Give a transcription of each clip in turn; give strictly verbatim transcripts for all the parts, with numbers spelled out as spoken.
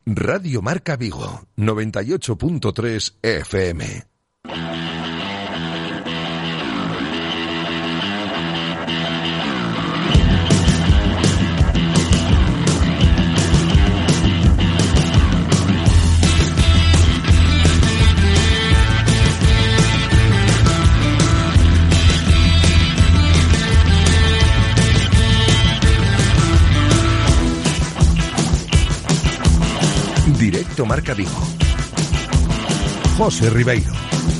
Radio Marca Vigo, noventa y ocho punto tres F M. Directo Marca Vigo. José Ribeiro.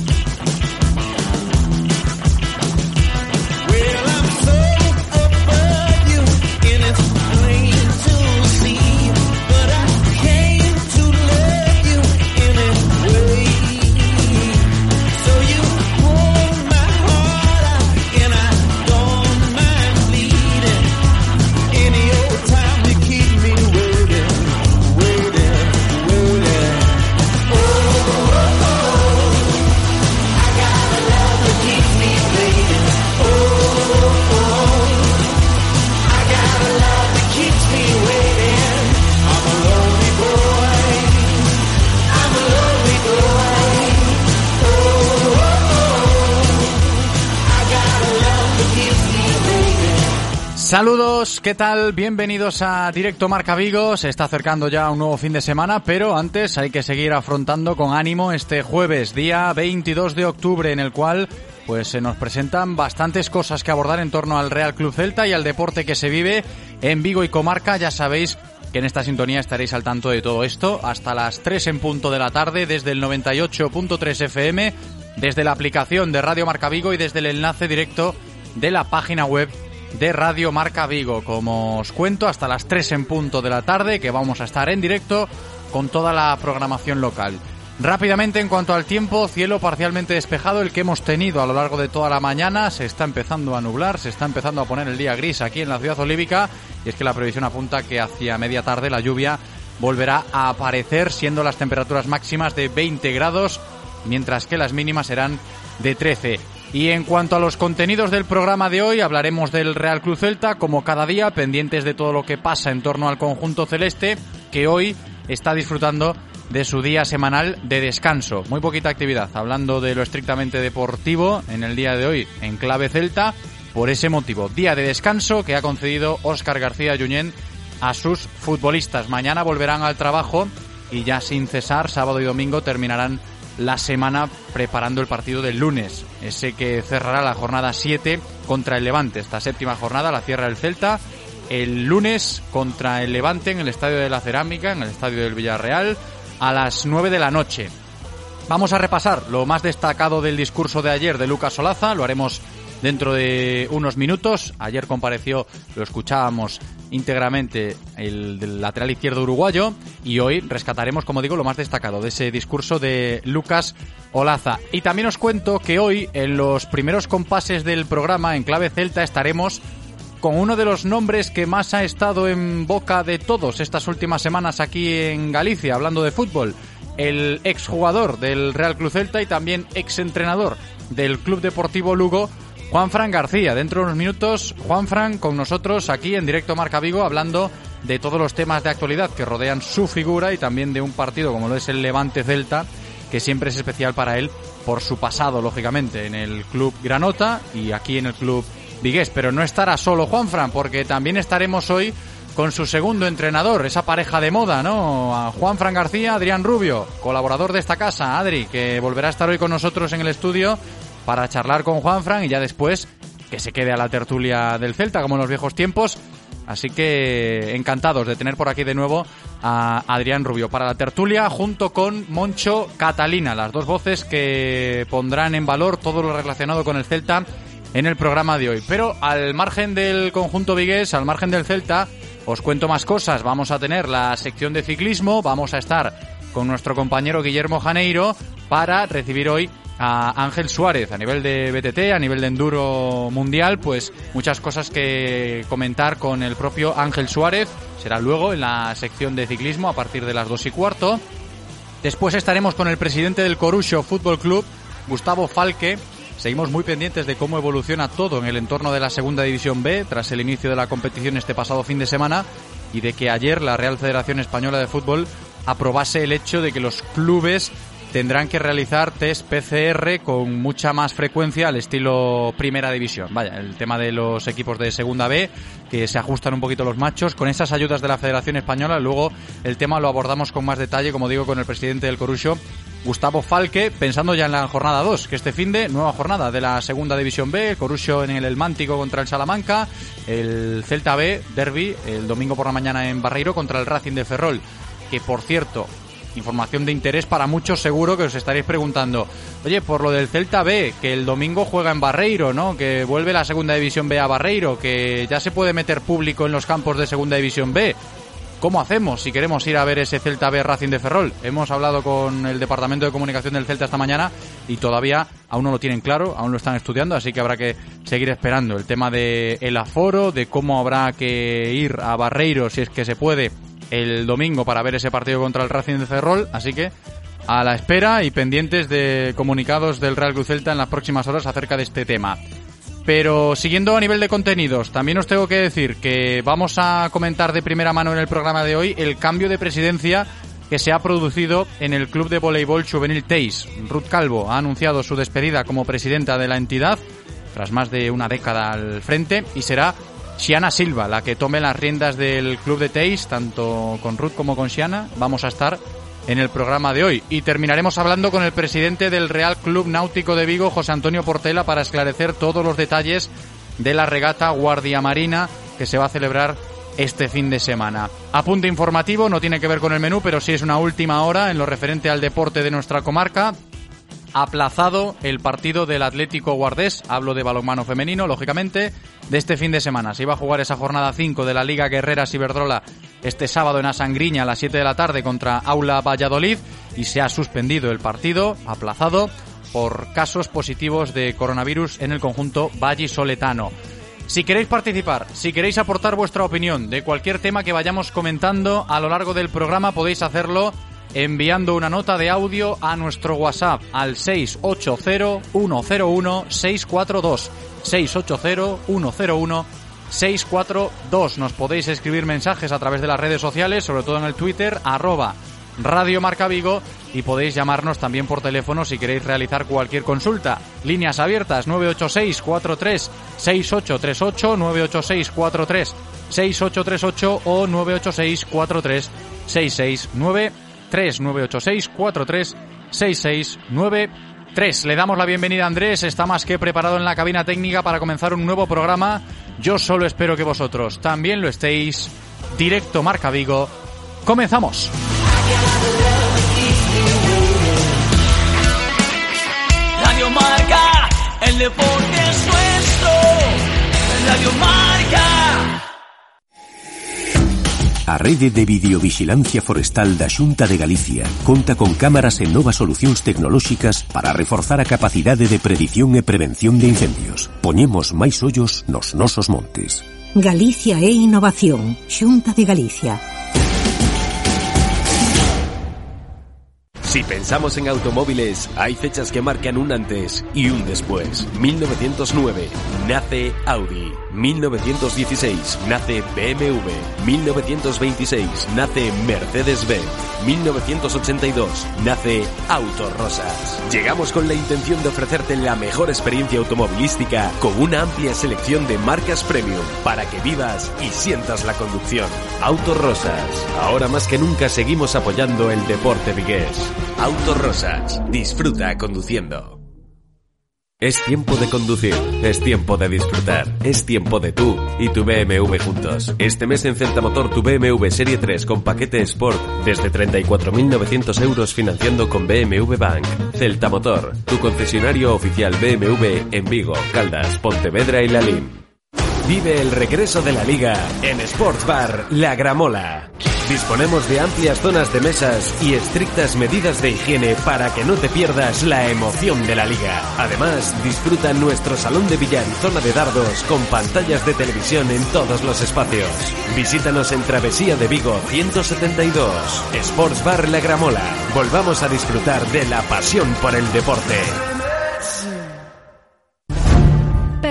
Saludos, ¿qué tal? Bienvenidos a Directo Marca Vigo. Se está acercando ya un nuevo fin de semana, pero antes hay que seguir afrontando con ánimo este jueves, día veintidós de octubre, en el cual pues se nos presentan bastantes cosas que abordar en torno al Real Club Celta y al deporte que se vive en Vigo y comarca. Ya sabéis que en esta sintonía estaréis al tanto de todo esto hasta las tres en punto de la tarde desde el noventa y ocho punto tres F M, desde la aplicación de Radio Marca Vigo y desde el enlace directo de la página web de Radio Marca Vigo. Como os cuento, hasta las tres en punto de la tarde, que vamos a estar en directo con toda la programación local. Rápidamente, en cuanto al tiempo, cielo parcialmente despejado, el que hemos tenido a lo largo de toda la mañana. Se está empezando a nublar, se está empezando a poner el día gris aquí en la ciudad olívica, y es que la previsión apunta que hacia media tarde la lluvia volverá a aparecer, siendo las temperaturas máximas de veinte grados, mientras que las mínimas serán de trece. Y en cuanto a los contenidos del programa de hoy, hablaremos del Real Club Celta, como cada día, pendientes de todo lo que pasa en torno al conjunto celeste, que hoy está disfrutando de su día semanal de descanso. Muy poquita actividad, hablando de lo estrictamente deportivo en el día de hoy, en clave celta, por ese motivo. Día de descanso que ha concedido Óscar García Junyent a sus futbolistas. Mañana volverán al trabajo y ya sin cesar, sábado y domingo, terminarán la semana preparando el partido del lunes, ese que cerrará la jornada siete contra el Levante. Esta séptima jornada la cierra el Celta el lunes contra el Levante en el Estadio de la Cerámica, en el Estadio del Villarreal, a las nueve de la noche. Vamos a repasar lo más destacado del discurso de ayer de Lucas Olaza, lo haremos dentro de unos minutos. Ayer compareció, lo escuchábamos íntegramente, el del lateral izquierdo uruguayo, y hoy rescataremos, como digo, lo más destacado de ese discurso de Lucas Olaza. Y también os cuento que hoy, en los primeros compases del programa en clave celta, estaremos con uno de los nombres que más ha estado en boca de todos estas últimas semanas aquí en Galicia, hablando de fútbol. El exjugador del Real Club Celta y también exentrenador del Club Deportivo Lugo, Juanfran García. Dentro de unos minutos, Juanfran con nosotros aquí en Directo Marca Vigo, hablando de todos los temas de actualidad que rodean su figura y también de un partido como lo es el Levante Celta, que siempre es especial para él por su pasado, lógicamente, en el Club Granota y aquí en el Club Vigués. Pero no estará solo Juanfran, porque también estaremos hoy con su segundo entrenador, esa pareja de moda, ¿no? A Juanfran García, Adrián Rubio, colaborador de esta casa. Adri, que volverá a estar hoy con nosotros en el estudio para charlar con Juanfran y ya después que se quede a la tertulia del Celta, como en los viejos tiempos. Así que encantados de tener por aquí de nuevo a Adrián Rubio para la tertulia, junto con Moncho Catalina, las dos voces que pondrán en valor todo lo relacionado con el Celta en el programa de hoy. Pero al margen del conjunto vigués, al margen del Celta, os cuento más cosas. Vamos a tener la sección de ciclismo, vamos a estar con nuestro compañero Guillermo Janeiro para recibir hoy a Ángel Suárez a nivel de B T T, a nivel de enduro mundial. Pues muchas cosas que comentar con el propio Ángel Suárez. Será luego en la sección de ciclismo a partir de las dos y cuarto. Después estaremos con el presidente del Coruxo Fútbol Club, Gustavo Falque. Seguimos muy pendientes de cómo evoluciona todo en el entorno de la Segunda División B tras el inicio de la competición este pasado fin de semana, y de que ayer la Real Federación Española de Fútbol aprobase el hecho de que los clubes tendrán que realizar test P C R con mucha más frecuencia al estilo Primera División. Vaya, el tema de los equipos de Segunda B, que se ajustan un poquito los machos. Con esas ayudas de la Federación Española, luego el tema lo abordamos con más detalle, como digo, con el presidente del Corucho, Gustavo Falque, pensando ya en la jornada dos, que este finde, nueva jornada de la Segunda División B, el Corucho en el El Mántico contra el Salamanca, el Celta B, derbi, el domingo por la mañana en Barreiro contra el Racing de Ferrol, que por cierto, información de interés para muchos seguro que os estaréis preguntando, oye, por lo del Celta B, que el domingo juega en Barreiro, ¿no? Que vuelve la Segunda División B a Barreiro, que ya se puede meter público en los campos de Segunda División B. ¿Cómo hacemos si queremos ir a ver ese Celta B Racing de Ferrol? Hemos hablado con el Departamento de Comunicación del Celta esta mañana y todavía aún no lo tienen claro, aún lo están estudiando, así que habrá que seguir esperando. El tema del aforo, de cómo habrá que ir a Barreiro, si es que se puede, el domingo para ver ese partido contra el Racing de Ferrol, así que a la espera y pendientes de comunicados del Real Cruz Celta en las próximas horas acerca de este tema. Pero siguiendo a nivel de contenidos, también os tengo que decir que vamos a comentar de primera mano en el programa de hoy el cambio de presidencia que se ha producido en el Club de Voleibol Juvenil Teis. Ruth Calvo ha anunciado su despedida como presidenta de la entidad tras más de una década al frente y será Xiana Silva la que tome las riendas del Club de Teis, tanto con Ruth como con Xiana. Vamos a estar en el programa de hoy y terminaremos hablando con el presidente del Real Club Náutico de Vigo, José Antonio Portela, para esclarecer todos los detalles de la regata Guardia Marina que se va a celebrar este fin de semana. Apunte informativo, no tiene que ver con el menú, pero sí es una última hora en lo referente al deporte de nuestra comarca. Aplazado el partido del Atlético Guardés, hablo de balonmano femenino, lógicamente, de este fin de semana. Se iba a jugar esa jornada cinco de la Liga Guerreras Iberdrola este sábado en Asangriña a las siete de la tarde contra Aula Valladolid y se ha suspendido el partido, aplazado por casos positivos de coronavirus en el conjunto vallisoletano. Si queréis participar, si queréis aportar vuestra opinión de cualquier tema que vayamos comentando a lo largo del programa, podéis hacerlo enviando una nota de audio a nuestro WhatsApp al seis ocho cero, uno cero uno, seis cuatro dos. seis ocho cero, uno cero uno, seis cuatro dos. Nos podéis escribir mensajes a través de las redes sociales, sobre todo en el Twitter, arroba Radio Marca Vigo, y podéis llamarnos también por teléfono si queréis realizar cualquier consulta. Líneas abiertas nueve ocho seis, cuatro tres, seis ocho tres ocho, nueve ocho seis, cuatro tres, seis ocho tres ocho o nueve ocho seis, cuatro tres, seis seis nueve tres, nueve ocho seis, cuatro tres, seis seis nueve tres. Le damos la bienvenida a Andrés, está más que preparado en la cabina técnica para comenzar un nuevo programa. Yo solo espero que vosotros también lo estéis. Directo Marca Vigo, comenzamos. Radio Marca, el deporte es nuestro. Radio Marca. A rede de videovigilancia forestal da Xunta de Galicia conta con cámaras e novas solucións tecnolóxicas para reforzar a capacidade de predición e prevención de incendios. Poñemos máis ollos nos nosos montes. Galicia é innovación. Xunta de Galicia. Si pensamos en automóviles, hay fechas que marcan un antes y un después. mil novecientos nueve, nace Audi. mil novecientos dieciséis, nace B M W. mil novecientos veintiséis, nace Mercedes-Benz. mil novecientos ochenta y dos, nace Autorosas. Llegamos con la intención de ofrecerte la mejor experiencia automovilística con una amplia selección de marcas premium para que vivas y sientas la conducción. Autorosas. Ahora más que nunca seguimos apoyando el deporte vigués. Autorosas. Disfruta conduciendo. Es tiempo de conducir, es tiempo de disfrutar, es tiempo de tú y tu B M W juntos. Este mes en Celta Motor tu B M W Serie tres con paquete Sport desde treinta y cuatro mil novecientos euros financiando con B M W Bank. Celta Motor, tu concesionario oficial B M W en Vigo, Caldas, Pontevedra y Lalín. Vive el regreso de la Liga en Sports Bar La Gramola. Disponemos de amplias zonas de mesas y estrictas medidas de higiene para que no te pierdas la emoción de la Liga. Además, disfruta nuestro salón de billar y zona de dardos con pantallas de televisión en todos los espacios. Visítanos en Travesía de Vigo ciento setenta y dos. Sports Bar La Gramola. Volvamos a disfrutar de la pasión por el deporte.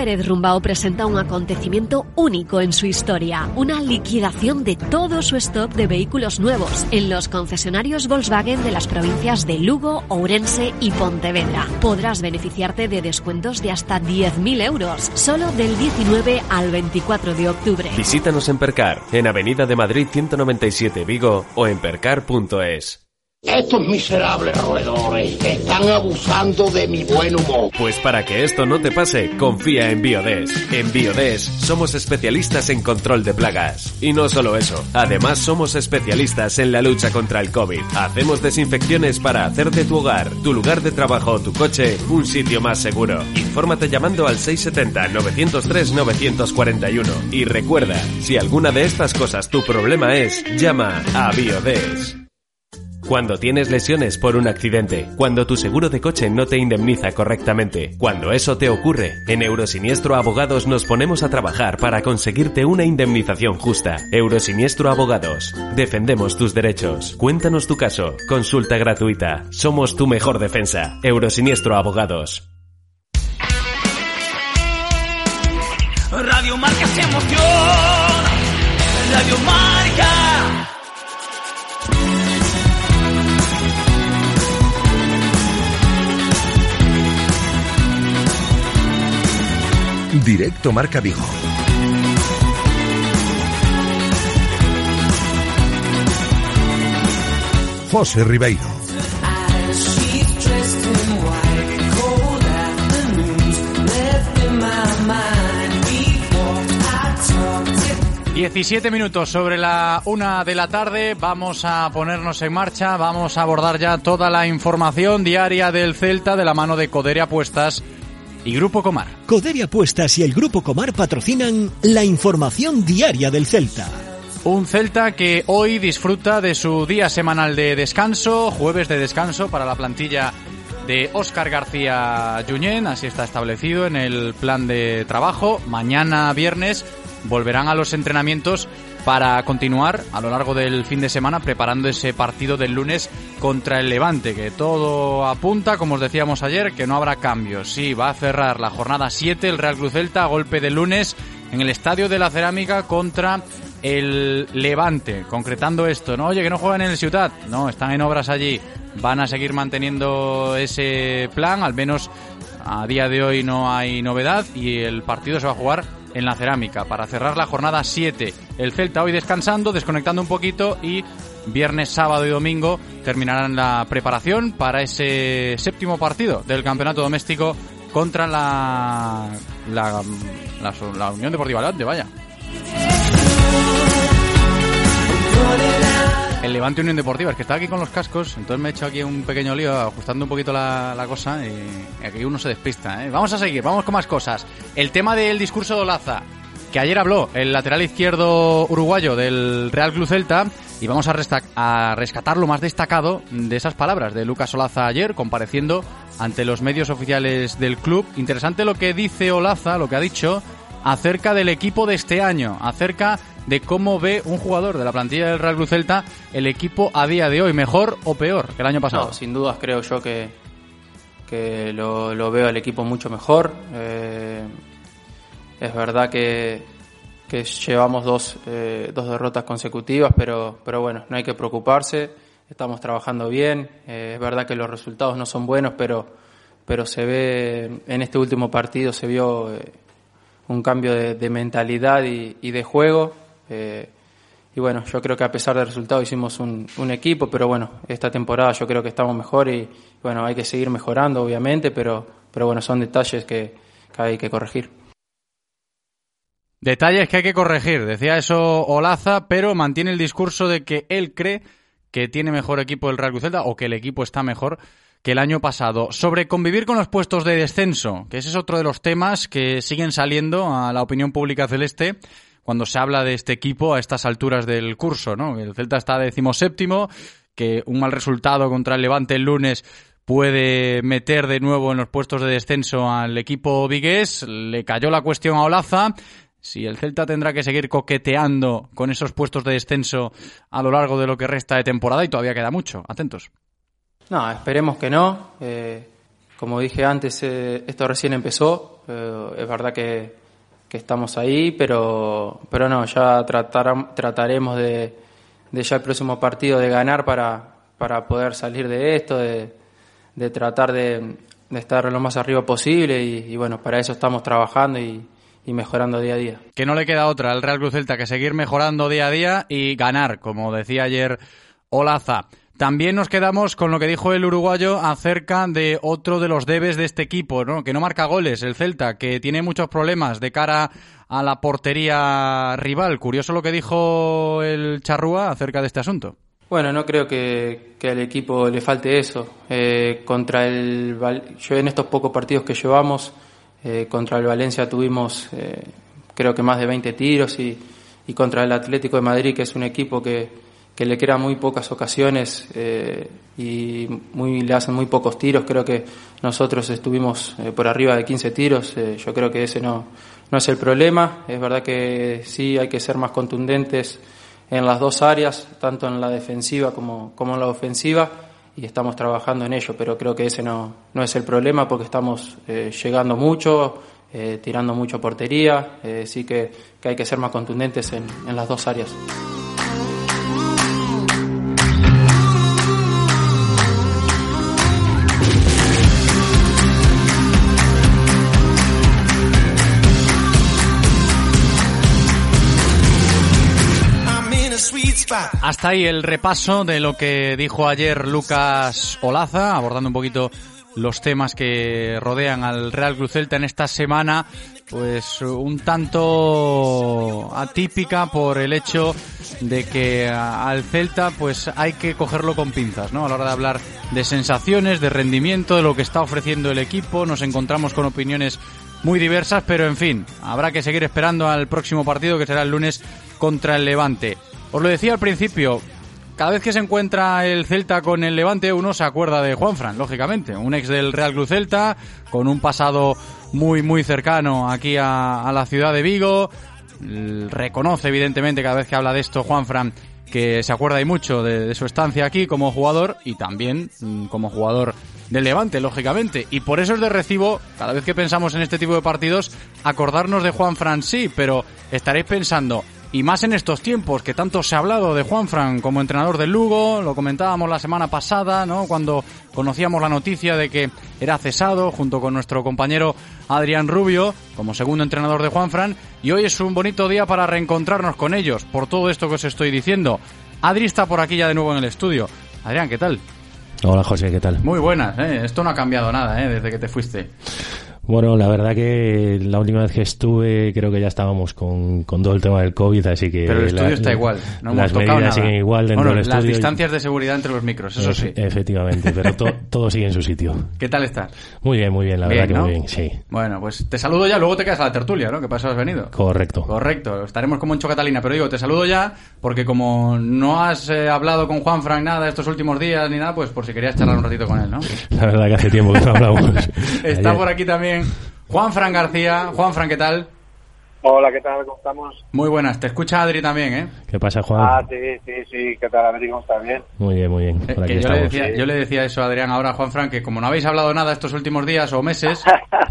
Pérez Rumbao presenta un acontecimiento único en su historia, una liquidación de todo su stock de vehículos nuevos en los concesionarios Volkswagen de las provincias de Lugo, Ourense y Pontevedra. Podrás beneficiarte de descuentos de hasta diez mil euros, solo del diecinueve al veinticuatro de octubre. Visítanos en Percar, en Avenida de Madrid ciento noventa y siete Vigo o en percar punto es. Estos miserables roedores están abusando de mi buen humor. Pues para que esto no te pase, confía en Biodes. En Biodes somos especialistas en control de plagas. Y no solo eso, además somos especialistas en la lucha contra el COVID. Hacemos desinfecciones para hacer de tu hogar, tu lugar de trabajo o tu coche un sitio más seguro. Infórmate llamando al seis siete cero, nueve cero tres, nueve cuatro uno. Y recuerda, si alguna de estas cosas tu problema es, llama a Biodes. Cuando tienes lesiones por un accidente, cuando tu seguro de coche no te indemniza correctamente, cuando eso te ocurre, en Eurosiniestro Abogados nos ponemos a trabajar para conseguirte una indemnización justa. Eurosiniestro Abogados. Defendemos tus derechos. Cuéntanos tu caso. Consulta gratuita. Somos tu mejor defensa. Eurosiniestro Abogados. Radio Marca se emociona. Radio Marca. Directo Marca Vigo. José Ribeiro. diecisiete minutos sobre la una de la tarde, vamos a ponernos en marcha, vamos a abordar ya toda la información diaria del Celta de la mano de Codere Apuestas y Grupo Comar. Codere Apuestas y el Grupo Comar patrocinan la información diaria del Celta. Un Celta que hoy disfruta de su día semanal de descanso, jueves de descanso para la plantilla de Óscar García Junyent, así está establecido en el plan de trabajo. Mañana viernes volverán a los entrenamientos para continuar a lo largo del fin de semana preparando ese partido del lunes contra el Levante, que todo apunta, como os decíamos ayer, que no habrá cambios. Sí, va a cerrar la jornada siete el Real Club Celta a golpe de lunes en el Estadio de la Cerámica contra el Levante, concretando esto, ¿no? Oye, que no juegan en el Ciutat, no, están en obras allí, van a seguir manteniendo ese plan, al menos a día de hoy no hay novedad y el partido se va a jugar en la Cerámica para cerrar la jornada siete. El Celta hoy descansando, desconectando un poquito y viernes, sábado y domingo terminarán la preparación para ese séptimo partido del campeonato doméstico contra la la, la, la Unión Deportiva Levante, vaya. El Levante Unión Deportiva, es que estaba aquí con los cascos, entonces me he hecho aquí un pequeño lío ajustando un poquito la, la cosa y aquí uno se despista, ¿eh? Vamos a seguir, vamos con más cosas. El tema del discurso de Olaza, que ayer habló el lateral izquierdo uruguayo del Real Club Celta, y vamos a, resta- a rescatar lo más destacado de esas palabras de Lucas Olaza ayer, compareciendo ante los medios oficiales del club. Interesante lo que dice Olaza, lo que ha dicho acerca del equipo de este año, acerca de cómo ve un jugador de la plantilla del Real Club Celta el equipo a día de hoy, mejor o peor que el año pasado. No, sin dudas creo yo que, que lo, lo veo al equipo mucho mejor. Eh, es verdad que, que llevamos dos, eh, dos derrotas consecutivas, pero, pero bueno, no hay que preocuparse, estamos trabajando bien. Eh, es verdad que los resultados no son buenos, pero, pero se ve, en este último partido se vio eh, un cambio de, de mentalidad y, y de juego. Eh, y bueno, yo creo que a pesar del resultado hicimos un, un equipo, pero bueno, esta temporada yo creo que estamos mejor y bueno, hay que seguir mejorando obviamente, pero, pero bueno, son detalles que, que hay que corregir. Detalles que hay que corregir, decía eso Olaza, pero mantiene el discurso de que él cree que tiene mejor equipo el Real Club Celta o que el equipo está mejor que el año pasado. Sobre convivir con los puestos de descenso, que ese es otro de los temas que siguen saliendo a la opinión pública celeste cuando se habla de este equipo a estas alturas del curso, ¿no? El Celta está decimoséptimo, que un mal resultado contra el Levante el lunes puede meter de nuevo en los puestos de descenso al equipo vigués. Le cayó la cuestión a Olaza si el Celta tendrá que seguir coqueteando con esos puestos de descenso a lo largo de lo que resta de temporada, y todavía queda mucho. Atentos. No, esperemos que no. Eh, como dije antes, eh, esto recién empezó. Eh, es verdad que, que estamos ahí, pero, pero no, ya tratar, trataremos de, de ya el próximo partido de ganar para, para poder salir de esto, de, de tratar de, de estar lo más arriba posible y, y bueno, para eso estamos trabajando y, y mejorando día a día. Que no le queda otra al Real Cruz Celta que seguir mejorando día a día y ganar, como decía ayer Olaza. También nos quedamos con lo que dijo el uruguayo acerca de otro de los debes de este equipo, ¿no? Que no marca goles, el Celta, que tiene muchos problemas de cara a la portería rival. Curioso lo que dijo el Charrúa acerca de este asunto. Bueno, no creo que, que al equipo le falte eso. Eh, contra el yo en estos pocos partidos que llevamos, eh, contra el Valencia tuvimos eh, creo que más de veinte tiros y, y contra el Atlético de Madrid, que es un equipo que, que le crea muy pocas ocasiones eh, y muy, le hacen muy pocos tiros. Creo que nosotros estuvimos eh, por arriba de quince tiros. Eh, yo creo que ese no, no es el problema. Es verdad que sí hay que ser más contundentes en las dos áreas, tanto en la defensiva como, como en la ofensiva, y estamos trabajando en ello, pero creo que ese no, no es el problema porque estamos eh, llegando mucho, eh, tirando mucho portería, eh, sí que, que hay que ser más contundentes en, en las dos áreas. Hasta ahí el repaso de lo que dijo ayer Lucas Olaza, abordando un poquito los temas que rodean al Real Cruz Celta en esta semana, pues un tanto atípica por el hecho de que al Celta pues hay que cogerlo con pinzas, ¿no? A la hora de hablar de sensaciones, de rendimiento, de lo que está ofreciendo el equipo. Nos encontramos con opiniones muy diversas, pero en fin, habrá que seguir esperando al próximo partido, que será el lunes contra el Levante. Os lo decía al principio, cada vez que se encuentra el Celta con el Levante, uno se acuerda de Juanfran, lógicamente, un ex del Real Cruz Celta, con un pasado muy muy cercano aquí a, a la ciudad de Vigo. Reconoce evidentemente cada vez que habla de esto Juanfran que se acuerda y mucho de, de su estancia aquí como jugador y también mmm, como jugador del Levante, lógicamente. Y por eso es de recibo, cada vez que pensamos en este tipo de partidos, acordarnos de Juanfran, sí, pero estaréis pensando... Y más en estos tiempos, que tanto se ha hablado de Juanfran como entrenador del Lugo, lo comentábamos la semana pasada, ¿no? Cuando conocíamos la noticia de que era cesado, junto con nuestro compañero Adrián Rubio, como segundo entrenador de Juanfran, y hoy es un bonito día para reencontrarnos con ellos, por todo esto que os estoy diciendo. Adri está por aquí ya de nuevo en el estudio. Adrián, ¿qué tal? Hola, José, ¿qué tal? Muy buenas, ¿eh? Esto no ha cambiado nada, ¿eh? Desde que te fuiste. Bueno, la verdad que la última vez que estuve creo que ya estábamos con, con todo el tema del COVID, así que... Pero el estudio la, está igual, no hemos las tocado medidas nada. siguen igual dentro bueno, del estudio. Las distancias de seguridad entre los micros, eso e- sí. Efectivamente, pero to, todo sigue en su sitio. ¿Qué tal estás? Muy bien, muy bien, la bien, verdad que ¿no? muy bien, sí. Bueno, pues te saludo ya, luego te quedas a la tertulia, ¿no? Que para eso has venido. Correcto. Correcto, estaremos como en Chocatalina, pero digo, te saludo ya, porque como no has eh, hablado con Juanfran nada estos últimos días ni nada, pues por si querías charlar un ratito con él, ¿no? La verdad que hace tiempo que no hablamos. Está Ayer. por aquí también Juanfran García. Juanfran, ¿qué tal? Hola, ¿qué tal? ¿Cómo estamos? Muy buenas, te escucha Adri también, ¿eh? ¿Qué pasa, Juan? Ah, sí, sí, sí, ¿qué tal, Adri? ¿Cómo estás? ¿Bien? Muy bien, muy bien. Eh, Por aquí que yo, le estamos. decía, yo le decía eso a Adrián ahora a Juanfran, que como no habéis hablado nada estos últimos días o meses...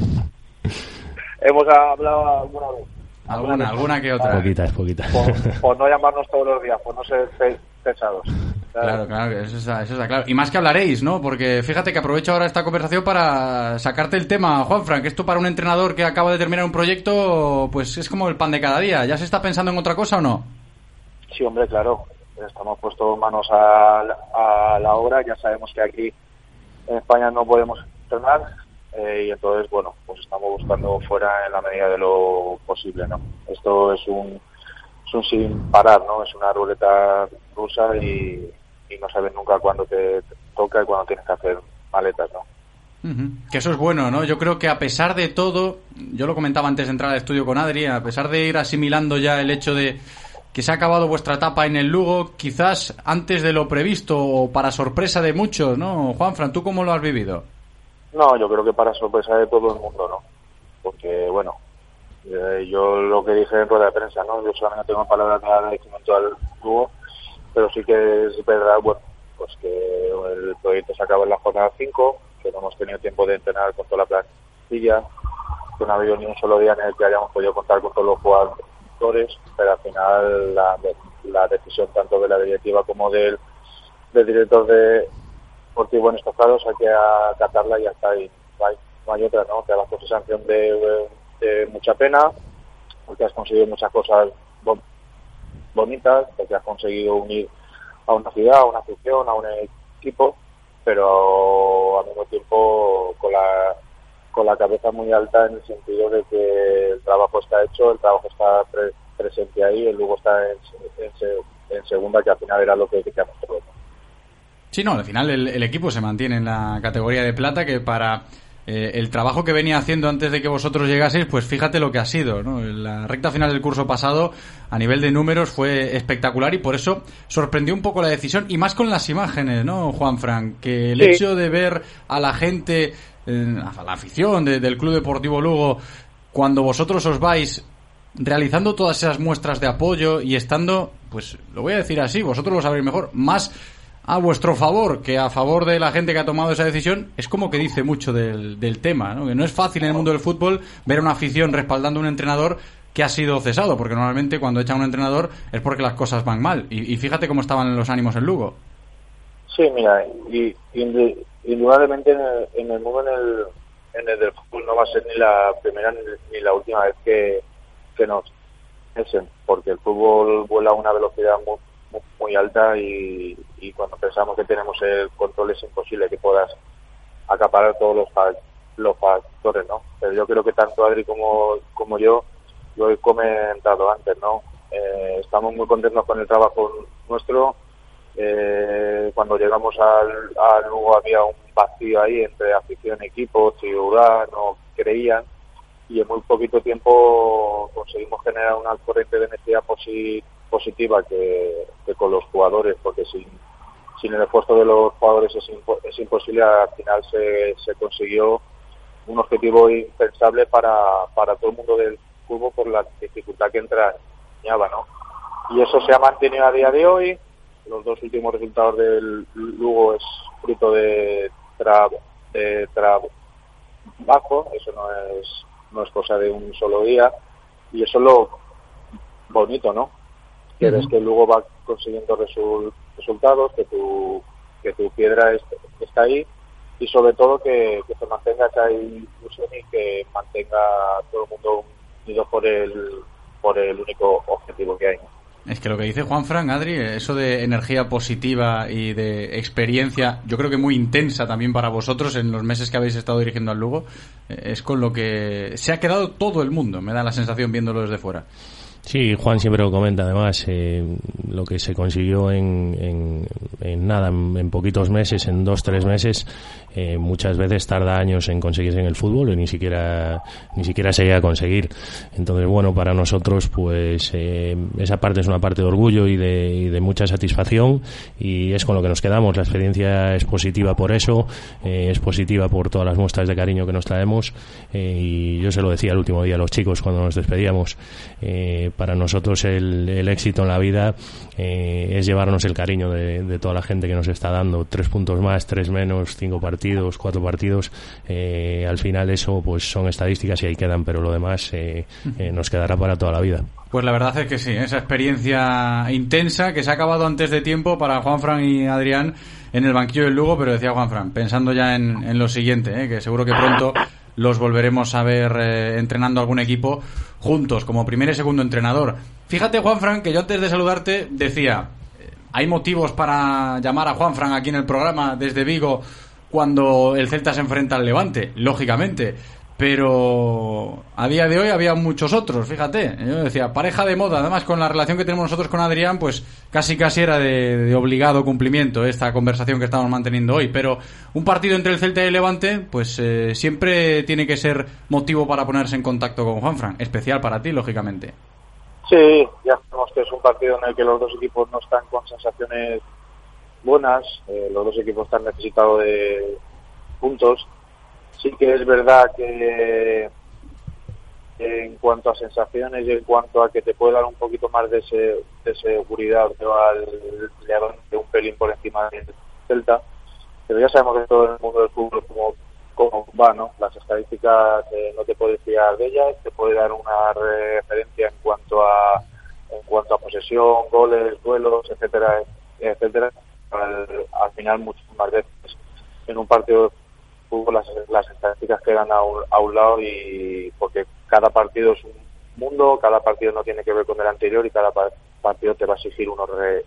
Hemos hablado alguna vez. Alguna, alguna que otra. Poquitas, poquitas. Por, por no llamarnos todos los días, por no ser pe- pesados. Claro, claro, eso está, eso está claro. Y más que hablaréis, ¿no? Porque fíjate que aprovecho ahora esta conversación para sacarte el tema, Juanfran, que esto para un entrenador que acaba de terminar un proyecto, pues es como el pan de cada día. ¿Ya se está pensando en otra cosa o no? Sí, hombre, claro. Estamos puestos manos a, a la obra. Ya sabemos que aquí en España no podemos entrenar. Eh, y entonces, bueno, pues estamos buscando fuera en la medida de lo posible, ¿no? Esto es un, es un sin parar, ¿no? Es una ruleta rusa y, y no sabes nunca cuándo te toca y cuándo tienes que hacer maletas, ¿no? Uh-huh. Que eso es bueno, ¿no? Yo creo que a pesar de todo, yo lo comentaba antes de entrar al estudio con Adri, a pesar de ir asimilando ya el hecho de que se ha acabado vuestra etapa en el Lugo, quizás antes de lo previsto o para sorpresa de muchos, ¿no? Juanfran, ¿tú cómo lo has vivido? No, yo creo que para sorpresa de todo el mundo, ¿no? Porque, bueno, eh, yo lo que dije en rueda de prensa, ¿no? Yo solamente tengo palabras de agradecimiento al Lugo, pero sí que es verdad, bueno, pues que el proyecto se acaba en la jornada cinco, que no hemos tenido tiempo de entrenar con toda la plantilla, que no ha habido ni un solo día en el que hayamos podido contar con todos los jugadores, pero al final la, la decisión tanto de la directiva como del, del director de deportivo en estos casos hay que acatarla y ya está, y no hay, no hay otra, ¿no? Te das por sanción de, de mucha pena, porque has conseguido muchas cosas bon, bonitas, porque has conseguido unir a una ciudad, a una afición, a un equipo, pero al mismo tiempo con la con la cabeza muy alta en el sentido de que el trabajo está hecho, el trabajo está pre- presente ahí, el Lugo está en, en, en segunda, que al final era lo que queríamos todos. Sí, no, al final el, el equipo se mantiene en la categoría de plata, que para eh, el trabajo que venía haciendo antes de que vosotros llegaseis, pues fíjate lo que ha sido, ¿no? La recta final del curso pasado, a nivel de números, fue espectacular y por eso sorprendió un poco la decisión, y más con las imágenes, ¿no, Juanfran? Que el sí. hecho de ver a la gente, eh, a la afición de, del Club Deportivo Lugo, cuando vosotros os vais realizando todas esas muestras de apoyo y estando, pues lo voy a decir así, vosotros lo sabréis mejor, más a vuestro favor que a favor de la gente que ha tomado esa decisión, es como que dice mucho del, del tema, ¿no? Que no es fácil en el mundo del fútbol ver a una afición respaldando a un entrenador que ha sido cesado, porque normalmente cuando echan a un entrenador es porque las cosas van mal, y, y fíjate cómo estaban los ánimos en Lugo. Sí, mira, y, y indudablemente en el, en el mundo en el, en el del fútbol no va a ser ni la primera ni, ni la última vez que, que nos echen, porque el fútbol vuela a una velocidad muy muy alta y, y cuando pensamos que tenemos el control es imposible que puedas acaparar todos los, los factores, ¿no? Pero yo creo que tanto Adri como, como yo lo he comentado antes, ¿no? Eh, estamos muy contentos con el trabajo nuestro. Eh, cuando llegamos al, al Lugo había un vacío ahí entre afición, equipo, ciudad, no creían, y en muy poquito tiempo conseguimos generar una corriente de energía positiva positiva que, que con los jugadores, porque sin sin el esfuerzo de los jugadores es, impo, es imposible. Al final se, se consiguió un objetivo impensable para, para todo el mundo del fútbol por la dificultad que entrañaba, ¿no? Y eso se ha mantenido a día de hoy. Los dos últimos resultados del Lugo es fruto de trabajo, de trabajo. Eso no es no es cosa de un solo día, y eso es lo bonito, ¿no? Que ves que luego va consiguiendo resul- resultados, que tu que tu piedra es, está ahí, y sobre todo que, que se mantenga esa ilusión y que mantenga todo el mundo unido por el por el único objetivo que hay, ¿no? Es que lo que dice Juanfran, Adri, eso de energía positiva y de experiencia, yo creo que muy intensa también para vosotros en los meses que habéis estado dirigiendo al Lugo, es con lo que se ha quedado todo el mundo, me da la sensación viéndolo desde fuera. Sí, Juan siempre lo comenta, además, eh, lo que se consiguió en, en, en nada, en, en poquitos meses, en dos, tres meses, eh, muchas veces tarda años en conseguirse en el fútbol y ni siquiera, ni siquiera se llega a conseguir. Entonces, bueno, para nosotros, pues, eh, esa parte es una parte de orgullo y de, y de mucha satisfacción, y es con lo que nos quedamos. La experiencia es positiva por eso, eh, es positiva por todas las muestras de cariño que nos traemos, eh, y yo se lo decía el último día a los chicos cuando nos despedíamos, eh, para nosotros el, el éxito en la vida eh, es llevarnos el cariño de, de toda la gente que nos está dando. Tres puntos más, tres menos, cinco partidos, cuatro partidos, eh, al final eso pues son estadísticas y ahí quedan, pero lo demás eh, eh, nos quedará para toda la vida. Pues la verdad es que sí, esa experiencia intensa que se ha acabado antes de tiempo para Juanfran y Adrián en el banquillo del Lugo, pero decía Juanfran, pensando ya en, en lo siguiente, eh, que seguro que pronto los volveremos a ver eh, entrenando algún equipo juntos, como primer y segundo entrenador. Fíjate, Juanfran, que yo antes de saludarte decía, eh, hay motivos para llamar a Juanfran aquí en el programa desde Vigo cuando el Celta se enfrenta al Levante, lógicamente, pero a día de hoy había muchos otros, fíjate. Yo decía, pareja de moda, además con la relación que tenemos nosotros con Adrián, pues casi casi era de, de obligado cumplimiento esta conversación que estamos manteniendo hoy, pero un partido entre el Celta y el Levante, pues eh, siempre tiene que ser motivo para ponerse en contacto con Juanfran, especial para ti, lógicamente. Sí, ya sabemos que es un partido en el que los dos equipos no están con sensaciones buenas, eh, los dos equipos están necesitados de puntos. Sí que es verdad que en cuanto a sensaciones y en cuanto a que te puede dar un poquito más de, de seguridad, pero al Levante un pelín por encima del Celta, pero ya sabemos que todo el mundo del fútbol como, como va, ¿no? Las estadísticas eh, no te puedes fiar de ellas, te puede dar una referencia en cuanto a en cuanto a posesión, goles, duelos, etcétera, etcétera. Al, al final, muchas más veces en un partido de fútbol las, las estadísticas quedan a un, a un lado, y porque cada partido es un mundo, cada partido no tiene que ver con el anterior y cada partido te va a exigir unos re,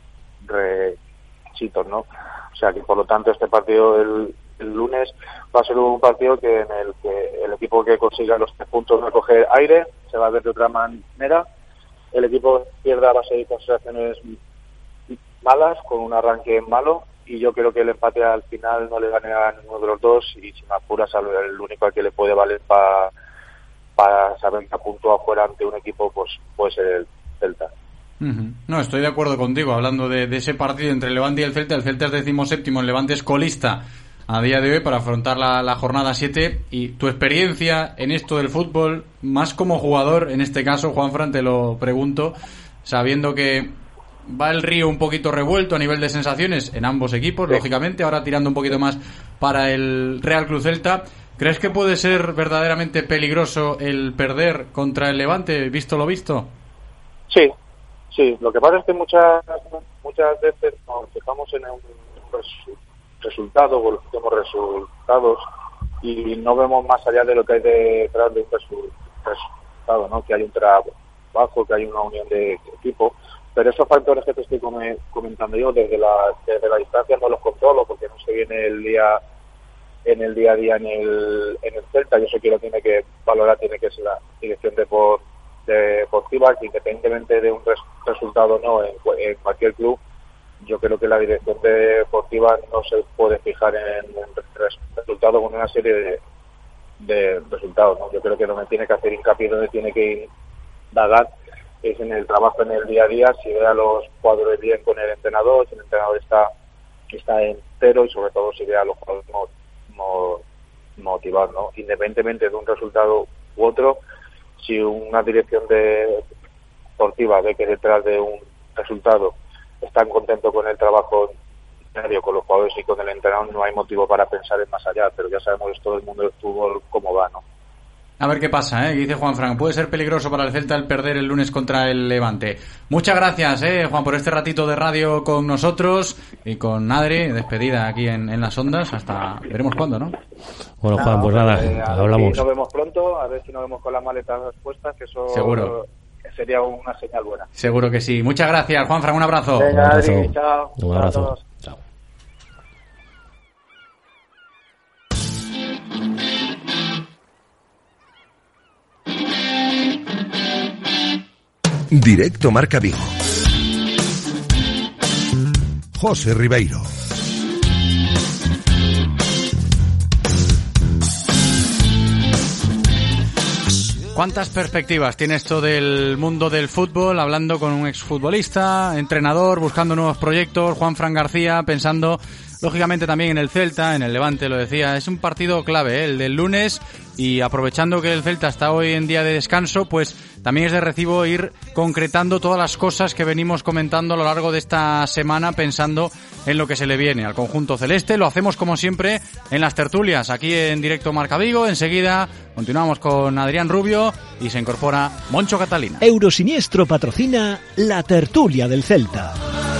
requisitos, ¿no? O sea que por lo tanto este partido el, el lunes va a ser un partido que en el que el equipo que consiga los tres puntos va a coger aire, se va a ver de otra manera. El equipo que pierda va a seguir con sensaciones malas, con un arranque malo, y yo creo que el empate al final no le gane a ninguno de los dos, y si me apuras, el único al que le puede valer para para saber que puntúa fuera ante un equipo, pues puede ser el Celta. Uh-huh. No, estoy de acuerdo contigo, hablando de, de ese partido entre el Levante y el Celta. El Celta es decimoséptimo, el Levante es colista a día de hoy para afrontar la, la jornada siete. Y tu experiencia en esto del fútbol, más como jugador, en este caso, Juanfran, te lo pregunto, sabiendo que va el río un poquito revuelto a nivel de sensaciones en ambos equipos, sí. Lógicamente, ahora tirando un poquito más para el Real Club Celta. ¿Crees que puede ser verdaderamente peligroso el perder contra el Levante, visto lo visto? Sí, sí. Lo que pasa es que muchas muchas veces nos fijamos en un resu- resultado, o los últimos resultados, y no vemos más allá de lo que hay detrás de un resu- resultado, ¿no? Que hay un trabajo, que hay una unión de equipo. Pero esos factores que te estoy comentando yo desde la desde la distancia no los controlo, porque no se viene el día en el día a día en el en el Celta. Yo sé que lo tiene que valorar, tiene que ser la dirección depor, deportiva, que independientemente de un res, resultado o no en, en cualquier club, yo creo que la dirección deportiva no se puede fijar en un resultado con una serie de, de resultados, ¿no? Yo creo que donde tiene que hacer hincapié, donde tiene que indagar, es en el trabajo en el día a día, si ve a los jugadores bien con el entrenador, si el entrenador está está entero, y sobre todo si ve a los jugadores motivar, ¿no? Independientemente de un resultado u otro, si una dirección deportiva ve que detrás de un resultado están contentos con el trabajo diario, con los jugadores y con el entrenador, no hay motivo para pensar en más allá, pero ya sabemos todo el mundo del fútbol cómo va, ¿no? A ver qué pasa, ¿eh? Dice Juanfran, puede ser peligroso para el Celta el perder el lunes contra el Levante. Muchas gracias, ¿eh, Juan, por este ratito de radio con nosotros y con Adri, despedida aquí en, en las ondas. Hasta veremos cuándo, ¿no? Bueno, Juan, pues nada, eh, hablamos. Si nos vemos pronto, a ver si nos vemos con las maletas puestas, que eso seguro sería una señal buena. Seguro que sí. Muchas gracias, Juanfran, un abrazo. Venga, un abrazo. Adri, chao. Un abrazo. Chao. Directo Marca Vigo. José Ribeiro. ¿Cuántas perspectivas tiene esto del mundo del fútbol? Hablando con un exfutbolista, entrenador, buscando nuevos proyectos, Juanfran García, pensando lógicamente también en el Celta, en el Levante, lo decía. Es un partido clave, ¿eh? El del lunes, y aprovechando que el Celta está hoy en día de descanso, pues también es de recibo ir concretando todas las cosas que venimos comentando a lo largo de esta semana, pensando en lo que se le viene al conjunto celeste. Lo hacemos como siempre en las tertulias, aquí en Directo Marca Vigo. Enseguida continuamos con Adrián Rubio y se incorpora Moncho Catalina. Eurosiniestro patrocina la tertulia del Celta.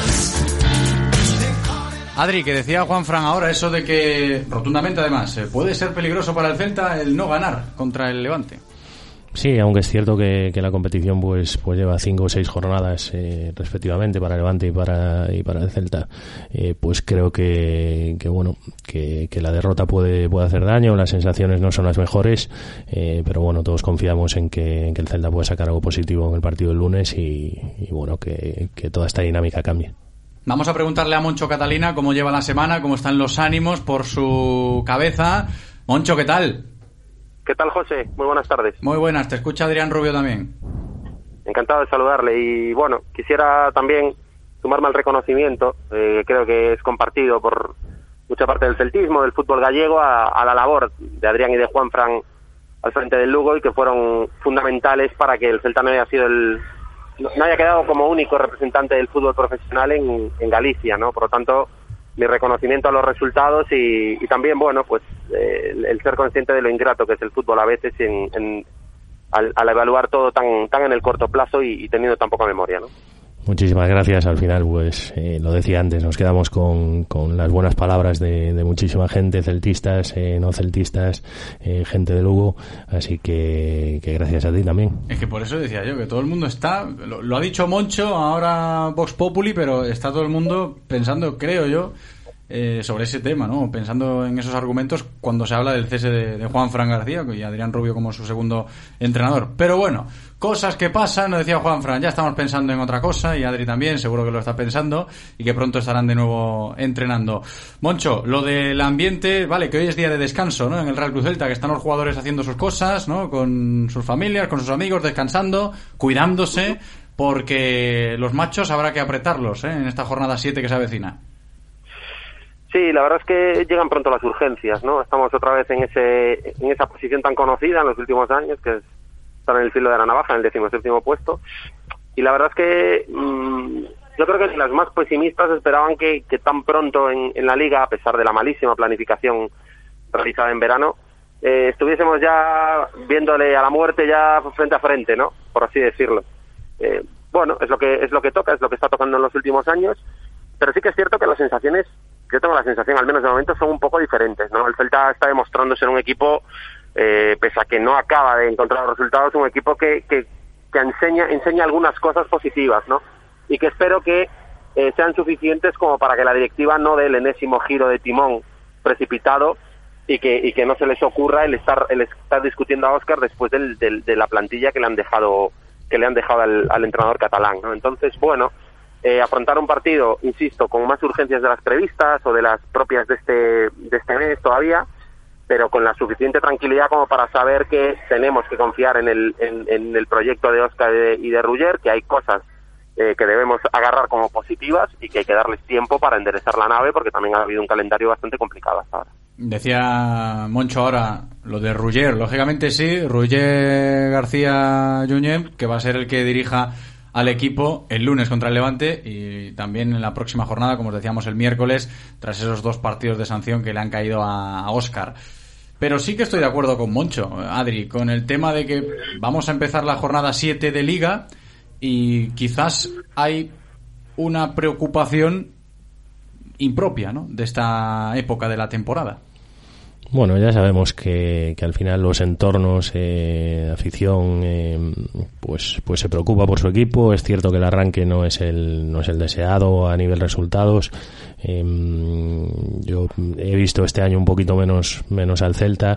Adri, que decía Juanfran ahora eso de que, rotundamente además, puede ser peligroso para el Celta el no ganar contra el Levante. Sí, aunque es cierto que, que la competición pues pues lleva cinco o seis jornadas eh, respectivamente para el Levante y para y para el Celta, eh, pues creo que, que bueno que, que la derrota puede puede hacer daño, las sensaciones no son las mejores, eh, pero bueno, todos confiamos en que, en que el Celta pueda sacar algo positivo en el partido del lunes y, y bueno, que, que toda esta dinámica cambie. Vamos a preguntarle a Moncho Catalina cómo lleva la semana, cómo están los ánimos por su cabeza. Moncho, ¿qué tal? ¿Qué tal, José? Muy buenas tardes. Muy buenas, te escucha Adrián Rubio también. Encantado de saludarle y bueno, quisiera también sumarme al reconocimiento, eh, creo que es compartido por mucha parte del celtismo, del fútbol gallego, a, a la labor de Adrián y de Juanfran al frente del Lugo, y que fueron fundamentales para que el Celta no haya sido el no haya quedado como único representante del fútbol profesional en, en Galicia, ¿no? Por lo tanto, mi reconocimiento a los resultados y, y también, bueno, pues eh, el, el ser consciente de lo ingrato que es el fútbol a veces en, en, al, al evaluar todo tan tan en el corto plazo y, y teniendo tan poca memoria, ¿no? Muchísimas gracias. Al final, pues eh, lo decía antes, nos quedamos con, con las buenas palabras de, de muchísima gente, celtistas, eh, no celtistas, eh, gente de Lugo, así que, que gracias a ti también. Es que por eso decía yo, que todo el mundo está, lo, lo ha dicho Moncho, ahora Vox Populi, pero está todo el mundo pensando, creo yo, eh, sobre ese tema, ¿no? Pensando en esos argumentos cuando se habla del cese de, de Juanfran García y Adrián Rubio como su segundo entrenador. Pero bueno, cosas que pasan, nos decía Juanfran, ya estamos pensando en otra cosa, y Adri también, seguro que lo está pensando, y que pronto estarán de nuevo entrenando. Moncho, lo del ambiente, vale, que hoy es día de descanso, ¿no? En el Real Cruz Celta, que están los jugadores haciendo sus cosas, ¿no? Con sus familias, con sus amigos, descansando, cuidándose, porque los machos habrá que apretarlos, ¿eh? En esta jornada siete que se avecina. Sí, la verdad es que llegan pronto las urgencias, ¿no? Estamos otra vez en ese en esa posición tan conocida en los últimos años, que es estar en el filo de la navaja, en el decimoséptimo puesto. Y la verdad es que mmm, yo creo que si las más pesimistas esperaban que, que tan pronto en, en la Liga, a pesar de la malísima planificación realizada en verano, eh, estuviésemos ya viéndole a la muerte ya frente a frente, ¿no? Por así decirlo. Eh, bueno, es lo que es lo que toca, es lo que está tocando en los últimos años, pero sí que es cierto que las sensaciones, yo tengo la sensación, al menos de momento, son un poco diferentes, ¿no? El Celta está demostrando ser un equipo, eh, pese a que no acaba de encontrar los resultados, un equipo que, que, que enseña, enseña algunas cosas positivas, ¿no? Y que espero que eh, sean suficientes como para que la directiva no dé el enésimo giro de timón precipitado y que y que no se les ocurra el estar el estar discutiendo a Óscar después del, del, de la plantilla que le han dejado que le han dejado al, al entrenador catalán, ¿no? Entonces, bueno, Eh, afrontar un partido, insisto, con más urgencias de las previstas o de las propias de este de este mes todavía, pero con la suficiente tranquilidad como para saber que tenemos que confiar en el en, en el proyecto de Óscar y de Ruller, que hay cosas eh, que debemos agarrar como positivas y que hay que darles tiempo para enderezar la nave, porque también ha habido un calendario bastante complicado hasta ahora. Decía Moncho ahora lo de Ruller, lógicamente sí, Ruller García Junyent, que va a ser el que dirija al equipo el lunes contra el Levante y también en la próxima jornada, como os decíamos, el miércoles, tras esos dos partidos de sanción que le han caído a Óscar. Pero sí que estoy de acuerdo con Moncho, Adri, con el tema de que vamos a empezar la jornada siete de Liga y quizás hay una preocupación impropia, ¿no?, de esta época de la temporada. Bueno, ya sabemos que, que al final los entornos, eh, afición, eh, pues pues se preocupa por su equipo. Es cierto que el arranque no es el no es el deseado a nivel resultados. Eh, yo he visto este año un poquito menos menos al Celta,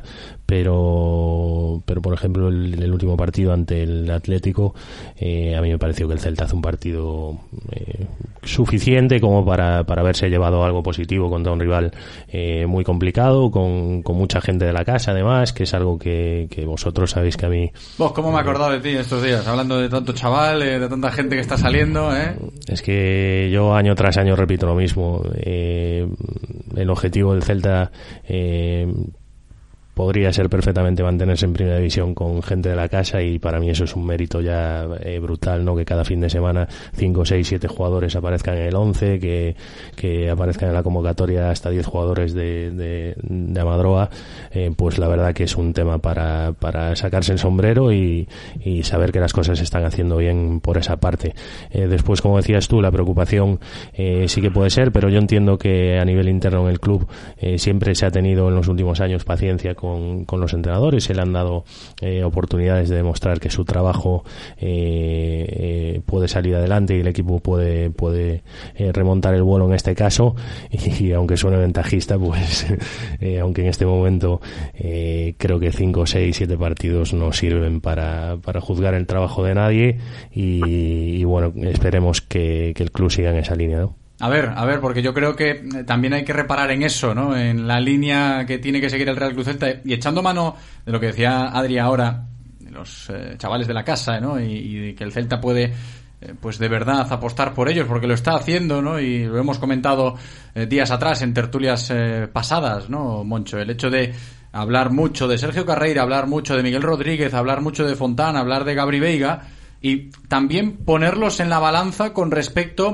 pero pero por ejemplo el, el último partido ante el Atlético, eh, a mí me pareció que el Celta hace un partido eh, suficiente como para para haberse llevado algo positivo contra un rival eh, muy complicado, con, con mucha gente de la casa además, que es algo que, que vosotros sabéis que a mí... Vos, ¿cómo me he acordado de ti estos días? Hablando de tanto chaval, eh, de tanta gente que está saliendo, ¿eh? Es que yo año tras año repito lo mismo. Eh, el objetivo del Celta eh, podría ser perfectamente mantenerse en primera división con gente de la casa, y para mí eso es un mérito ya eh, brutal, ¿no? Que cada fin de semana cinco, seis, siete jugadores aparezcan en el once, que, que aparezcan en la convocatoria hasta diez jugadores de, de, de Amadroa, eh, pues la verdad que es un tema para, para sacarse el sombrero y, y saber que las cosas se están haciendo bien por esa parte. Eh, después, como decías tú, la preocupación eh, sí que puede ser, pero yo entiendo que a nivel interno en el club eh, siempre se ha tenido en los últimos años paciencia con Con, con los entrenadores, se le han dado eh, oportunidades de demostrar que su trabajo eh, eh, puede salir adelante y el equipo puede puede eh, remontar el vuelo en este caso, y, y aunque suene ventajista, pues eh, aunque en este momento eh, creo que cinco, seis, siete partidos no sirven para, para juzgar el trabajo de nadie, y, y bueno, esperemos que, que el club siga en esa línea, ¿no? A ver, a ver, porque yo creo que también hay que reparar en eso, ¿no? En la línea que tiene que seguir el Real Cruz Celta, y echando mano de lo que decía Adri ahora, de los eh, chavales de la casa, ¿no? Y, y que el Celta puede, eh, pues de verdad, apostar por ellos, porque lo está haciendo, ¿no? Y lo hemos comentado eh, días atrás en tertulias eh, pasadas, ¿no, Moncho? El hecho de hablar mucho de Sergio Carreira, hablar mucho de Miguel Rodríguez, hablar mucho de Fontana, hablar de Gabri Veiga, y también ponerlos en la balanza con respecto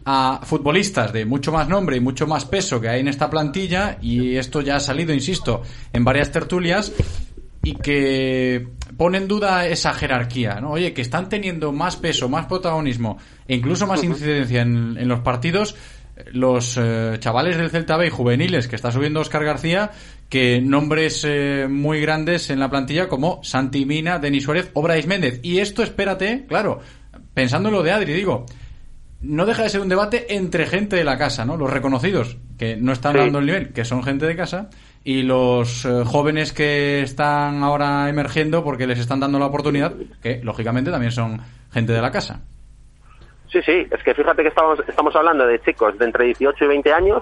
a futbolistas de mucho más nombre y mucho más peso que hay en esta plantilla, y esto ya ha salido, insisto, en varias tertulias, y que pone en duda esa jerarquía, ¿no? Oye, que están teniendo más peso, más protagonismo e incluso más incidencia en, en los partidos los eh, chavales del Celta B y juveniles que está subiendo Óscar García, que nombres eh, muy grandes en la plantilla como Santi Mina, Denis Suárez o Brais Méndez. Y esto, espérate, claro, pensando en lo de Adri, digo, no deja de ser un debate entre gente de la casa, ¿no? Los reconocidos, que no están sí. dando el nivel, que son gente de casa, y los eh, jóvenes que están ahora emergiendo porque les están dando la oportunidad, que lógicamente también son gente de la casa. Sí, sí, es que fíjate que estamos estamos hablando de chicos de entre dieciocho y veinte años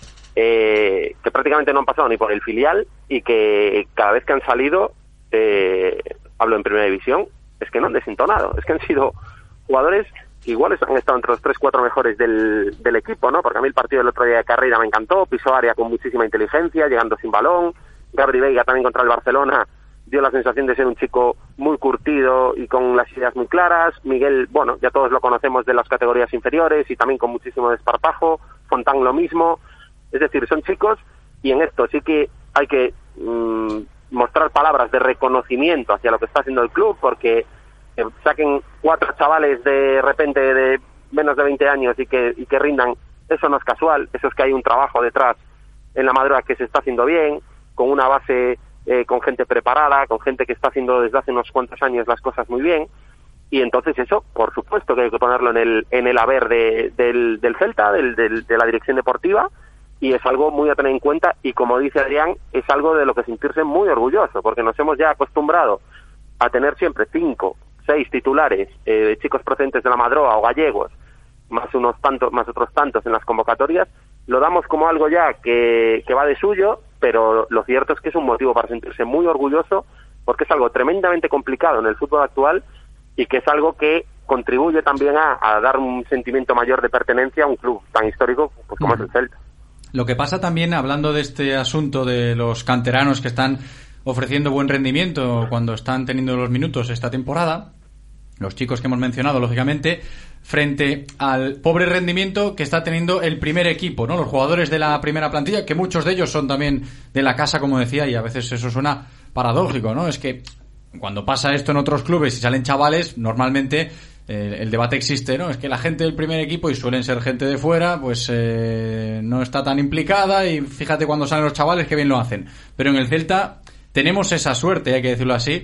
eh, que prácticamente no han pasado ni por el filial y que cada vez que han salido, eh, hablo en primera división, es que no han desentonado, es que han sido jugadores que igual han estado entre los tres cuatro mejores del, del equipo, ¿no? Porque a mí el partido del otro día de Carrera me encantó, pisó área con muchísima inteligencia, llegando sin balón. Gabri Veiga también contra el Barcelona dio la sensación de ser un chico muy curtido y con las ideas muy claras. Miguel, bueno, ya todos lo conocemos de las categorías inferiores y también con muchísimo desparpajo. Fontán lo mismo. Es decir, son chicos, y en esto sí que hay que mmm, mostrar palabras de reconocimiento hacia lo que está haciendo el club, porque que saquen cuatro chavales de repente de menos de veinte años y que, y que rindan, eso no es casual, eso es que hay un trabajo detrás en la Madroa que se está haciendo bien, con una base, eh, con gente preparada, con gente que está haciendo desde hace unos cuantos años las cosas muy bien, y entonces eso, por supuesto que hay que ponerlo en el en el haber de, del, del Celta, del, del, de la dirección deportiva, y es algo muy a tener en cuenta, y como dice Adrián, es algo de lo que sentirse muy orgulloso, porque nos hemos ya acostumbrado a tener siempre cinco, seis titulares, eh, chicos procedentes de la Madroa o gallegos, más unos tantos, más otros tantos en las convocatorias. Lo damos como algo ya que, que va de suyo, pero lo cierto es que es un motivo para sentirse muy orgulloso, porque es algo tremendamente complicado en el fútbol actual y que es algo que contribuye también a, a dar un sentimiento mayor de pertenencia a un club tan histórico pues como uh-huh. es el Celta. Lo que pasa también, hablando de este asunto de los canteranos que están ofreciendo buen rendimiento cuando están teniendo los minutos esta temporada, los chicos que hemos mencionado, lógicamente, frente al pobre rendimiento que está teniendo el primer equipo, ¿no? Los jugadores de la primera plantilla, que muchos de ellos son también de la casa, como decía, y a veces eso suena paradójico, ¿no? Es que cuando pasa esto en otros clubes y salen chavales, normalmente eh, el debate existe, ¿no? Es que la gente del primer equipo, y suelen ser gente de fuera, pues eh, no está tan implicada, y fíjate cuando salen los chavales que bien lo hacen. Pero en el Celta tenemos esa suerte, hay que decirlo así,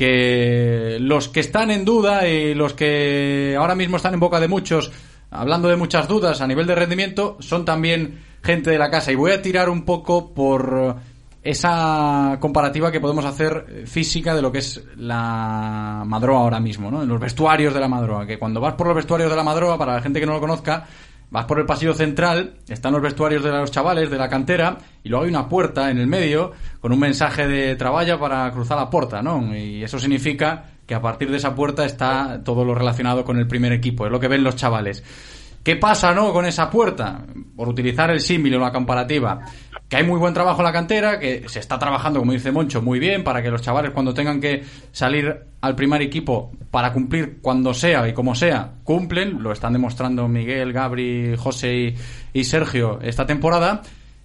que los que están en duda y los que ahora mismo están en boca de muchos, hablando de muchas dudas a nivel de rendimiento, son también gente de la casa. Y voy a tirar un poco por esa comparativa que podemos hacer física de lo que es la Madroa ahora mismo, ¿no? En los vestuarios de la Madroa, que cuando vas por los vestuarios de la Madroa, para la gente que no lo conozca, vas por el pasillo central, están los vestuarios de los chavales de la cantera, y luego hay una puerta en el medio con un mensaje de traballa para cruzar la puerta, ¿no? Y eso significa que a partir de esa puerta está todo lo relacionado con el primer equipo, es lo que ven los chavales. ¿Qué pasa, no, con esa puerta? Por utilizar el símil o la comparativa, que hay muy buen trabajo en la cantera, que se está trabajando, como dice Moncho, muy bien, para que los chavales, cuando tengan que salir al primer equipo para cumplir cuando sea y como sea, cumplen. Lo están demostrando Miguel, Gabri, José y, y Sergio esta temporada.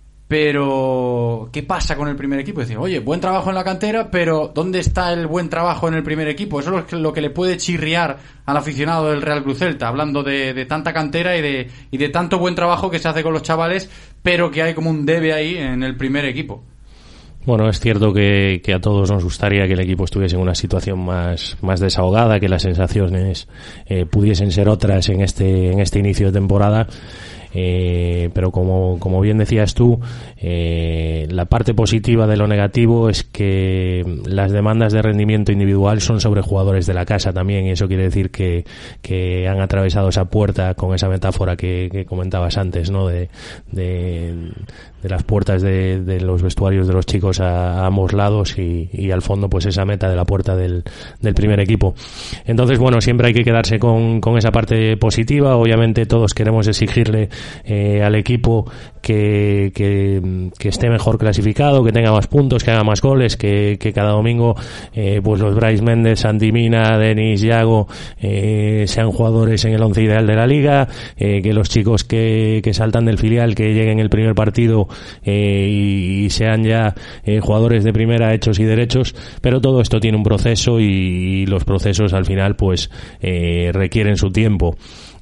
Pero ¿qué pasa con el primer equipo? Decir, oye, buen trabajo en la cantera, pero ¿dónde está el buen trabajo en el primer equipo? Eso es lo que le puede chirriar al aficionado del Real Cruz Celta, hablando de, de tanta cantera y de, y de tanto buen trabajo que se hace con los chavales, pero que hay como un debe ahí en el primer equipo. Bueno, es cierto que, que a todos nos gustaría que el equipo estuviese en una situación más, más desahogada, que las sensaciones eh, pudiesen ser otras en este, en este inicio de temporada. Eh, pero como, como bien decías tú, eh, la parte positiva de lo negativo es que las demandas de rendimiento individual son sobre jugadores de la casa también, y eso quiere decir que, que han atravesado esa puerta con esa metáfora que, que comentabas antes, ¿no? De, de, de las puertas de, de los vestuarios de los chicos a, a ambos lados, y, y al fondo pues esa meta de la puerta del, del primer equipo. Entonces, bueno, siempre hay que quedarse con, con esa parte positiva. Obviamente todos queremos exigirle Eh, al equipo que, que, que esté mejor mejor clasificado, que tenga más puntos, que haga más goles, que, que cada domingo eh, pues los Brais Méndez, Santi Mina, Denis, Yago eh, sean jugadores en el once ideal de la liga, eh, que los chicos que, que saltan del filial, que lleguen el primer partido eh, y, y sean ya eh, jugadores de primera hechos y derechos, pero todo esto tiene un proceso y, y los procesos al final pues eh, requieren su tiempo.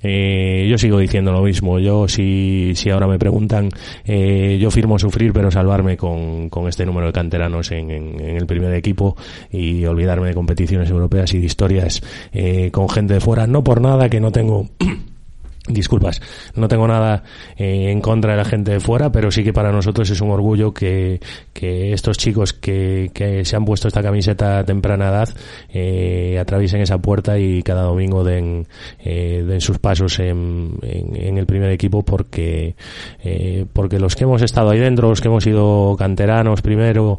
Eh, yo sigo diciendo lo mismo. Yo, si, si ahora me preguntan, eh, yo firmo sufrir pero salvarme con, con este número de canteranos en, en, en el primer equipo y olvidarme de competiciones europeas y de historias eh, con gente de fuera. No por nada, que no tengo disculpas, no tengo nada eh, en contra de la gente de fuera, pero sí que para nosotros es un orgullo que, que estos chicos que, que se han puesto esta camiseta a temprana edad eh, atraviesen esa puerta y cada domingo den, eh, den sus pasos en, en, en el primer equipo, porque eh, porque los que hemos estado ahí dentro, los que hemos sido canteranos primero,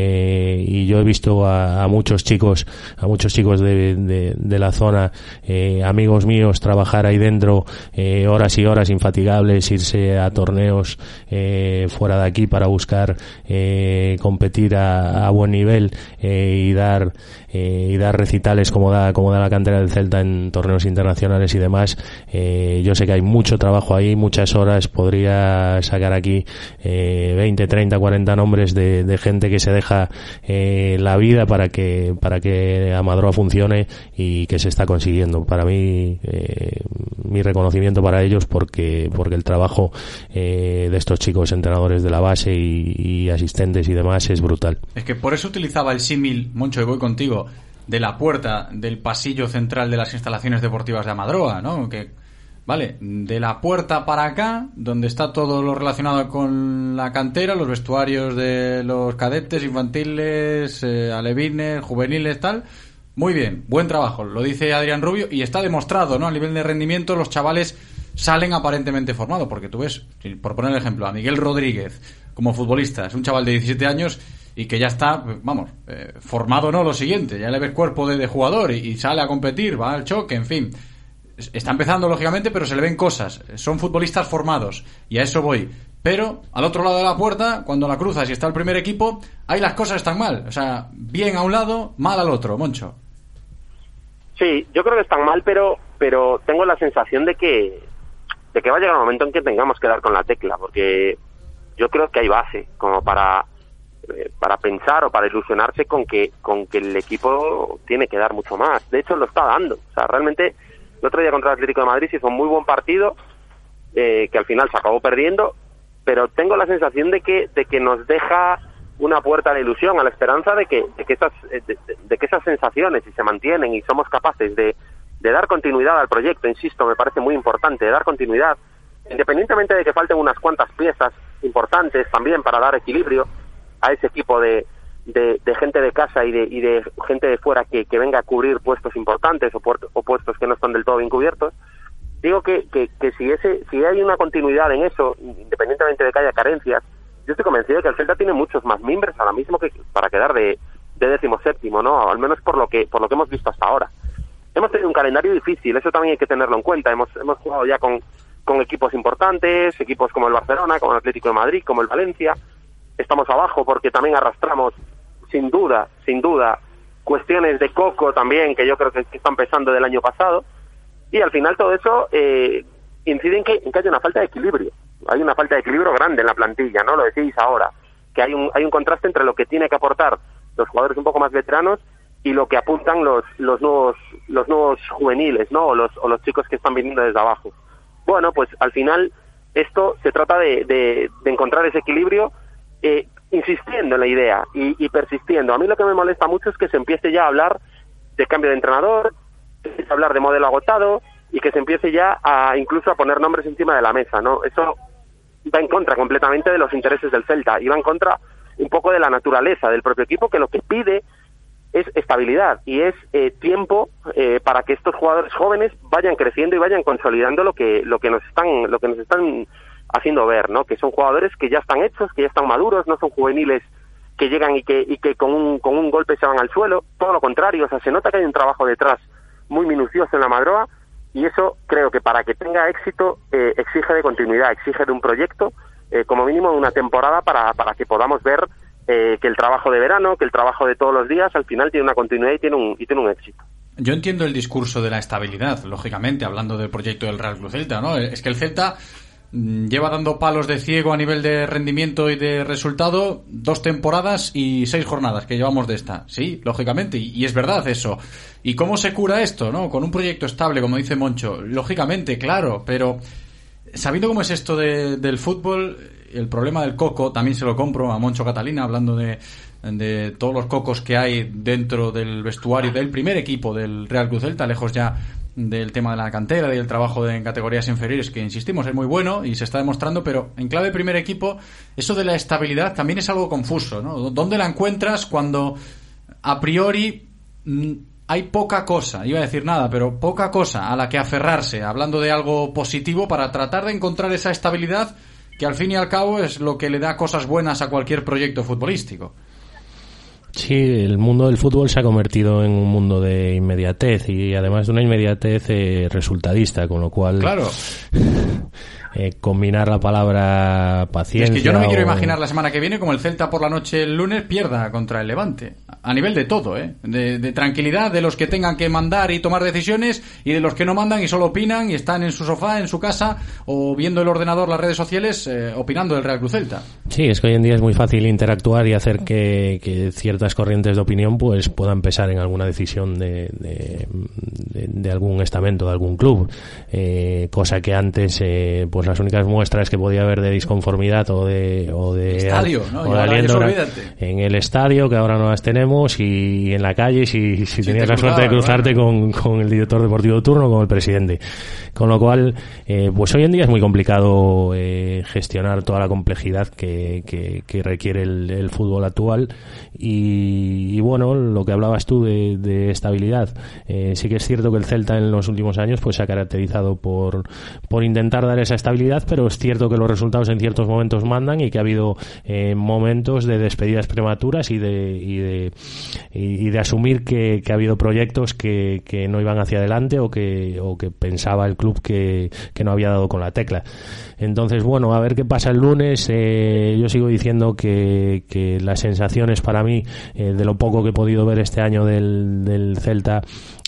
eh, y yo he visto a, a muchos chicos a muchos chicos de, de, de la zona, eh, amigos míos, trabajar ahí dentro Eh, horas y horas infatigables, irse a torneos eh, fuera de aquí para buscar eh, competir a, a buen nivel eh, y dar eh, y dar recitales como da como da la cantera del Celta en torneos internacionales y demás. Eh, yo sé que hay mucho trabajo ahí, muchas horas. Podría sacar aquí eh, veinte, treinta, cuarenta nombres de, de gente que se deja eh, la vida para que para que Amadroa funcione y que se está consiguiendo. Para mí, eh, mi reconocimiento para ellos, porque porque el trabajo eh, de estos chicos entrenadores de la base y, y asistentes y demás es brutal. Es que por eso utilizaba el símil, Moncho, y voy contigo, de la puerta del pasillo central de las instalaciones deportivas de Amadroa, ¿no? Que, vale, de la puerta para acá, donde está todo lo relacionado con la cantera, los vestuarios de los cadetes, infantiles, eh, alevines, juveniles, tal. Muy bien, buen trabajo, lo dice Adrián Rubio, y está demostrado, ¿no? A nivel de rendimiento, los chavales salen aparentemente formados, porque tú ves, por poner el ejemplo, a Miguel Rodríguez como futbolista, es un chaval de diecisiete años y que ya está, vamos, eh, formado, no, lo siguiente, ya le ves cuerpo de, de jugador y, y sale a competir, va al choque, en fin. Está empezando, lógicamente, pero se le ven cosas, son futbolistas formados, y a eso voy. Pero, al otro lado de la puerta, cuando la cruzas y está el primer equipo, ahí las cosas están mal, o sea, bien a un lado, mal al otro, Moncho. Sí, yo creo que están mal, pero pero tengo la sensación de que de que va a llegar un momento en que tengamos que dar con la tecla, porque yo creo que hay base como para eh, para pensar o para ilusionarse con que con que el equipo tiene que dar mucho más. De hecho, lo está dando. O sea, realmente el otro día contra el Atlético de Madrid hizo un muy buen partido, eh, que al final se acabó perdiendo, pero tengo la sensación de que de que nos deja una puerta a la ilusión, a la esperanza de que de que esas de, de, de que esas sensaciones, si se mantienen y somos capaces de, de dar continuidad al proyecto, insisto, me parece muy importante, de dar continuidad, independientemente de que falten unas cuantas piezas importantes también para dar equilibrio a ese equipo de, de, de gente de casa y de, y de gente de fuera que, que venga a cubrir puestos importantes o, puertos, o puestos que no están del todo bien cubiertos. Digo que, que, que si ese si hay una continuidad en eso, independientemente de que haya carencias, yo estoy convencido de que el Celta tiene muchos más mimbres ahora mismo que para quedar de, de décimo séptimo, ¿no? Al menos por lo que por lo que hemos visto hasta ahora. Hemos tenido un calendario difícil, eso también hay que tenerlo en cuenta. Hemos hemos jugado ya con, con equipos importantes, equipos como el Barcelona, como el Atlético de Madrid, como el Valencia. Estamos abajo porque también arrastramos, sin duda, sin duda, cuestiones de coco también, que yo creo que, que están pesando del año pasado. Y al final todo eso eh, incide en que, en que hay una falta de equilibrio. Hay una falta de equilibrio grande en la plantilla, ¿no? Lo decís ahora, que hay un hay un contraste entre lo que tiene que aportar los jugadores un poco más veteranos y lo que apuntan los los nuevos los nuevos juveniles, ¿no? O los o los chicos que están viniendo desde abajo. Bueno, pues al final esto se trata de de, de encontrar ese equilibrio, eh, insistiendo en la idea y, y persistiendo. A mí lo que me molesta mucho es que se empiece ya a hablar de cambio de entrenador, que se empiece a hablar de modelo agotado y que se empiece ya a incluso a poner nombres encima de la mesa, ¿no? Eso va en contra completamente de los intereses del Celta y va en contra un poco de la naturaleza del propio equipo, que lo que pide es estabilidad y es eh, tiempo eh, para que estos jugadores jóvenes vayan creciendo y vayan consolidando lo que lo que nos están lo que nos están haciendo ver, ¿no? Que son jugadores que ya están hechos, que ya están maduros, no son juveniles que llegan y que y que con un con un golpe se van al suelo, todo lo contrario. O sea, se nota que hay un trabajo detrás muy minucioso en la Amadroa. Y eso creo que para que tenga éxito eh, exige de continuidad, exige de un proyecto eh, como mínimo una temporada para, para que podamos ver eh, que el trabajo de verano, que el trabajo de todos los días al final tiene una continuidad y tiene un, y tiene un éxito. Yo entiendo el discurso de la estabilidad, lógicamente, hablando del proyecto del Real Club Celta, ¿no? Es que el Celta lleva dando palos de ciego a nivel de rendimiento y de resultado dos temporadas y seis jornadas que llevamos de esta. Sí, lógicamente, y, y es verdad eso. ¿Y cómo se cura esto, no? Con un proyecto estable, como dice Moncho. Lógicamente, claro, pero sabiendo cómo es esto de, del fútbol, el problema del coco, también se lo compro a Moncho Catalina, hablando de, de todos los cocos que hay dentro del vestuario del primer equipo del Real Club Celta, lejos ya del tema de la cantera, del trabajo de, en categorías inferiores, que insistimos es muy bueno y se está demostrando, pero en clave primer equipo, eso de la estabilidad también es algo confuso, ¿no? ¿Dónde la encuentras cuando a priori mmm, hay poca cosa, iba a decir nada, pero poca cosa a la que aferrarse, hablando de algo positivo, para tratar de encontrar esa estabilidad que al fin y al cabo es lo que le da cosas buenas a cualquier proyecto futbolístico? Sí, el mundo del fútbol se ha convertido en un mundo de inmediatez y además de una inmediatez eh, resultadista, con lo cual claro. eh, combinar la palabra paciencia. Es que yo no me o... quiero imaginar la semana que viene como el Celta por la noche el lunes pierda contra el Levante, a nivel de todo, ¿eh? de, de tranquilidad de los que tengan que mandar y tomar decisiones y de los que no mandan y solo opinan y están en su sofá, en su casa o viendo el ordenador, las redes sociales, eh, opinando del Real Club Celta. Sí, es que hoy en día es muy fácil interactuar y hacer que, que ciertas corrientes de opinión pues puedan pesar en alguna decisión de, de, de, de algún estamento, de algún club, eh, cosa que antes eh, pues las únicas muestras que podía haber de disconformidad o de o de estadio, ¿no? o de aliento en el estadio, que ahora no las tenemos, y en la calle si, si, si tenías la suerte de cruzarte con, con el director deportivo de turno, con el presidente, con lo cual eh, pues hoy en día es muy complicado eh, gestionar toda la complejidad que, que, que requiere el, el fútbol actual. Y, y bueno, lo que hablabas tú de, de estabilidad, eh, sí que es cierto que el Celta en los últimos años pues se ha caracterizado por, por intentar dar esa estabilidad, pero es cierto que los resultados en ciertos momentos mandan y que ha habido eh, momentos de despedidas prematuras y de y de, y, y de asumir que, que ha habido proyectos que, que no iban hacia adelante o que, o que pensaba el club que, que no había dado con la tecla. Entonces, bueno, a ver qué pasa el lunes. Eh, yo sigo diciendo que, que las sensaciones para mí, eh, de lo poco que he podido ver este año del, del Celta,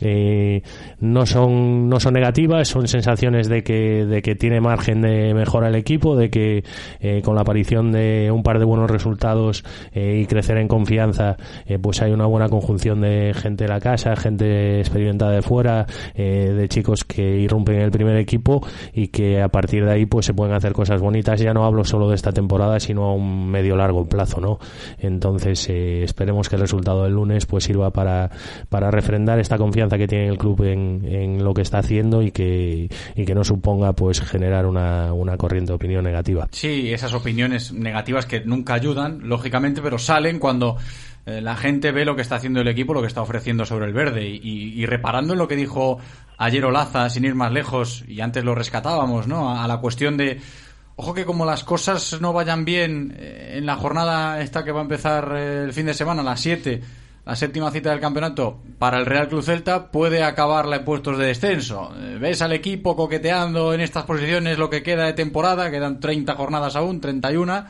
eh, no son no son negativas, son sensaciones de que de que tiene margen de mejora el equipo, de que eh, con la aparición de un par de buenos resultados eh, y crecer en confianza, eh, pues hay una buena conjunción de gente de la casa, gente experimentada de fuera, eh, de chicos que irrumpen en el primer equipo y que a partir de ahí pues se pueden hacer cosas bonitas. Ya no hablo solo de esta temporada, sino a un medio largo plazo, ¿no? Entonces eh, esperemos que el resultado del lunes pues sirva para para refrendar esta confianza que tiene el club en, en lo que está haciendo y que y que no suponga pues generar una, una corriente de opinión negativa. Sí, esas opiniones negativas que nunca ayudan, lógicamente, pero salen cuando eh, la gente ve lo que está haciendo el equipo, lo que está ofreciendo sobre el verde y, y, y reparando en lo que dijo ayer Olaza, sin ir más lejos, y antes lo rescatábamos, ¿no? A, a la cuestión de ojo que como las cosas no vayan bien eh, en la jornada esta que va a empezar eh, el fin de semana a las siete, la séptima cita del campeonato para el Real Club Celta, puede acabarla en puestos de descenso. Ves al equipo coqueteando en estas posiciones lo que queda de temporada, quedan treinta jornadas aún, treinta y una,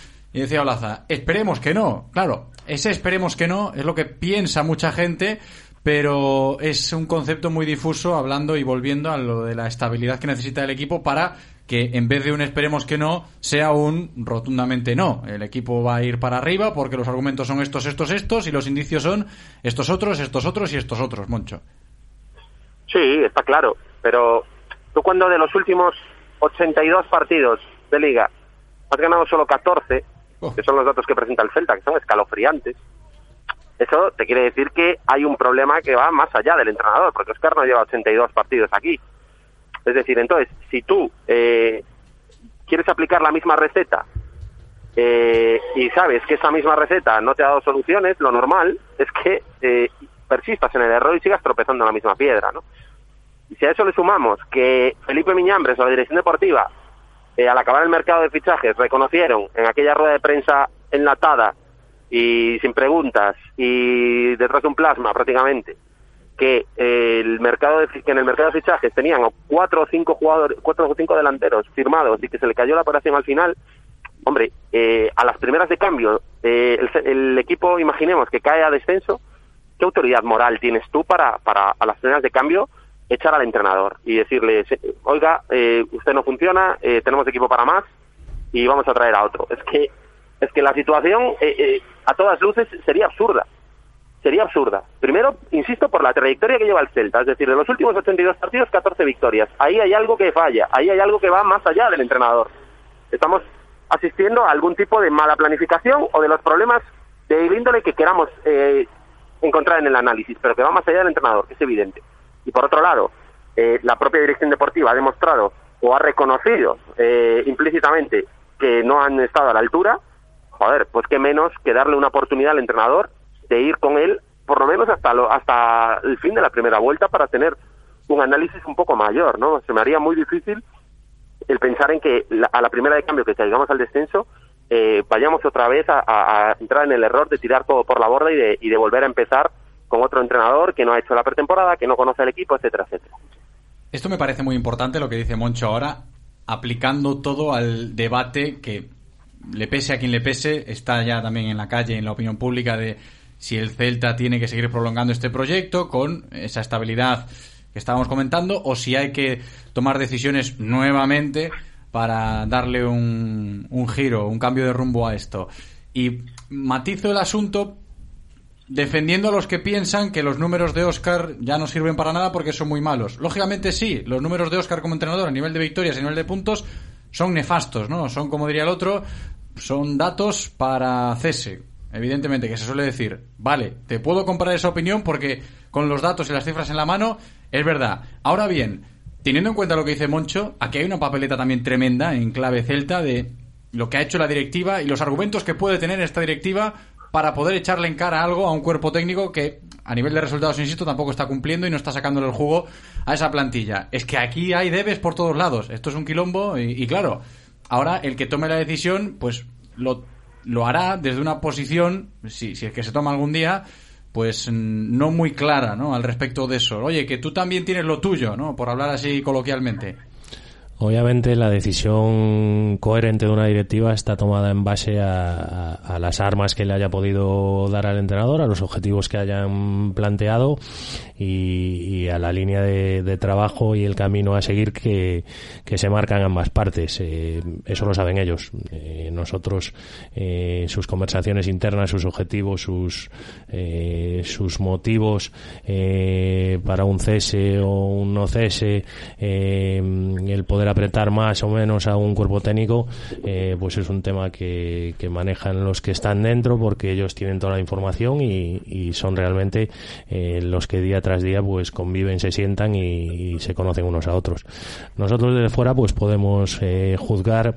y decía Olaza, esperemos que no. Claro, ese esperemos que no es lo que piensa mucha gente, pero es un concepto muy difuso, hablando y volviendo a lo de la estabilidad que necesita el equipo para que en vez de un esperemos que no, sea un rotundamente no. El equipo va a ir para arriba porque los argumentos son estos, estos, estos, y los indicios son estos otros, estos otros y estos otros, Moncho. Sí, está claro, pero tú cuando de los últimos ochenta y dos partidos de Liga has ganado solo catorce, oh. que son los datos que presenta el Celta, que son escalofriantes, eso te quiere decir que hay un problema que va más allá del entrenador, porque Óscar no lleva ochenta y dos partidos aquí. Es decir, entonces, si tú eh, quieres aplicar la misma receta eh, y sabes que esa misma receta no te ha dado soluciones, lo normal es que eh, persistas en el error y sigas tropezando en la misma piedra, ¿no? Y si a eso le sumamos que Felipe Miñambres o la dirección deportiva, eh, al acabar el mercado de fichajes, reconocieron en aquella rueda de prensa enlatada y sin preguntas y detrás de un plasma prácticamente, que eh, el mercado de, que en el mercado de fichajes tenían cuatro o cinco jugadores, cuatro o cinco delanteros firmados y que se le cayó la operación al final, hombre, eh, a las primeras de cambio, eh, el, el equipo, imaginemos que cae a descenso, ¿qué autoridad moral tienes tú para, para a las primeras de cambio echar al entrenador y decirle, oiga, eh, usted no funciona, eh, tenemos equipo para más y vamos a traer a otro? Es que es que la situación eh, eh, a todas luces sería absurda. Sería absurda. Primero, insisto, por la trayectoria que lleva el Celta, es decir, de los últimos ochenta y dos partidos, catorce victorias. Ahí hay algo que falla, ahí hay algo que va más allá del entrenador. Estamos asistiendo a algún tipo de mala planificación o de los problemas de índole que queramos eh, encontrar en el análisis, pero que va más allá del entrenador, que es evidente. Y por otro lado, eh, la propia dirección deportiva ha demostrado o ha reconocido eh, implícitamente que no han estado a la altura. Joder, pues qué menos que darle una oportunidad al entrenador de ir con él por lo menos hasta lo, hasta el fin de la primera vuelta para tener un análisis un poco mayor, ¿no? Se me haría muy difícil el pensar en que la, a la primera de cambio que caigamos al descenso eh, vayamos otra vez a, a, a entrar en el error de tirar todo por la borda y de, y de volver a empezar con otro entrenador que no ha hecho la pretemporada, que no conoce el equipo, etcétera, etcétera. Esto me parece muy importante lo que dice Moncho ahora, aplicando todo al debate que, le pese a quien le pese, está ya también en la calle, en la opinión pública, de si el Celta tiene que seguir prolongando este proyecto con esa estabilidad que estábamos comentando, o si hay que tomar decisiones nuevamente para darle un, un giro, un cambio de rumbo a esto. Y matizo el asunto defendiendo a los que piensan que los números de Óscar ya no sirven para nada porque son muy malos. Lógicamente sí, los números de Óscar como entrenador a nivel de victorias y a nivel de puntos son nefastos, ¿no? Son, como diría el otro, son datos para cese. Evidentemente, que se suele decir, vale, te puedo comprar esa opinión porque con los datos y las cifras en la mano es verdad. Ahora bien, teniendo en cuenta lo que dice Moncho, aquí hay una papeleta también tremenda en clave celta de lo que ha hecho la directiva y los argumentos que puede tener esta directiva para poder echarle en cara algo a un cuerpo técnico que, a nivel de resultados, insisto, tampoco está cumpliendo y no está sacándole el jugo a esa plantilla. Es que aquí hay debes por todos lados. Esto es un quilombo y, y claro, ahora el que tome la decisión, pues lo, lo hará desde una posición, si, si es que se toma algún día, pues no muy clara, ¿no?, al respecto de eso. Oye, que tú también tienes lo tuyo, ¿no?, por hablar así coloquialmente. Obviamente la decisión coherente de una directiva está tomada en base a, a, a las armas que le haya podido dar al entrenador, a los objetivos que hayan planteado y, y a la línea de, de trabajo y el camino a seguir que, que se marcan ambas partes. Eh, eso lo saben ellos. Eh, nosotros, eh, sus conversaciones internas, sus objetivos, sus, eh, sus motivos eh, para un cese o un no cese, eh, el poder apretar más o menos a un cuerpo técnico, eh, pues es un tema que, que manejan los que están dentro porque ellos tienen toda la información y, y son realmente eh, los que día tras día pues conviven, se sientan y, y se conocen unos a otros. Nosotros desde fuera pues podemos eh, juzgar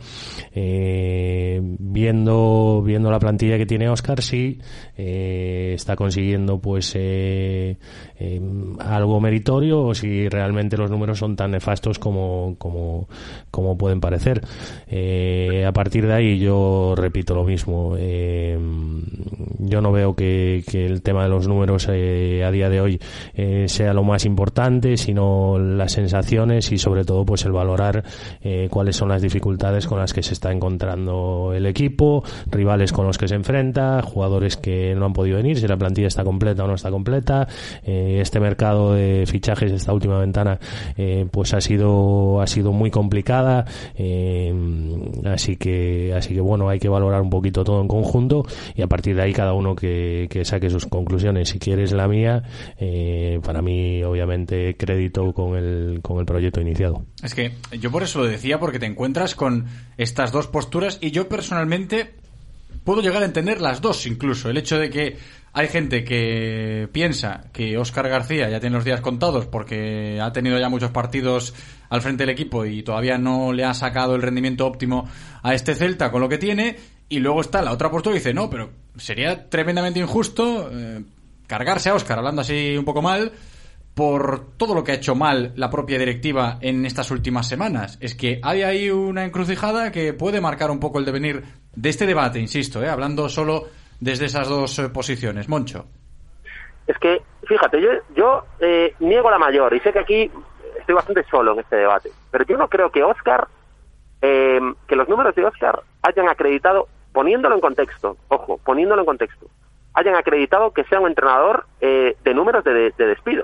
eh, viendo viendo la plantilla que tiene Óscar si eh, está consiguiendo pues eh, eh, algo meritorio o si realmente los números son tan nefastos como como como pueden parecer. Eh, a partir de ahí yo repito lo mismo. Eh, yo no veo que, que el tema de los números eh, a día de hoy eh, sea lo más importante, sino las sensaciones y sobre todo pues el valorar eh, cuáles son las dificultades con las que se está encontrando el equipo, rivales con los que se enfrenta, jugadores que no han podido venir, si la plantilla está completa o no está completa. Eh, este mercado de fichajes, esta última ventana, eh, pues ha sido ha sido muy complicada, eh, así que así que bueno, hay que valorar un poquito todo en conjunto y a partir de ahí cada uno que, que saque sus conclusiones. Si quieres la mía, eh, para mí obviamente crédito con el con el proyecto iniciado. Es que yo por eso lo decía, porque te encuentras con estas dos posturas y yo personalmente puedo llegar a entender las dos, incluso el hecho de que hay gente que piensa que Óscar García ya tiene los días contados porque ha tenido ya muchos partidos al frente del equipo y todavía no le ha sacado el rendimiento óptimo a este Celta con lo que tiene, y luego está la otra postura y dice, no, pero sería tremendamente injusto eh, cargarse a Óscar, hablando así un poco mal, por todo lo que ha hecho mal la propia directiva en estas últimas semanas. Es que hay ahí una encrucijada que puede marcar un poco el devenir de este debate, insisto, eh, hablando solo desde esas dos eh, posiciones. Moncho. Es que, fíjate, yo, yo eh, niego la mayor y sé que aquí estoy bastante solo en este debate, pero yo no creo que Óscar eh, que los números de Óscar hayan acreditado, poniéndolo en contexto, ojo, poniéndolo en contexto, hayan acreditado que sea un entrenador eh, de números de, de, de despido.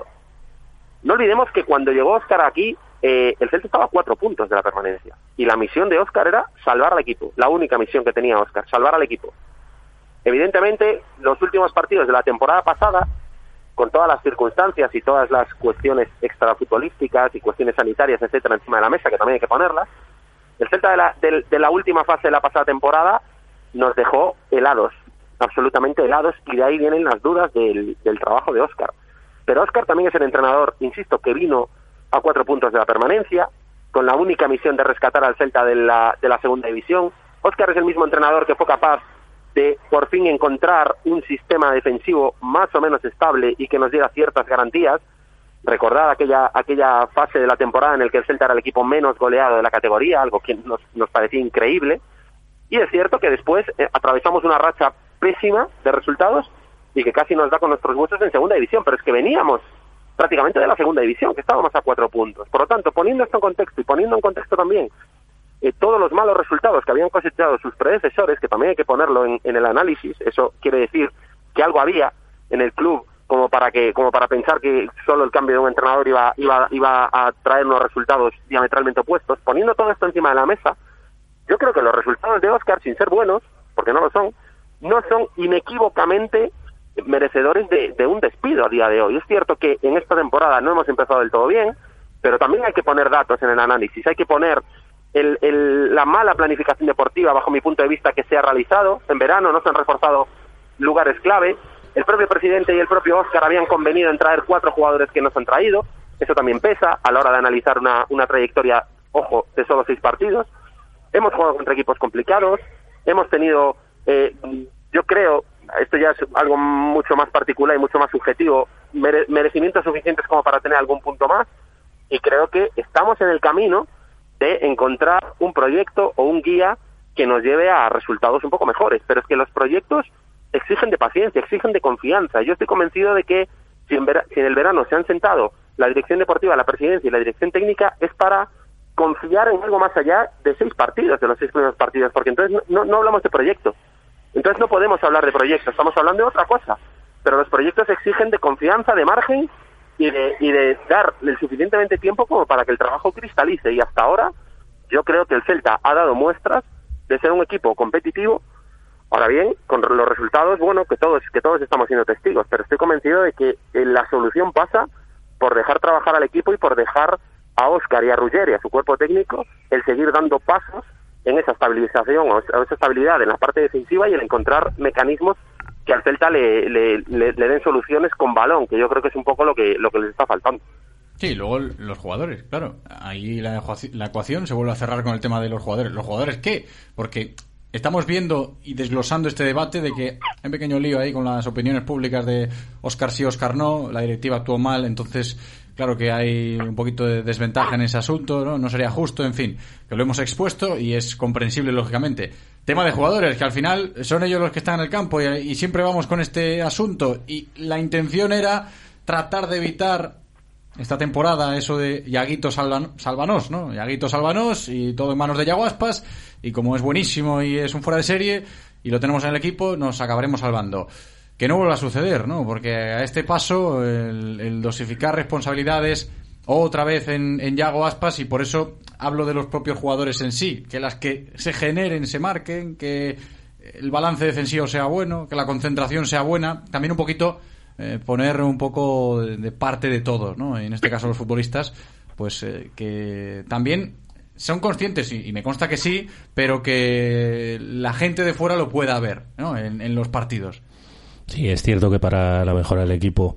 No olvidemos que cuando llegó Óscar aquí, eh, el Celta estaba a cuatro puntos de la permanencia. Y la misión de Óscar era salvar al equipo. La única misión que tenía Óscar, salvar al equipo. Evidentemente, los últimos partidos de la temporada pasada, con todas las circunstancias y todas las cuestiones extrafutbolísticas y cuestiones sanitarias, etcétera, encima de la mesa, que también hay que ponerlas, el Celta de la, de, de la última fase de la pasada temporada nos dejó helados, absolutamente helados, y de ahí vienen las dudas del, del trabajo de Óscar. Pero Óscar también es el entrenador, insisto, que vino a cuatro puntos de la permanencia, con la única misión de rescatar al Celta de la, de la segunda división. Óscar es el mismo entrenador que fue capaz de por fin encontrar un sistema defensivo más o menos estable y que nos diera ciertas garantías. Recordad aquella aquella fase de la temporada en la que el Celta era el equipo menos goleado de la categoría, algo que nos, nos parecía increíble. Y es cierto que después eh, atravesamos una racha pésima de resultados y que casi nos da con nuestros huesos en segunda división, pero es que veníamos prácticamente de la segunda división, que estábamos a cuatro puntos. Por lo tanto, poniendo esto en contexto y poniendo en contexto también eh, todos los malos resultados que habían cosechado sus predecesores, que también hay que ponerlo en, en el análisis, eso quiere decir que algo había en el club como para que como para pensar que solo el cambio de un entrenador iba iba iba a traer unos resultados diametralmente opuestos. Poniendo todo esto encima de la mesa, yo creo que los resultados de Óscar, sin ser buenos, porque no lo son, no son inequívocamente merecedores de, de un despido a día de hoy. Es cierto que en esta temporada no hemos empezado del todo bien, pero también hay que poner datos en el análisis, hay que poner el, el, la mala planificación deportiva, bajo mi punto de vista, que se ha realizado. En verano no se han reforzado lugares clave. El propio presidente y el propio Óscar habían convenido en traer cuatro jugadores que no se han traído. Eso también pesa a la hora de analizar una, una trayectoria, ojo, de solo seis partidos. Hemos jugado contra equipos complicados, hemos tenido, eh, yo creo, esto ya es algo mucho más particular y mucho más subjetivo, mere- merecimientos suficientes como para tener algún punto más, y creo que estamos en el camino de encontrar un proyecto o un guía que nos lleve a resultados un poco mejores. Pero es que los proyectos exigen de paciencia, exigen de confianza. Yo estoy convencido de que si en, vera- si en el verano se han sentado la dirección deportiva, la presidencia y la dirección técnica, es para confiar en algo más allá de seis partidos, de los seis primeros partidos, porque entonces no, no hablamos de proyecto. Entonces no podemos hablar de proyectos, estamos hablando de otra cosa. Pero los proyectos exigen de confianza, de margen y de, y de dar el suficientemente tiempo como para que el trabajo cristalice. Y hasta ahora yo creo que el Celta ha dado muestras de ser un equipo competitivo. Ahora bien, con los resultados, bueno, que todos que todos estamos siendo testigos, pero estoy convencido de que la solución pasa por dejar trabajar al equipo y por dejar a Óscar y a Ruggeri, a su cuerpo técnico, el seguir dando pasos en esa estabilización o esa estabilidad en la parte defensiva y el encontrar mecanismos que al Celta le, le, le, le den soluciones con balón, que yo creo que es un poco lo que lo que les está faltando. Sí, luego los jugadores, claro. Ahí la, la ecuación se vuelve a cerrar con el tema de los jugadores. ¿Los jugadores qué? Porque estamos viendo y desglosando este debate de que hay un pequeño lío ahí con las opiniones públicas de Óscar sí, Óscar no, la directiva actuó mal, entonces claro que hay un poquito de desventaja en ese asunto, ¿no? No sería justo, en fin, que lo hemos expuesto y es comprensible lógicamente. Tema de jugadores, que al final son ellos los que están en el campo y, y siempre vamos con este asunto, y la intención era tratar de evitar esta temporada eso de Yaguito Salvan, Sálvanos, ¿no? Yaguito Sálvanos y todo en manos de Yago Aspas, y como es buenísimo y es un fuera de serie y lo tenemos en el equipo, nos acabaremos salvando. Que no vuelva a suceder, ¿no? Porque a este paso el, el dosificar responsabilidades otra vez en, en Yago Aspas, y por eso hablo de los propios jugadores en sí, que las que se generen se marquen, que el balance defensivo sea bueno, que la concentración sea buena, también un poquito eh, poner un poco de, de parte de todos, ¿no? En este caso los futbolistas, pues eh, que también son conscientes, y, y me consta que sí, pero que la gente de fuera lo pueda ver, ¿no? En, en los partidos. Sí, es cierto que para la mejora del equipo,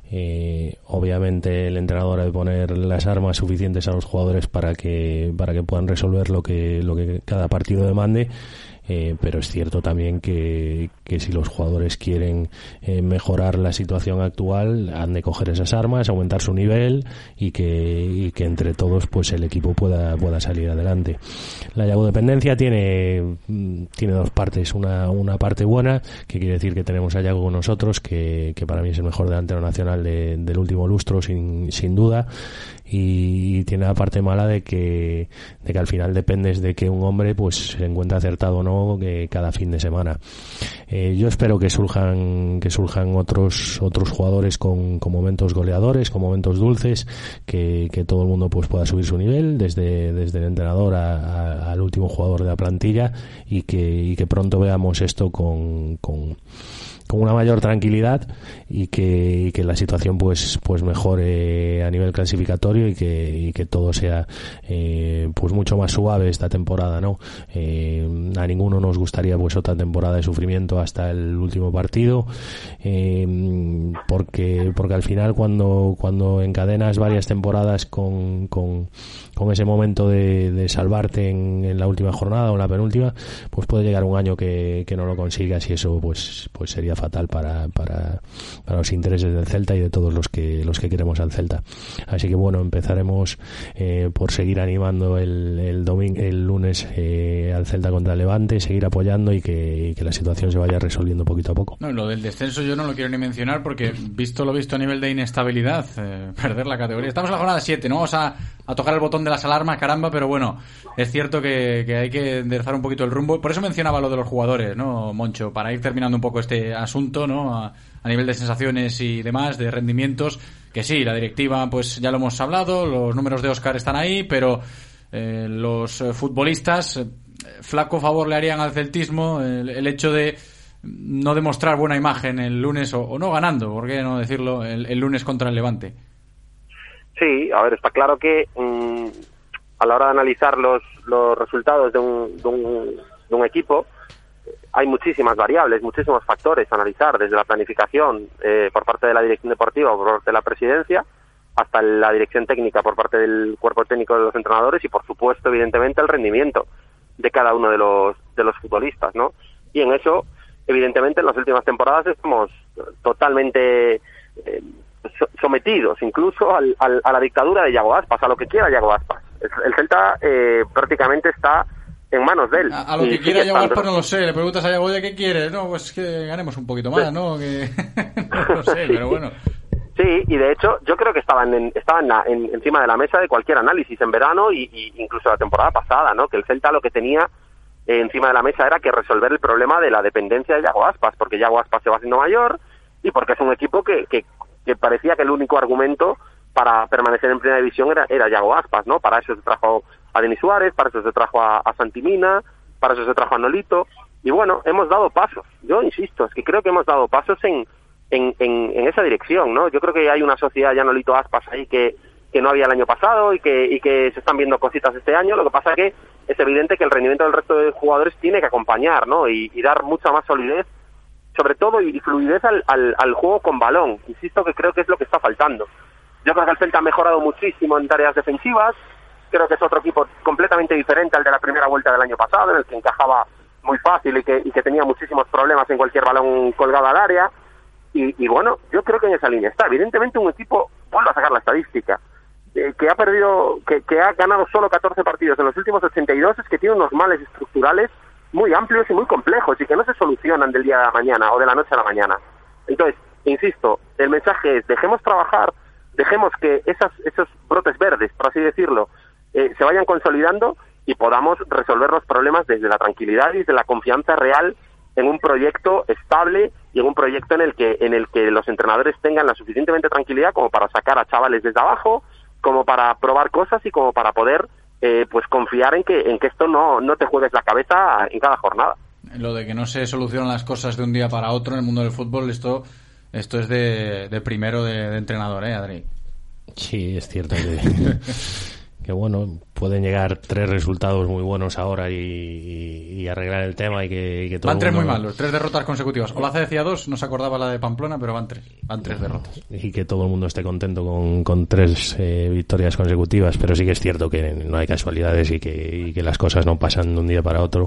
eh, obviamente el entrenador ha de poner las armas suficientes a los jugadores para que para que puedan resolver lo que lo que cada partido demande. Eh, pero es cierto también que, que si los jugadores quieren eh, mejorar la situación actual, han de coger esas armas, aumentar su nivel y que, y que entre todos pues el equipo pueda, pueda salir adelante. La Yago dependencia tiene, tiene dos partes. Una, una parte buena, que quiere decir que tenemos a Yago con nosotros, que, que para mí es el mejor delantero nacional de, del último lustro, sin, sin duda. y tiene la parte mala de que de que al final dependes de que un hombre pues se encuentre acertado o no que cada fin de semana. Eh, yo espero que surjan que surjan otros otros jugadores con, con momentos goleadores, con momentos dulces, que, que todo el mundo pues pueda subir su nivel, desde desde el entrenador a, a, al último jugador de la plantilla, y que y que pronto veamos esto con con con una mayor tranquilidad, y que, y que la situación pues pues mejore a nivel clasificatorio, y que y que todo sea eh, pues mucho más suave esta temporada, ¿no? Eh, a ninguno nos gustaría pues otra temporada de sufrimiento hasta el último partido, eh, porque porque al final cuando cuando encadenas varias temporadas con con, con ese momento de, de salvarte en, en la última jornada o en la penúltima, pues puede llegar un año que, que no lo consigas, y eso pues pues sería fatal para, para, para los intereses del Celta y de todos los que los que queremos al Celta. Así que bueno, empezaremos eh, por seguir animando el, el domingo, el lunes eh, al Celta contra el Levante, seguir apoyando, y que, y que la situación se vaya resolviendo poquito a poco. No, lo del descenso yo no lo quiero ni mencionar, porque visto lo visto a nivel de inestabilidad, eh, perder la categoría. Estamos en la jornada siete, no vamos a, a tocar el botón de las alarmas, caramba, pero bueno, es cierto que, que hay que enderezar un poquito el rumbo. Por eso mencionaba lo de los jugadores, ¿no, Moncho? Para ir terminando un poco este asunto, ¿no? A, a nivel de sensaciones y demás, de rendimientos, que sí, la directiva, pues ya lo hemos hablado, los números de Óscar están ahí, pero eh, los eh, futbolistas, eh, flaco favor le harían al celtismo el, el hecho de no demostrar buena imagen el lunes, o, o no ganando, ¿por qué no decirlo?, el, el lunes contra el Levante. Sí, a ver, está claro que mmm, a la hora de analizar los, los resultados de un, de un, de un equipo, hay muchísimas variables, muchísimos factores a analizar, desde la planificación eh, por parte de la dirección deportiva, por parte de la presidencia, hasta la dirección técnica por parte del cuerpo técnico de los entrenadores, y por supuesto, evidentemente, el rendimiento de cada uno de los de los futbolistas, ¿no? Y en eso, evidentemente, en las últimas temporadas estamos totalmente eh, sometidos, incluso al, al, a la dictadura de Yago Aspas, a lo que quiera Yago Aspas. El, el Celta eh, prácticamente está en manos de él. A, a lo que quiera Yago Aspas no lo sé, le preguntas a Yago, oye, ¿qué quieres? No, pues que ganemos un poquito más, ¿no? Que... no lo sé, pero bueno. Sí, y de hecho yo creo que estaban en, estaban en, encima de la mesa de cualquier análisis en verano, y, y incluso la temporada pasada, ¿no? Que el Celta lo que tenía eh, encima de la mesa era que resolver el problema de la dependencia de Yago Aspas, porque Yago Aspas se va haciendo mayor, y porque es un equipo que, que, que parecía que el único argumento para permanecer en primera división era, era Yago Aspas, ¿no? Para eso se trajo a Denis Suárez, para eso se trajo a, a Santimina, para eso se trajo a Nolito, y bueno, hemos dado pasos. Yo insisto, es que creo que hemos dado pasos en, en, en, en esa dirección, ¿no? Yo creo que hay una sociedad ya Nolito Aspas ahí que, que no había el año pasado, y que, y que se están viendo cositas este año. Lo que pasa es que es evidente que el rendimiento del resto de jugadores tiene que acompañar, ¿no? Y, y dar mucha más solidez, sobre todo, y fluidez al, al, al juego con balón. Insisto que creo que es lo que está faltando. Yo creo que el Celta ha mejorado muchísimo en tareas defensivas. Creo que es otro equipo completamente diferente al de la primera vuelta del año pasado, en el que encajaba muy fácil y que, y que tenía muchísimos problemas en cualquier balón colgado al área. Y, y bueno, yo creo que en esa línea está. Evidentemente un equipo, vuelvo a sacar la estadística, eh, que ha perdido, que, que ha ganado solo catorce partidos en los últimos ochenta y dos, es que tiene unos males estructurales muy amplios y muy complejos, y que no se solucionan del día a la mañana o de la noche a la mañana. Entonces, insisto, el mensaje es: dejemos trabajar, dejemos que esas, esos brotes verdes, por así decirlo, eh, se vayan consolidando, y podamos resolver los problemas desde la tranquilidad y desde la confianza real en un proyecto estable, y en un proyecto en el que en el que los entrenadores tengan la suficientemente tranquilidad como para sacar a chavales desde abajo, como para probar cosas, y como para poder eh, pues confiar en que en que esto no no te juegues la cabeza en cada jornada. Lo de que no se solucionan las cosas de un día para otro en el mundo del fútbol, esto esto es de, de primero de, de entrenador, ¿eh, Adri? Sí, es cierto que, que bueno, pueden llegar tres resultados muy buenos ahora y, y, y arreglar el tema, y que, y que todo van el tres mundo... muy malos, tres derrotas consecutivas. Olaza decía dos, no se acordaba la de Pamplona, pero van tres, van tres derrotas. Y que todo el mundo esté contento con, con tres eh, victorias consecutivas, pero sí que es cierto que no hay casualidades, y que, y que las cosas no pasan de un día para otro.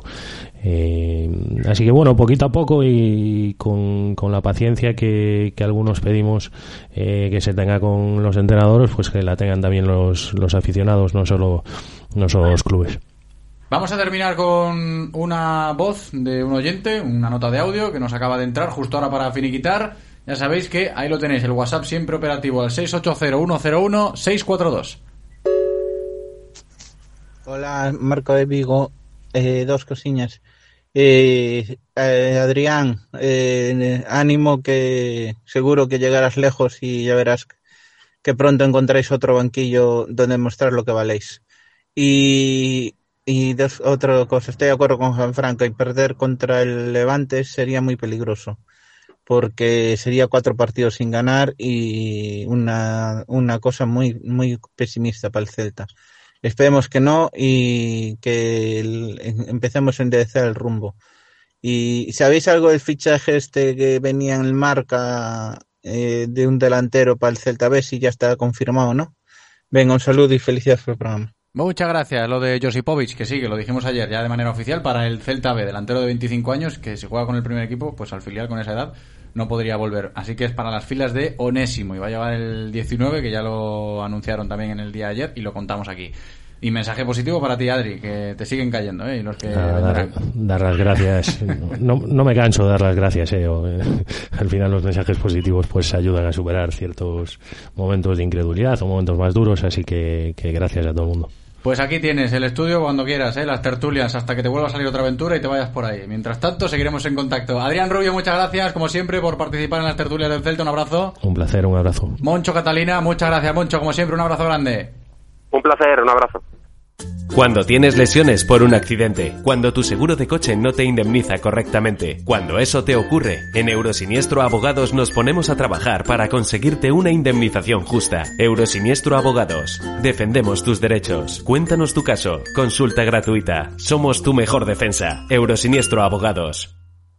Eh, así que bueno, poquito a poco, y con, con la paciencia que, que algunos pedimos eh, que se tenga con los entrenadores, pues que la tengan también los, los aficionados, no solo no solo los clubes. Vamos a terminar con una voz de un oyente, una nota de audio que nos acaba de entrar justo ahora para finiquitar. Ya sabéis que ahí lo tenéis, el WhatsApp siempre operativo al seis ocho cero uno cero uno seis cuatro dos. Hola, Marco de Vigo. Eh, dos cosiñas. Eh, eh, Adrián, eh, ánimo, que seguro que llegarás lejos y ya verás que pronto encontráis otro banquillo donde mostrar lo que valéis. Y, y dos, otra cosa, estoy de acuerdo con Gianfranco, y perder contra el Levante sería muy peligroso, porque sería cuatro partidos sin ganar y una, una cosa muy, muy pesimista para el Celta. Esperemos que no y que el, empecemos a enderezar el rumbo. ¿Y sabéis algo del fichaje este que venía en el Marca eh, de un delantero para el Celta? A ver si ya está confirmado, ¿no? Venga, un saludo y felicidades por el programa. Muchas gracias. Lo de Josipovic, que sí, que lo dijimos ayer ya de manera oficial, para el Celta B, delantero de veinticinco años, que se juega con el primer equipo, pues al filial con esa edad no podría volver. Así que es para las filas de Onésimo y va a llevar el diecinueve, que ya lo anunciaron también en el día de ayer y lo contamos aquí. Y mensaje positivo para ti, Adri, que te siguen cayendo, ¿eh? Y los que ah, dar, dar las gracias. No, no me canso de dar las gracias, ¿eh? O, eh, al final los mensajes positivos pues ayudan a superar ciertos momentos de incredulidad o momentos más duros, así que, que gracias a todo el mundo. Pues aquí tienes el estudio cuando quieras, ¿eh? Las tertulias, hasta que te vuelva a salir otra aventura y te vayas por ahí. Mientras tanto, seguiremos en contacto. Adrián Rubio, muchas gracias, como siempre, por participar en las tertulias del Celta. Un abrazo. Un placer, un abrazo. Moncho Catalina, muchas gracias, Moncho, como siempre, un abrazo grande. Un placer, un abrazo. Cuando tienes lesiones por un accidente, cuando tu seguro de coche no te indemniza correctamente, cuando eso te ocurre, en Eurosiniestro Abogados nos ponemos a trabajar para conseguirte una indemnización justa. Eurosiniestro Abogados. Defendemos tus derechos. Cuéntanos tu caso. Consulta gratuita. Somos tu mejor defensa. Eurosiniestro Abogados.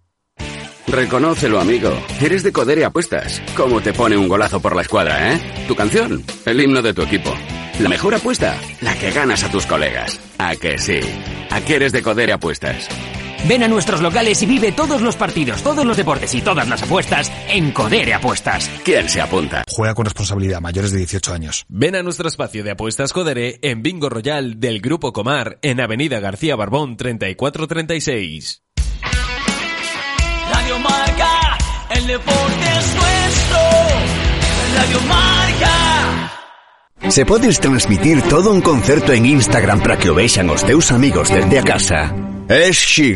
Reconócelo, amigo. Eres de Codere Apuestas. ¿Cómo te pone un golazo por la escuadra, eh? Tu canción, el himno de tu equipo. La mejor apuesta, la que ganas a tus colegas. ¿A que sí? ¿A qué eres de Codere Apuestas? Ven a nuestros locales y vive todos los partidos, todos los deportes y todas las apuestas en Codere Apuestas. ¿Quién se apunta? Juega con responsabilidad, mayores de dieciocho años. Ven a nuestro espacio de apuestas Codere en Bingo Royal del Grupo Comar en Avenida García Barbón treinta y cuatro treinta y seis. Radio Marca, el deporte es nuestro. Radio Marca. Se podes transmitir todo un concerto en Instagram para que o vexan os teus amigos desde a casa. ¡Es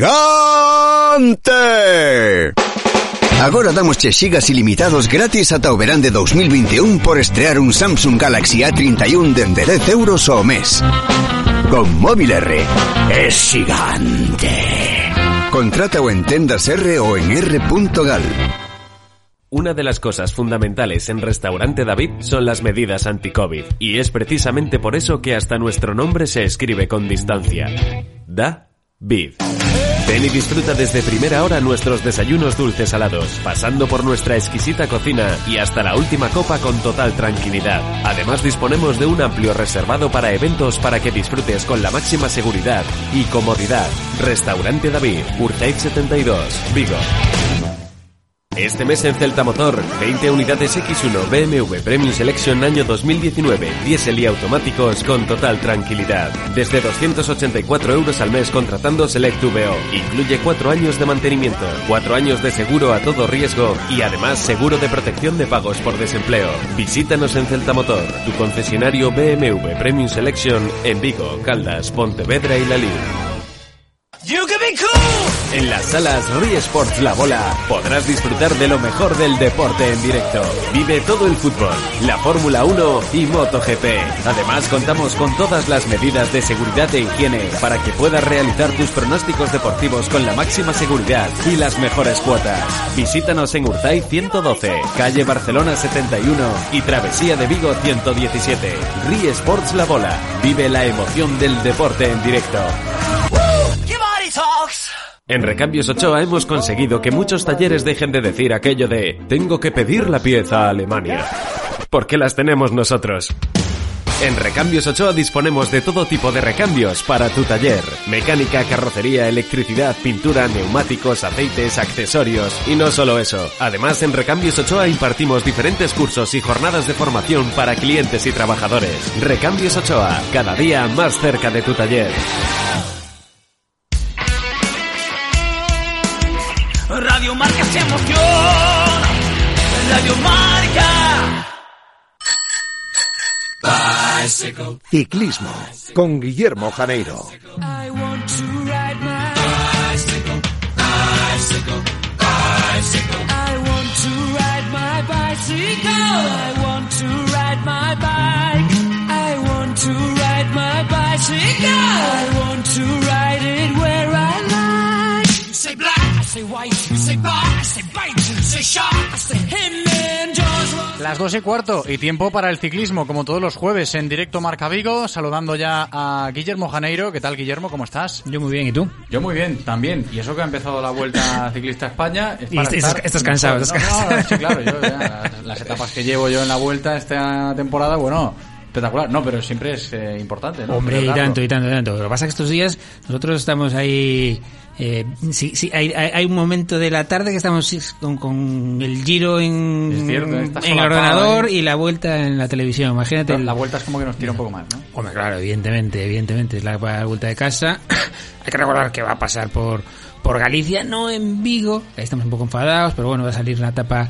xigante! Agora damosche xigas ilimitados gratis ata o verán de dos mil veintiún por estrear un Samsung Galaxy A treinta y uno dende dez euros ao mes. Con Móvil R, es xigante. Contrátao en Tendas R o en r punto gal. Una de las cosas fundamentales en Restaurante David son las medidas anti-COVID, y es precisamente por eso que hasta nuestro nombre se escribe con distancia. Da-vid. Ven y disfruta desde primera hora nuestros desayunos dulces salados, pasando por nuestra exquisita cocina y hasta la última copa con total tranquilidad. Además disponemos de un amplio reservado para eventos para que disfrutes con la máxima seguridad y comodidad. Restaurante David, Urtaiz setenta y dos, Vigo. Este mes en Celta Motor, veinte unidades equis uno B M W Premium Selection año dos mil diecinueve, diésel y automáticos con total tranquilidad. Desde doscientos ochenta y cuatro euros al mes contratando Select V O. Incluye cuatro años de mantenimiento, cuatro años de seguro a todo riesgo y además seguro de protección de pagos por desempleo. Visítanos en Celta Motor, tu concesionario B M W Premium Selection en Vigo, Caldas, Pontevedra y Lalín. You can be cool. En las salas Rie Sports La Bola podrás disfrutar de lo mejor del deporte en directo. Vive todo el fútbol, la Fórmula uno y MotoGP. Además contamos con todas las medidas de seguridad e higiene para que puedas realizar tus pronósticos deportivos con la máxima seguridad y las mejores cuotas. Visítanos en Urtaiz ciento doce, calle Barcelona setenta y uno y Travesía de Vigo ciento diecisiete. Rie Sports La Bola. Vive la emoción del deporte en directo. En Recambios Ochoa hemos conseguido que muchos talleres dejen de decir aquello de tengo que pedir la pieza a Alemania, porque las tenemos nosotros. En Recambios Ochoa disponemos de todo tipo de recambios para tu taller. Mecánica, carrocería, electricidad, pintura, neumáticos, aceites, accesorios y no solo eso. Además, en Recambios Ochoa impartimos diferentes cursos y jornadas de formación para clientes y trabajadores. Recambios Ochoa, cada día más cerca de tu taller. Radio Marca se emociona. Radio Marca. Bye. Ciclismo con Guillermo Janeiro. I want to ride my bicycle, bicycle, bicycle. I want to ride my bicycle. I want to ride my bike. I want to ride my bicycle. I want to ride it where I like. You say black, I say white. You say bar, I say bite. You say shark, I say him and George. Las dos y cuarto y tiempo para el ciclismo, como todos los jueves en directo Marca Vigo, saludando ya a Guillermo Janeiro. ¿Qué tal, Guillermo? ¿Cómo estás? Yo muy bien, ¿y tú? Yo muy bien, también. Y eso que ha empezado la Vuelta Ciclista a España. Es para y estás, estar estás cansado. No, Estás no, cansado. no, sí, claro. Yo, ya, las, las etapas que llevo yo en la Vuelta esta temporada, bueno, espectacular. No, pero siempre es eh, importante, ¿no? Hombre, y Celebrarlo. tanto, y tanto, y tanto. Lo que pasa es que estos días nosotros estamos ahí... Eh, sí, sí, hay, hay un momento de la tarde que estamos con, con el Giro en, Es cierto, en está el solapado, ordenador ¿eh? y la Vuelta en la televisión. Imagínate. La, el... la Vuelta es como que nos tira un poco más, ¿no? Hombre, claro, evidentemente, evidentemente. Es la, la Vuelta de casa. Hay que recordar que va a pasar por... por Galicia, no en Vigo. Ahí estamos un poco enfadados, pero bueno, va a salir la etapa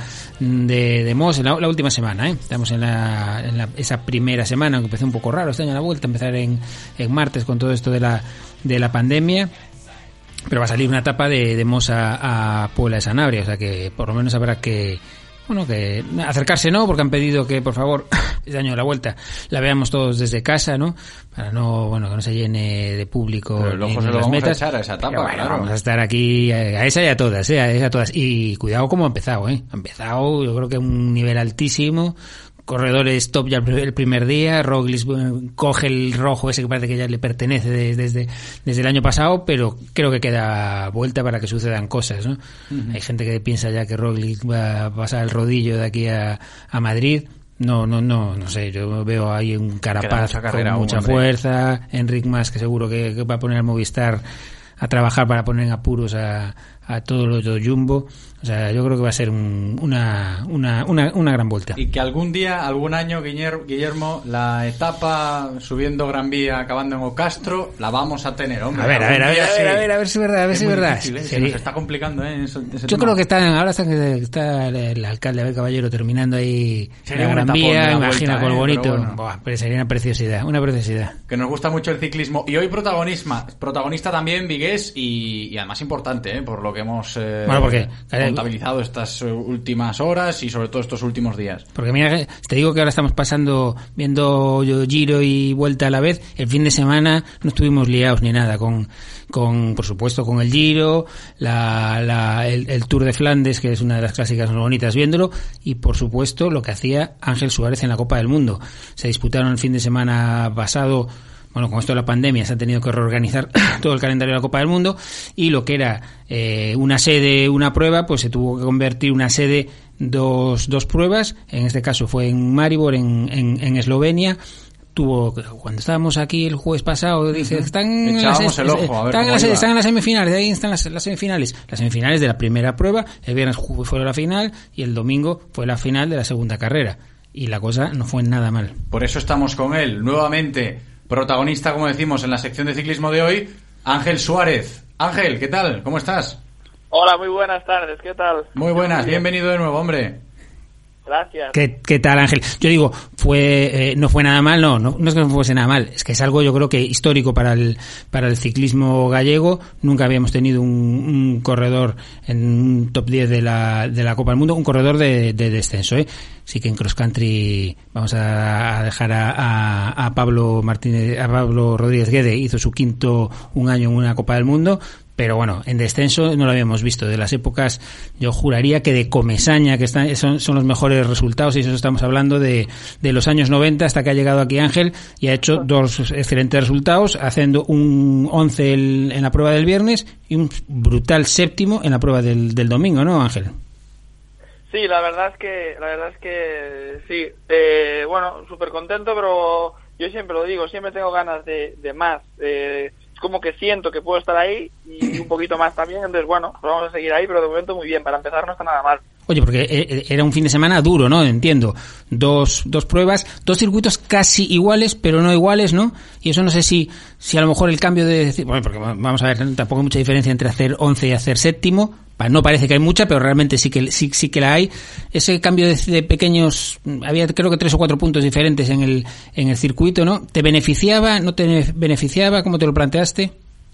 de, de Mos en la, la última semana, ¿eh? Estamos en, la, en la, esa primera semana, que empezó un poco raro este año la Vuelta, empezar en, en martes con todo esto de la, de la pandemia. Pero va a salir una etapa de, de Mos a, a Puebla de Sanabria, o sea que por lo menos habrá que... Bueno, que acercarse no, porque han pedido que, por favor, este año de la Vuelta la veamos todos desde casa, ¿no? Para no, bueno, que no se llene de público. Pero luego en se lo las vamos metas. a echar a esa etapa, Pero bueno, claro. vamos a estar aquí a esa y a todas, ¿eh? A esa y a todas. Y cuidado cómo ha empezado, ¿eh? Ha empezado, yo creo que a un nivel altísimo. Corredores top ya el primer día. Roglic bueno, coge el rojo ese que parece que ya le pertenece desde, desde, desde el año pasado, pero creo que queda vuelta para que sucedan cosas, ¿no? Uh-huh. Hay gente que piensa ya que Roglic va a pasar el rodillo de aquí a, a Madrid. No, no, no, no sé, yo veo ahí un Carapaz mucha con mucha aún, fuerza, Enric Mas que seguro que, que va a poner al Movistar a trabajar para poner en apuros a, a todos los de Jumbo. O sea, yo creo que va a ser un, una, una, una, una gran vuelta. Y que algún día, algún año, Guillermo, la etapa subiendo Gran Vía, acabando en Ocastro, la vamos a tener, hombre. A ver, a ver, a ver, a ver, a ver, a ver si es verdad, a ver si es verdad. Difícil, ¿eh? Se nos está complicando, ¿eh? Eso, ese yo tema. creo que están, ahora está, está el alcalde Abel Caballero terminando ahí sería la Gran Vía, imagina con el bonito. Pero, bueno. Buah, pero sería una preciosidad, una preciosidad. Que nos gusta mucho el ciclismo. Y hoy protagonista, protagonista también Vigués y, y además importante, ¿eh? Por lo que hemos eh, bueno, porque, contabilizado estas últimas horas y sobre todo estos últimos días. Porque mira, te digo que ahora estamos pasando, viendo Giro y Vuelta a la vez. El fin de semana no estuvimos liados ni nada con, con por supuesto, con el Giro, la, la, el, el Tour de Flandes, que es una de las clásicas más bonitas viéndolo, y por supuesto lo que hacía Ángel Suárez en la Copa del Mundo. Se disputaron el fin de semana pasado. Bueno, con esto de la pandemia se ha tenido que reorganizar todo el calendario de la Copa del Mundo y lo que era eh, una sede, una prueba, pues se tuvo que convertir una sede dos, dos pruebas. En este caso fue en Maribor, en, en, en Eslovenia. Tuvo, cuando estábamos aquí el jueves pasado, dije, están en las, el ojo, a ver están, cómo las, iba. están en las semifinales, ahí están las, las semifinales. Las semifinales de la primera prueba, el viernes fue la final y el domingo fue la final de la segunda carrera. Y la cosa no fue nada mal. Por eso estamos con él, nuevamente. Protagonista, como decimos, en la sección de ciclismo de hoy, Ángel Suárez. Ángel, ¿qué tal? ¿Cómo estás? Hola, muy buenas tardes, ¿qué tal? Muy buenas, bienvenido de nuevo, hombre. Gracias. ¿Qué, qué tal, Ángel? Yo digo, fue eh, no fue nada mal, no, no, no es que no fuese nada mal, es que es algo yo creo que histórico para el para el ciclismo gallego. Nunca habíamos tenido un, un corredor en un top diez de la de la Copa del Mundo, un corredor de, de descenso, ¿eh? Sí que en cross country vamos a, a dejar a, a, a Pablo Martínez, a Pablo Rodríguez Guede, hizo su quinto un año en una Copa del Mundo. Pero bueno, en descenso no lo habíamos visto. De las épocas, yo juraría que de Comesaña, que están, son, son los mejores resultados, y eso estamos hablando de, de los años noventa hasta que ha llegado aquí Ángel y ha hecho dos excelentes resultados, haciendo un once el, en la prueba del viernes y un brutal séptimo en la prueba del, del domingo, ¿no, Ángel? Sí, la verdad es que, la verdad es que sí. Eh, bueno, súper contento, pero yo siempre lo digo, siempre tengo ganas de, de más. Eh, como que siento que puedo estar ahí y un poquito más también, entonces bueno, pues vamos a seguir ahí, pero de momento muy bien, para empezar no está nada mal. Oye, porque era un fin de semana duro, ¿no? Entiendo. Dos, dos pruebas, dos circuitos casi iguales, pero no iguales, ¿no? Y eso no sé si, si a lo mejor el cambio de... Bueno, porque vamos a ver, tampoco hay mucha diferencia entre hacer once y hacer séptimo. No parece que hay mucha, pero realmente sí que sí, sí que la hay. Ese cambio de, de pequeños... Había creo que tres o cuatro puntos diferentes en el, en el circuito, ¿no? ¿Te beneficiaba? ¿No te beneficiaba? ¿Cómo te lo planteaste?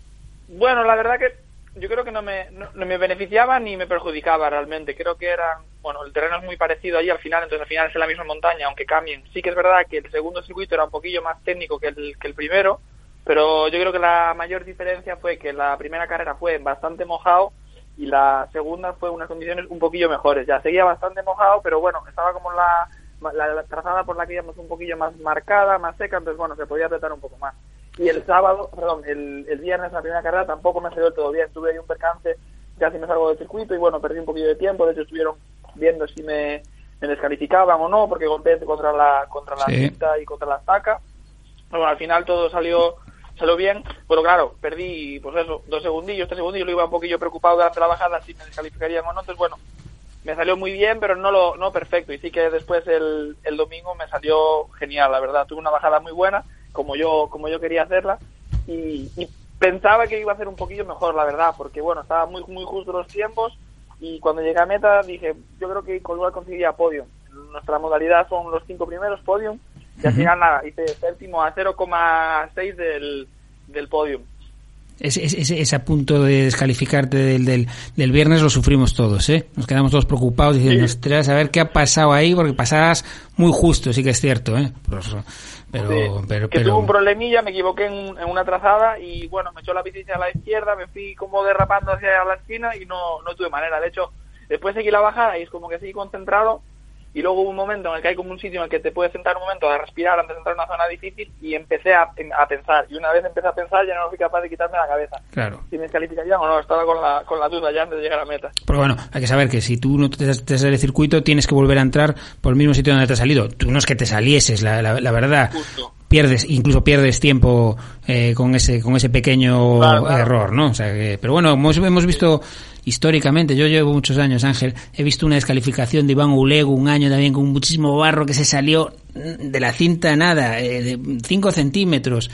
Bueno, la verdad que yo creo que no me, no, no me beneficiaba ni me perjudicaba realmente. Creo que eran, bueno, el terreno es muy parecido allí al final, entonces al final es en la misma montaña, aunque cambien. Sí que es verdad que el segundo circuito era un poquillo más técnico que el, que el primero, pero yo creo que la mayor diferencia fue que la primera carrera fue bastante mojado y la segunda fue unas condiciones un poquillo mejores. Ya seguía bastante mojado, pero bueno, estaba como la, la, la trazada por la que íbamos un poquillo más marcada, más seca, entonces bueno, se podía apretar un poco más. Y el sábado, perdón, el, el viernes, la primera carrera, tampoco me salió del todo bien. Tuve ahí un percance, casi me salgo del circuito y bueno, perdí un poquillo de tiempo. De hecho, estuvieron viendo si me, me descalificaban o no, porque golpeé contra la contra la Sí. cinta y contra la estaca. Pero bueno, al final todo salió salió bien. Bueno, claro, perdí, pues eso, dos segundillos, tres segundillos. Lo iba un poquillo preocupado de hacer la bajada, si me descalificarían o no. Entonces, bueno, me salió muy bien, pero no lo no perfecto. Y sí que después el, el domingo me salió genial, la verdad. Tuve una bajada muy buena, como yo como yo quería hacerla, y, y pensaba que iba a ser un poquillo mejor, la verdad, porque bueno, estaba muy muy justo los tiempos, y cuando llegué a meta dije, yo creo que igual conseguiría podio. Nuestra modalidad son los cinco primeros podium, y al final nada, hice séptimo a cero coma seis del, del podium. Ese, ese, ese a punto de descalificarte del, del, del viernes lo sufrimos todos, ¿eh? Nos quedamos todos preocupados diciendo, Sí. ostras, a ver qué ha pasado ahí, porque pasabas muy justo, sí que es cierto, ¿eh? Pero, pero, Sí, pero, que pero- tuve un problemilla, me equivoqué en, en una trazada y bueno, me echó la bici hacia la izquierda, me fui como derrapando hacia la esquina y no, no tuve manera. De hecho, después seguí la bajada y es como que seguí concentrado, y luego hubo un momento en el que hay como un sitio en el que te puedes sentar un momento a respirar antes de entrar en una zona difícil, y empecé a, a pensar, y una vez empecé a pensar ya no fui capaz de quitarme la cabeza. Claro. Si me descalificarían o no, estaba con la, con la duda ya antes de llegar a meta. Porque bueno, hay que saber que si tú no te, te sales del circuito, tienes que volver a entrar por el mismo sitio donde te has salido. Tú no es que te salieses, la, la, la verdad. Justo. Pierdes, incluso pierdes tiempo eh, con ese con ese pequeño Claro, claro. error, ¿no? O sea que, pero bueno, hemos, hemos visto históricamente, yo llevo muchos años, Ángel, he visto una descalificación de Iván Ulegu un año también con muchísimo barro que se salió de la cinta nada, eh, de cinco centímetros,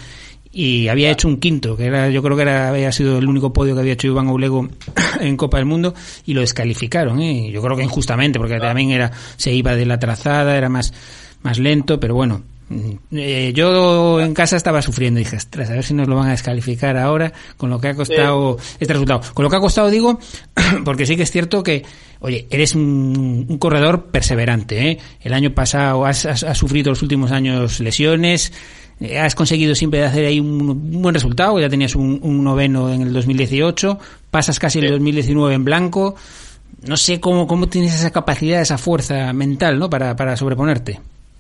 y había hecho un quinto, que era, yo creo que era, había sido el único podio que había hecho Iván Ulegu en Copa del Mundo, y lo descalificaron, ¿eh? Yo creo que injustamente, porque también era, se iba de la trazada, era más, más lento, pero bueno. Eh, yo en casa estaba sufriendo, dije, ostras, a ver si nos lo van a descalificar ahora con lo que ha costado sí. este resultado. Con lo que ha costado, digo, porque sí que es cierto que, oye, eres un, un corredor perseverante, ¿eh? El año pasado has, has, has sufrido los últimos años lesiones, eh, has conseguido siempre hacer ahí un, un buen resultado, ya tenías un, un noveno en el dos mil dieciocho, pasas casi sí. el dos mil diecinueve en blanco. No sé cómo, cómo tienes esa capacidad, esa fuerza mental, ¿no? Para, para sobreponerte.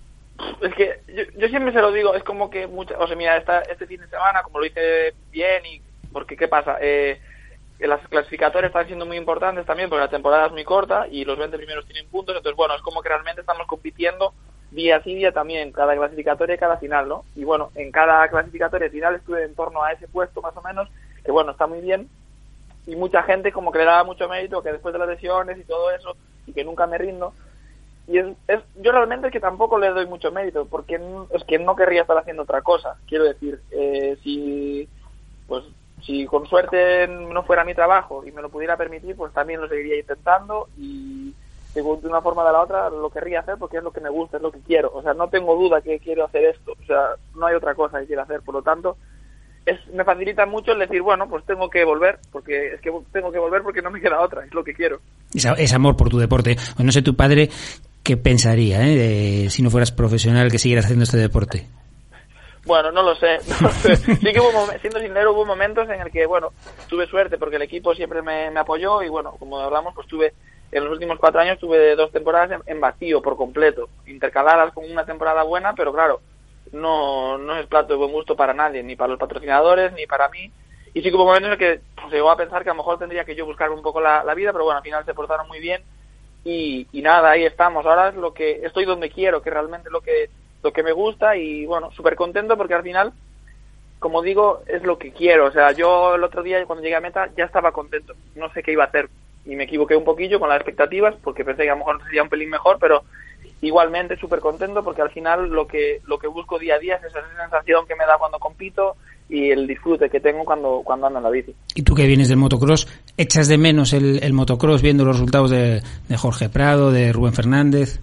Es que yo, yo siempre se lo digo, es como que mucha, o sea, mira, esta, este fin de semana, como lo hice bien, y porque ¿qué pasa? Eh, las clasificatorias están siendo muy importantes también, porque la temporada es muy corta y los veinte primeros tienen puntos, entonces bueno, es como que realmente estamos compitiendo día sí día también, cada clasificatoria y cada final, ¿no? Y bueno, en cada clasificatoria final estuve en torno a ese puesto más o menos, que bueno, está muy bien, y mucha gente como que le daba mucho mérito, que después de las lesiones y todo eso, y que nunca me rindo. Y es, es yo realmente es que tampoco le doy mucho mérito, porque es que no querría estar haciendo otra cosa. Quiero decir, eh, si pues si con suerte no fuera mi trabajo y me lo pudiera permitir, pues también lo seguiría intentando, y de una forma o de la otra lo querría hacer porque es lo que me gusta, es lo que quiero. O sea, no tengo duda que quiero hacer esto, o sea, no hay otra cosa que quiera hacer. Por lo tanto, es, me facilita mucho el decir, bueno, pues tengo que volver, porque es que tengo que volver porque no me queda otra, es lo que quiero. Es, es amor por tu deporte. No sé tu padre qué pensaría, ¿eh? De, si no fueras profesional, que siguieras haciendo este deporte. Bueno, no lo sé. No sé. Sí que hubo, siendo sincero, hubo momentos en el que, bueno, tuve suerte porque el equipo siempre me, me apoyó, y bueno, como hablamos, pues tuve, en los últimos cuatro años tuve dos temporadas en, en vacío por completo, intercaladas con una temporada buena, pero claro, no, no es plato de buen gusto para nadie, ni para los patrocinadores, ni para mí. Y sí que hubo momentos en el que pues, llegó a pensar que a lo mejor tendría que yo buscar un poco la, la vida, pero bueno, al final se portaron muy bien. Y, y nada, ahí estamos. Ahora es lo que estoy donde quiero, que realmente es lo que lo que me gusta, y bueno, súper contento porque al final, como digo, es lo que quiero. O sea, yo el otro día cuando llegué a meta ya estaba contento. No sé qué iba a hacer y me equivoqué un poquillo con las expectativas porque pensé que a lo mejor sería un pelín mejor, pero igualmente súper contento porque al final lo que lo que busco día a día es esa sensación que me da cuando compito y el disfrute que tengo cuando, cuando ando en la bici. Y tú que vienes del motocross, ¿echas de menos el, el motocross viendo los resultados de, de Jorge Prado, de Rubén Fernández?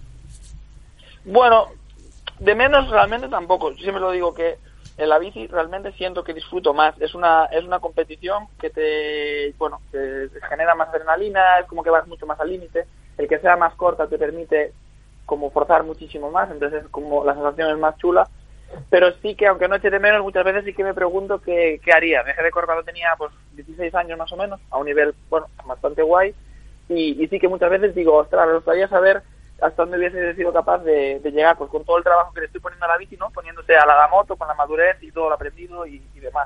Bueno, de menos realmente tampoco. Yo siempre lo digo que en la bici realmente siento que disfruto más. Es una es una competición que te bueno que te genera más adrenalina, es como que vas mucho más al límite. El que sea más corta te permite como forzar muchísimo más, entonces como la sensación es más chula. Pero sí que, aunque no eche de menos, muchas veces sí que me pregunto qué, qué haría. Dejé de correr cuando tenía pues dieciséis años más o menos, a un nivel, bueno, bastante guay. Y, y sí que muchas veces digo, ostras, me gustaría saber hasta dónde hubiese sido capaz de, de llegar, pues con todo el trabajo que le estoy poniendo a la bici, ¿no? Poniéndose a la moto, con la madurez y todo lo aprendido y, y demás.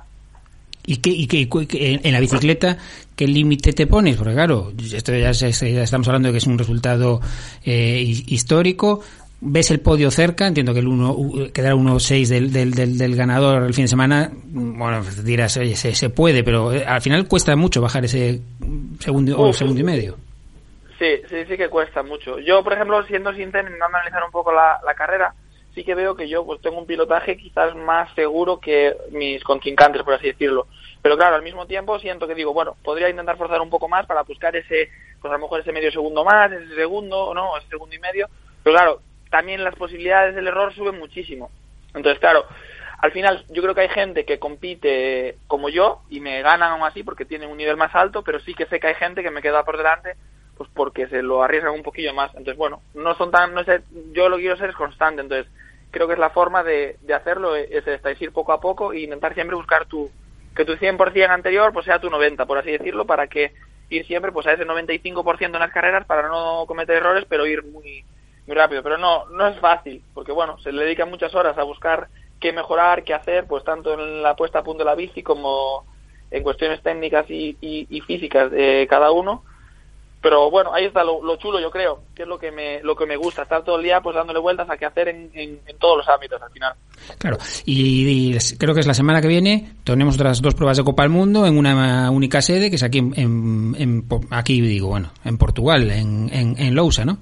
¿Y qué, y qué, qué, en la bicicleta, qué límite te pones? Porque claro, esto ya, es, ya estamos hablando de que es un resultado eh, histórico. ¿Ves el podio cerca? Entiendo que el uno quedará uno seis del, del, del, del ganador el fin de semana. Bueno, dirás, oye, se, se puede, pero al final cuesta mucho bajar ese segundo o segundo y medio. Sí, sí, sí que cuesta mucho. Yo, por ejemplo, siendo sincero, intentando analizar un poco la, la carrera, sí que veo que yo pues tengo un pilotaje quizás más seguro que mis contrincantes, por así decirlo. Pero claro, al mismo tiempo siento que digo, bueno, podría intentar forzar un poco más para buscar ese, pues a lo mejor ese medio segundo más, ese segundo, no, ese segundo y medio. Pero claro, también las posibilidades del error suben muchísimo. Entonces, claro, al final yo creo que hay gente que compite como yo y me ganan aún así porque tienen un nivel más alto, pero sí que sé que hay gente que me queda por delante pues porque se lo arriesgan un poquillo más. Entonces, bueno, no son tan, no sé, yo lo que quiero ser es constante, entonces creo que es la forma de, de hacerlo, es esta, es ir poco a poco e intentar siempre buscar tu, que tu cien por ciento anterior pues sea tu noventa, por así decirlo, para que ir siempre pues a ese noventa y cinco por ciento en las carreras para no cometer errores, pero ir muy muy rápido. Pero no no es fácil, porque bueno, se le dedican muchas horas a buscar qué mejorar, qué hacer, pues tanto en la puesta a punto de la bici como en cuestiones técnicas y, y, y físicas de cada uno. Pero bueno, ahí está lo, lo chulo, yo creo, que es lo que me lo que me gusta, estar todo el día pues dándole vueltas a qué hacer en, en, en todos los ámbitos al final. Claro, y, y creo que es la semana que viene tenemos otras dos pruebas de Copa del Mundo en una única sede, que es aquí en, en, en aquí digo, bueno, en Portugal, en, en, en Lousa, ¿no?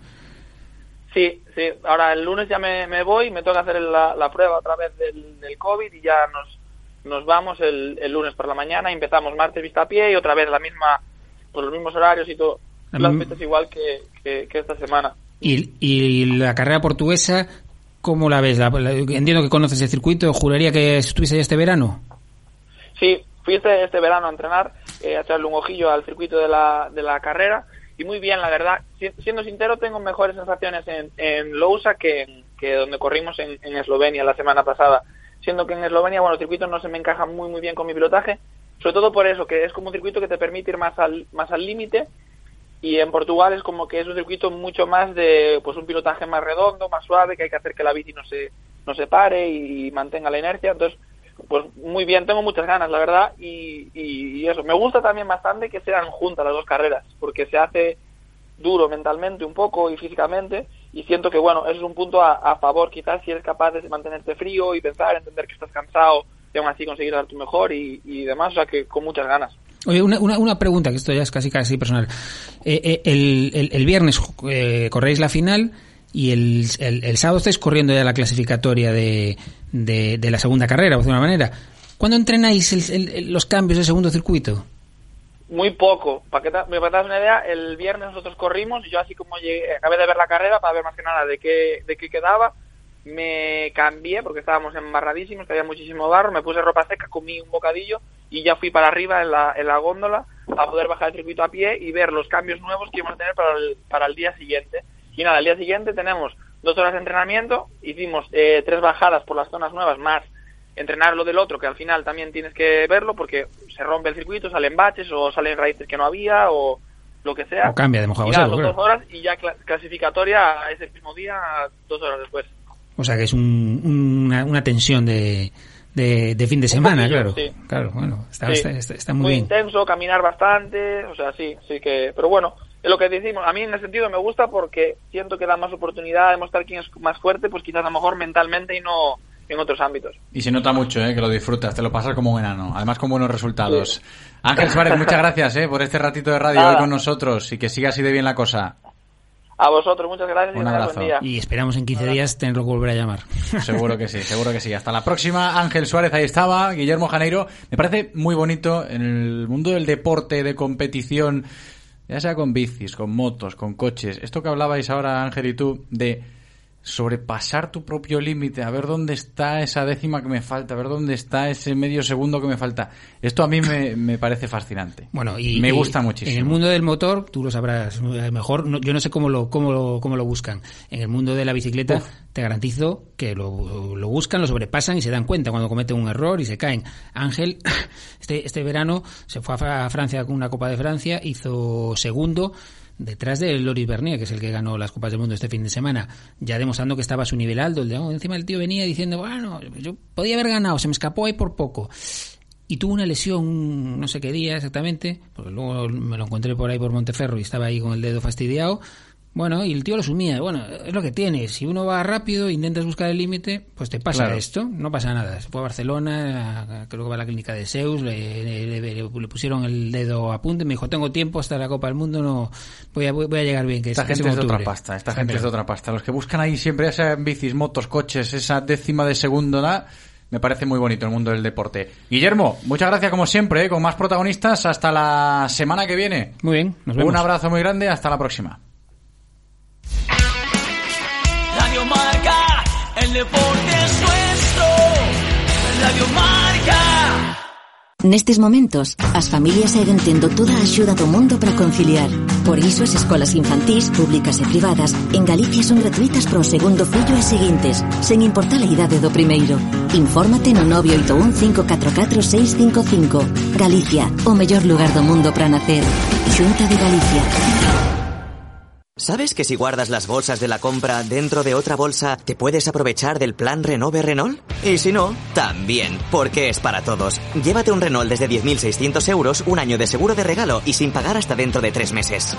Sí, sí, ahora el lunes ya me, me voy, me toca hacer la, la prueba otra vez del, del COVID y ya nos nos vamos el, el lunes por la mañana, y empezamos martes vista a pie y otra vez la misma, pues los mismos horarios y todo. Las fechas igual que, que, que esta semana. ¿Y, y la carrera portuguesa, cómo la ves? La, la, entiendo que conoces el circuito, juraría que estuviese ya este verano. Sí, fui este, este verano a entrenar, eh, a echarle un ojillo al circuito de la, de la carrera, y muy bien, la verdad. Si, siendo sincero, tengo mejores sensaciones en, en Lousa que, en, que donde corrimos en, en Eslovenia la semana pasada. Siendo que en Eslovenia, bueno, el circuito no se me encaja muy muy bien con mi pilotaje, sobre todo por eso, que es como un circuito que te permite ir más al más al límite. Y en Portugal es como que es un circuito mucho más de pues un pilotaje más redondo, más suave, que hay que hacer que la bici no se no se pare y mantenga la inercia. Entonces, pues muy bien, tengo muchas ganas, la verdad, y, y, y eso. Me gusta también bastante que sean juntas las dos carreras, porque se hace duro mentalmente un poco y físicamente, y siento que, bueno, eso es un punto a, a favor, quizás si eres capaz de mantenerte frío y pensar, entender que estás cansado y aún así conseguir dar tu mejor y, y demás, o sea que con muchas ganas. Oye, una, una, una pregunta, que esto ya es casi casi personal. Eh, eh, el, el, el viernes eh, corréis la final y el, el, el sábado estáis corriendo ya la clasificatoria de, de, de la segunda carrera, por de una manera. ¿Cuándo entrenáis el, el, los cambios del segundo circuito? Muy poco. Para que te, me das una idea, el viernes nosotros corrimos y yo así como llegué, acabé de ver la carrera para ver más que nada de qué, de qué quedaba, me cambié porque estábamos embarradísimos, que había muchísimo barro, me puse ropa seca, comí un bocadillo y ya fui para arriba en la, en la góndola a poder bajar el circuito a pie y ver los cambios nuevos que íbamos a tener para el, para el día siguiente. Y nada, el día siguiente tenemos dos horas de entrenamiento, hicimos eh, tres bajadas por las zonas nuevas, más entrenar lo del otro, que al final también tienes que verlo porque se rompe el circuito, salen baches o salen raíces que no había o lo que sea. O cambia de mojado. Y nada, dos horas y ya clasificatoria a ese mismo día, dos horas después. O sea que es un, una, una tensión de, de, de fin de semana, poquillo, claro. Sí. Claro, bueno, está, sí. está, está, está muy, muy bien. intenso, caminar bastante, o sea, sí, sí que... Pero bueno, es lo que decimos, a mí en ese sentido me gusta porque siento que da más oportunidad de mostrar quién es más fuerte, pues quizás a lo mejor mentalmente y no en otros ámbitos. Y se nota mucho, ¿eh? Que lo disfrutas, te lo pasas como un enano, además con buenos resultados. Sí. Ángel Suárez, muchas gracias, ¿eh? Por este ratito de radio Nada. hoy con nosotros y que siga así de bien la cosa. A vosotros, muchas gracias. Un y abrazo. Buen día. Y esperamos en quince días tenerlo que volver a llamar. Seguro que sí, seguro que sí. Hasta la próxima. Ángel Suárez, ahí estaba. Guillermo Janeiro. Me parece muy bonito en el mundo del deporte, de competición, ya sea con bicis, con motos, con coches. Esto que hablabais ahora, Ángel y tú, de sobrepasar tu propio límite, a ver dónde está esa décima que me falta, a ver dónde está ese medio segundo que me falta. Esto a mí me, me parece fascinante. Bueno, y me y gusta muchísimo. En el mundo del motor, tú lo sabrás mejor, no, yo no sé cómo lo, cómo lo cómo lo buscan. En el mundo de la bicicleta, Uf. te garantizo que lo, lo buscan, lo sobrepasan y se dan cuenta cuando cometen un error y se caen. Ángel, este este verano se fue a Francia con una Copa de Francia, hizo segundo detrás de Loris Bernier, que es el que ganó las Copas del Mundo este fin de semana, ya demostrando que estaba a su nivel alto. El, oh, encima el tío venía diciendo, bueno, yo podía haber ganado, se me escapó ahí por poco. Y tuvo una lesión, no sé qué día exactamente, porque luego me lo encontré por ahí por Monteferro y estaba ahí con el dedo fastidiado. Bueno, y el tío lo sumía. Bueno, es lo que tiene. Si uno va rápido, intentas buscar el límite, pues te pasa claro. esto. No pasa nada. Se fue a Barcelona, creo que va a la clínica de Zeus, le, le, le, le pusieron el dedo a punto y me dijo, tengo tiempo hasta la Copa del Mundo, no voy a, voy a llegar bien. Que esta es, gente que es de otra pasta. Esta gente es de otra pasta. Los que buscan ahí siempre, ya sea en bicis, motos, coches, esa décima de segundo, ¿no? Me parece muy bonito el mundo del deporte. Guillermo, muchas gracias como siempre, ¿eh? Con más protagonistas. Hasta la semana que viene. Muy bien, nos vemos. Un abrazo muy grande. Hasta la próxima. Radio Marca, el deporte es nuestro. Radio Marca. Nestes momentos, as familias seguen tendo toda a axuda do mundo para conciliar. Por iso as escolas infantís, públicas e privadas, en Galicia son gratuitas para o segundo fillo e seguintes, sen importar a idade do primeiro. Infórmate no nove oito un cinco catro catro seis cinco cinco. Galicia, o mellor lugar do mundo para nacer. Xunta de Galicia. ¿Sabes que si guardas las bolsas de la compra dentro de otra bolsa, te puedes aprovechar del plan Renove Renault? Y si no, también, porque es para todos. Llévate un Renault desde diez mil seiscientos euros, un año de seguro de regalo y sin pagar hasta dentro de tres meses.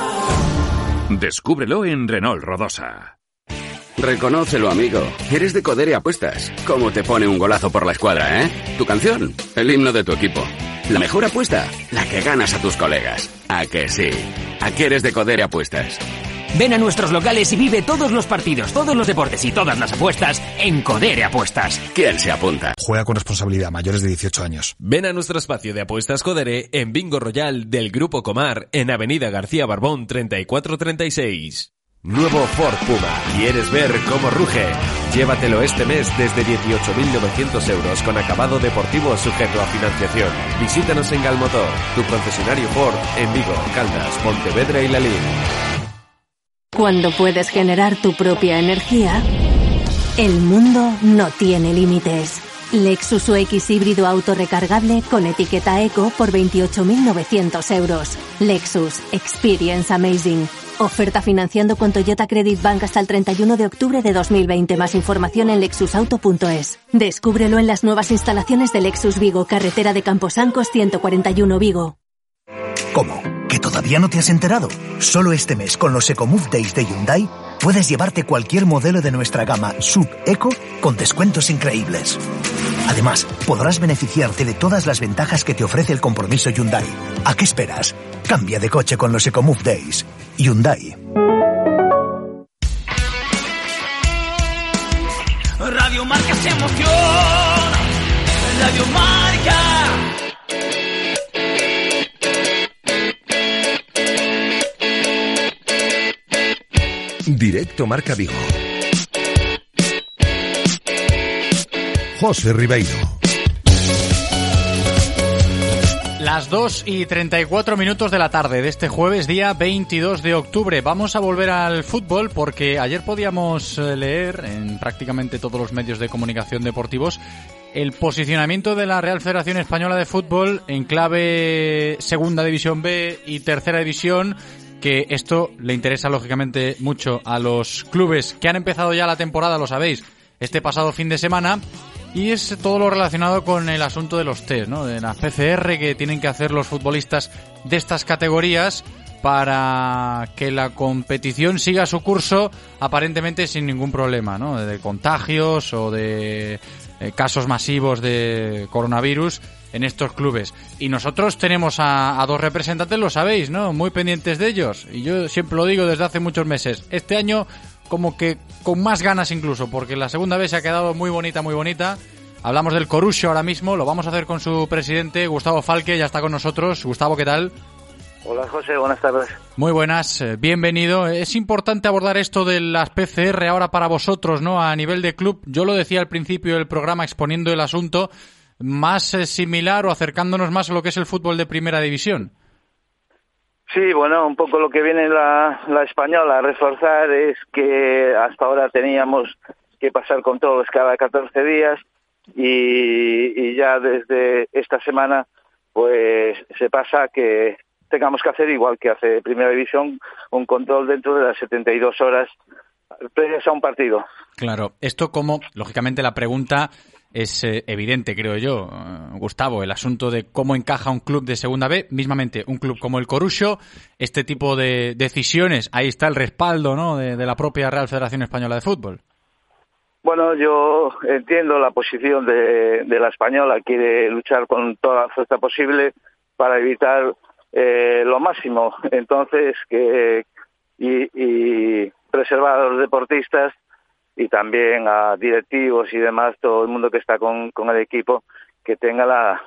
Descúbrelo en Renault Rodosa. Reconócelo, amigo. Eres de Codere Apuestas. ¿Cómo te pone un golazo por la escuadra, eh? Tu canción, el himno de tu equipo. La mejor apuesta, la que ganas a tus colegas. ¿A que sí? ¿A qué eres de Codere Apuestas? Ven a nuestros locales y vive todos los partidos, todos los deportes y todas las apuestas en Codere Apuestas. ¿Quién se apunta? Juega con responsabilidad, mayores de dieciocho años. Ven a nuestro espacio de apuestas Codere en Bingo Royal del Grupo Comar en Avenida García Barbón treinta y cuatro treinta y seis. Nuevo Ford Puma. ¿Quieres ver cómo ruge? Llévatelo este mes desde dieciocho mil novecientos euros con acabado deportivo sujeto a financiación. Visítanos en Galmotor, tu concesionario Ford en Vigo, Caldas, Pontevedra y Lalín. Cuando puedes generar tu propia energía, el mundo no tiene límites. Lexus U X híbrido autorrecargable con etiqueta Eco por veintiocho mil novecientos euros. Lexus Experience Amazing. Oferta financiando con Toyota Credit Bank hasta el treinta y uno de octubre de dos mil veinte. Más información en lexus auto punto es. Descúbrelo en las nuevas instalaciones de Lexus Vigo, carretera de Camposancos ciento cuarenta y uno Vigo. ¿Cómo? ¿Que todavía no te has enterado? Solo este mes con los EcoMove Days de Hyundai puedes llevarte cualquier modelo de nuestra gama Sub Eco con descuentos increíbles. Además, podrás beneficiarte de todas las ventajas que te ofrece el compromiso Hyundai. ¿A qué esperas? Cambia de coche con los EcoMove Days. Hyundai. Radio Marca se emociona. Radio Marca. Directo Marca Vigo. José Ribeiro. Las dos y treinta y cuatro minutos de la tarde de este jueves, día veintidós de octubre. Vamos a volver al fútbol porque ayer podíamos leer en prácticamente todos los medios de comunicación deportivos el posicionamiento de la Real Federación Española de Fútbol en clave Segunda División B y Tercera División, que esto le interesa lógicamente mucho a los clubes que han empezado ya la temporada, lo sabéis, este pasado fin de semana. Y es todo lo relacionado con el asunto de los test, ¿no? De la P C R que tienen que hacer los futbolistas de estas categorías para que la competición siga su curso aparentemente sin ningún problema, ¿no? De contagios o de eh, casos masivos de coronavirus en estos clubes. Y nosotros tenemos a, a dos representantes, lo sabéis, ¿no? Muy pendientes de ellos. Y yo siempre lo digo desde hace muchos meses. Este año como que con más ganas incluso, porque la segunda vez se ha quedado muy bonita, muy bonita. Hablamos del Corucho ahora mismo, lo vamos a hacer con su presidente, Gustavo Falque, ya está con nosotros. Gustavo, ¿qué tal? Hola José, buenas tardes. Muy buenas, eh, bienvenido. Es importante abordar esto de las P C R ahora para vosotros, ¿no? A nivel de club, yo lo decía al principio del programa exponiendo el asunto, más eh, similar o acercándonos más a lo que es el fútbol de primera división. Sí, bueno, un poco lo que viene la, la española a reforzar es que hasta ahora teníamos que pasar controles cada catorce días y, y ya desde esta semana pues se pasa que tengamos que hacer igual que hace Primera División, un control dentro de las setenta y dos horas previas a un partido. Claro, esto como, lógicamente la pregunta es eh, evidente, creo yo, uh, Gustavo, el asunto de cómo encaja un club de Segunda B, mismamente un club como el Corucho, este tipo de decisiones, ahí está el respaldo, ¿no?, de, de la propia Real Federación Española de Fútbol. Bueno, yo entiendo la posición de, de la española, quiere luchar con toda la fuerza posible para evitar eh, lo máximo, entonces que y, y preservar a los deportistas y también a directivos y demás, todo el mundo que está con, con el equipo, que tenga la,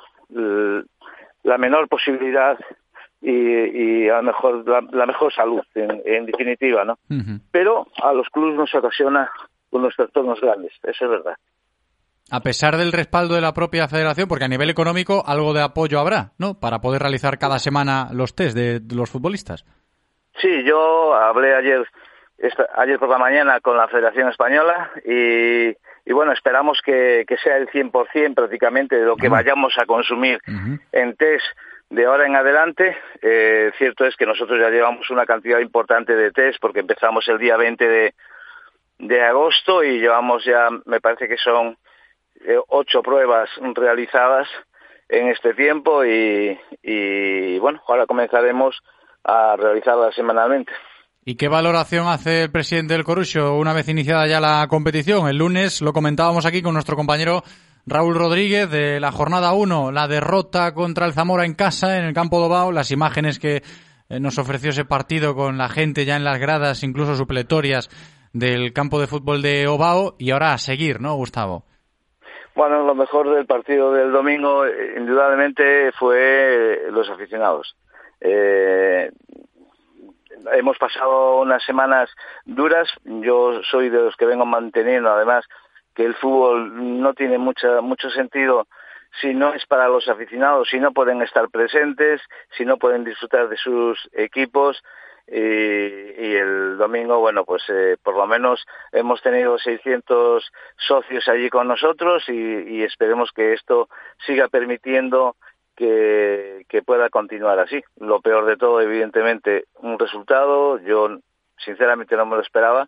la menor posibilidad y, y a lo mejor la, la mejor salud, en, en definitiva, ¿no? Uh-huh. Pero a los clubes nos ocasiona unos trastornos grandes, eso es verdad. A pesar del respaldo de la propia federación, porque a nivel económico algo de apoyo habrá, ¿no?, para poder realizar cada semana los test de, de los futbolistas. Sí, yo hablé ayer esta, ayer por la mañana con la Federación Española y, y bueno, esperamos que, que sea el cien por ciento prácticamente de lo que uh-huh. vayamos a consumir uh-huh. en test de ahora en adelante. Eh, cierto es que nosotros ya llevamos una cantidad importante de test porque empezamos el día veinte de, de agosto y llevamos ya, me parece que son eh, ocho pruebas realizadas en este tiempo y, y bueno, ahora comenzaremos a realizarlas semanalmente. ¿Y qué valoración hace el presidente del Corucho una vez iniciada ya la competición? El lunes lo comentábamos aquí con nuestro compañero Raúl Rodríguez de la jornada uno, la derrota contra el Zamora en casa, en el campo de Ovao, las imágenes que nos ofreció ese partido con la gente ya en las gradas, incluso supletorias del campo de fútbol de Ovao, y ahora a seguir, ¿no, Gustavo? Bueno, lo mejor del partido del domingo indudablemente fue los aficionados. Eh, hemos pasado unas semanas duras. Yo soy de los que vengo manteniendo, además, que el fútbol no tiene mucha, mucho sentido si no es para los aficionados, si no pueden estar presentes, si no pueden disfrutar de sus equipos. Y, y el domingo, bueno, pues eh, por lo menos hemos tenido seiscientos socios allí con nosotros y, y esperemos que esto siga permitiendo que, que pueda continuar así. Lo peor de todo, evidentemente, un resultado. Yo sinceramente no me lo esperaba,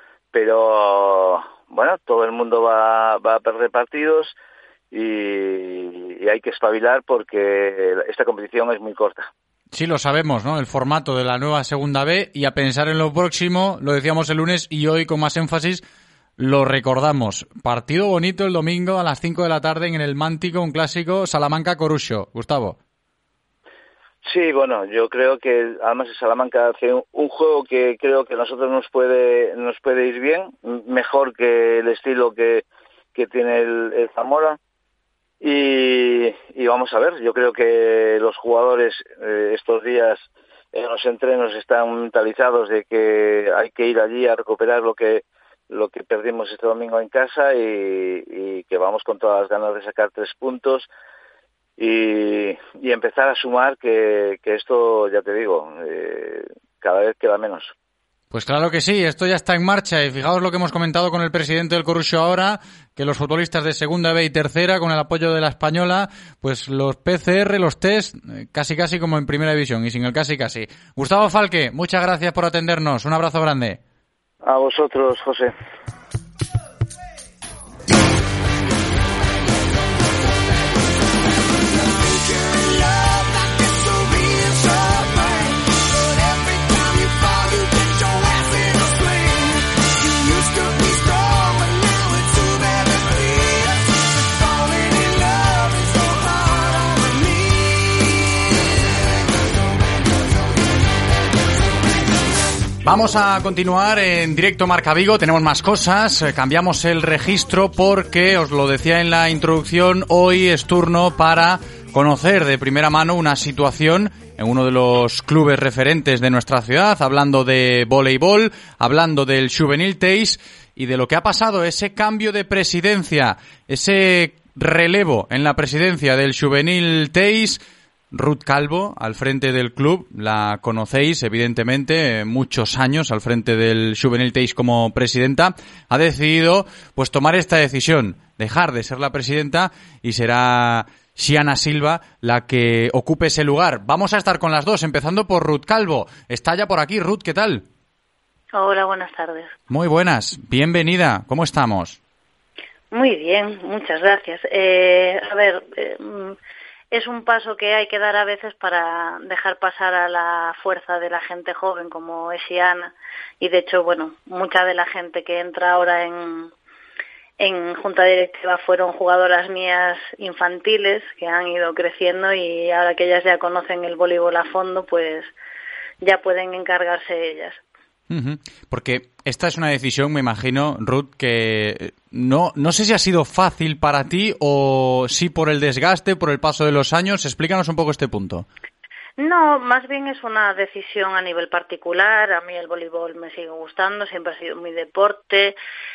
pero bueno, todo el mundo va, va a perder partidos y, y hay que espabilar porque esta competición es muy corta. Sí, lo sabemos, ¿no? El formato de la nueva Segunda B, y a pensar en lo próximo, lo decíamos el lunes y hoy con más énfasis lo recordamos. Partido bonito el domingo a las cinco de la tarde en el Mántico, un clásico, Salamanca-Corucho. Gustavo. Sí, bueno, yo creo que además el Salamanca hace un, un juego que creo que a nosotros nos puede nos puede ir bien, mejor que el estilo que, que tiene el, el Zamora. Y, y vamos a ver, yo creo que los jugadores eh, estos días en los entrenos están mentalizados de que hay que ir allí a recuperar lo que lo que perdimos este domingo en casa y, y que vamos con todas las ganas de sacar tres puntos y, y empezar a sumar que, que esto, ya te digo, eh, cada vez queda menos. Pues claro que sí, esto ya está en marcha y fijaos lo que hemos comentado con el presidente del Corucho ahora, que los futbolistas de Segunda B y Tercera, con el apoyo de la española, pues los P C R, los test, casi casi como en Primera División y sin el casi casi. Gustavo Falque, muchas gracias por atendernos, un abrazo grande. A vosotros, José. Vamos a continuar en directo Marca Vigo, tenemos más cosas, eh, cambiamos el registro porque, os lo decía en la introducción, hoy es turno para conocer de primera mano una situación en uno de los clubes referentes de nuestra ciudad, hablando de voleibol, hablando del Juvenil Teis y de lo que ha pasado, ese cambio de presidencia, ese relevo en la presidencia del Juvenil Teis. Ruth Calvo, al frente del club, la conocéis evidentemente, muchos años al frente del Juvenil Teis como presidenta, ha decidido pues tomar esta decisión, dejar de ser la presidenta y será Xiana Silva la que ocupe ese lugar. Vamos a estar con las dos, empezando por Ruth Calvo. Está ya por aquí. Ruth, ¿qué tal? Hola, buenas tardes. Muy buenas, bienvenida. ¿Cómo estamos? Muy bien, muchas gracias. Eh, a ver, eh, es un paso que hay que dar a veces para dejar pasar a la fuerza de la gente joven como es Xiana, y de hecho, bueno, mucha de la gente que entra ahora en, en junta directiva fueron jugadoras mías infantiles que han ido creciendo y ahora que ellas ya conocen el voleibol a fondo, pues ya pueden encargarse ellas. Uh-huh. Porque esta es una decisión, me imagino, Ruth, que no no sé si ha sido fácil para ti o sí por el desgaste, por el paso de los años. Explícanos un poco este punto. No, más bien es una decisión a nivel particular. A mí el voleibol me sigue gustando, siempre ha sido mi deporte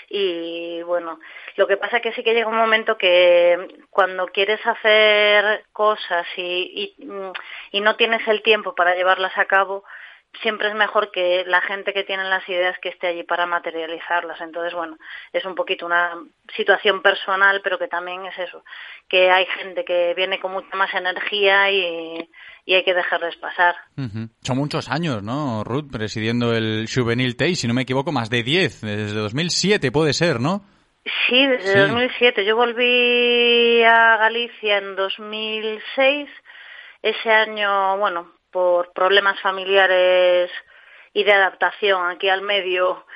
y bueno, lo que pasa es que sí que llega un momento que cuando quieres hacer cosas y, y, y no tienes el tiempo para llevarlas a cabo, siempre es mejor que la gente que tiene las ideas que esté allí para materializarlas. Entonces, bueno, es un poquito una situación personal, pero que también es eso, que hay gente que viene con mucha más energía y, y hay que dejarles pasar. Uh-huh. Son muchos años, ¿no, Ruth, presidiendo el Juvenil Teis? Si no me equivoco, más de diez, desde dos mil siete puede ser, ¿no? Sí, desde sí. dos mil siete. Yo volví a Galicia en dos mil seis. Ese año, bueno, por problemas familiares y de adaptación aquí al medio,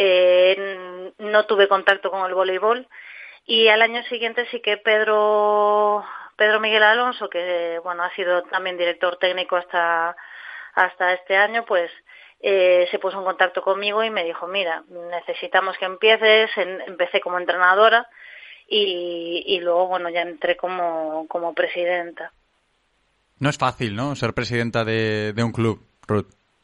eh, no tuve contacto con el voleibol. Y al año siguiente sí que Pedro Pedro Miguel Alonso, que bueno ha sido también director técnico hasta hasta este año, pues eh, se puso en contacto conmigo y me dijo, mira, necesitamos que empieces. En, empecé como entrenadora y, y luego bueno ya entré como como presidenta. No es fácil, ¿no?, ser presidenta de, de un club, Ruth.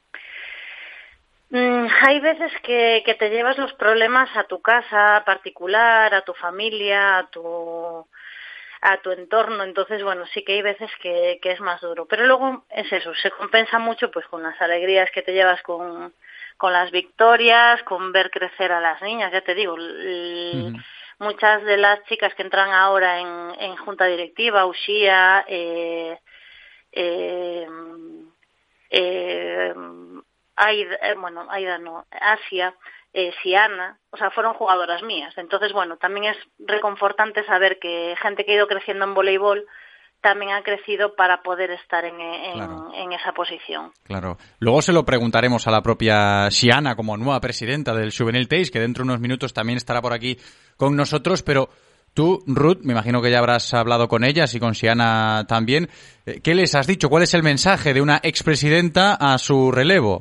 Mm, hay veces que, que te llevas los problemas a tu casa particular, a tu familia, a tu a tu entorno. Entonces, bueno, sí que hay veces que, que es más duro. Pero luego es eso, se compensa mucho pues con las alegrías que te llevas con, con las victorias, con ver crecer a las niñas. Ya te digo, el, uh-huh. muchas de las chicas que entran ahora en, en junta directiva, Uxía, eh, Eh, eh, Aida, eh, bueno, Aida no, Asia, eh, Xiana, o sea, fueron jugadoras mías. Entonces, bueno, también es reconfortante saber que gente que ha ido creciendo en voleibol también ha crecido para poder estar en, en, claro. en esa posición. Claro. Luego se lo preguntaremos a la propia Xiana como nueva presidenta del Juvenil Teis, que dentro de unos minutos también estará por aquí con nosotros, pero tú, Ruth, me imagino que ya habrás hablado con ellas y con Xiana también. ¿Qué les has dicho? ¿Cuál es el mensaje de una expresidenta a su relevo?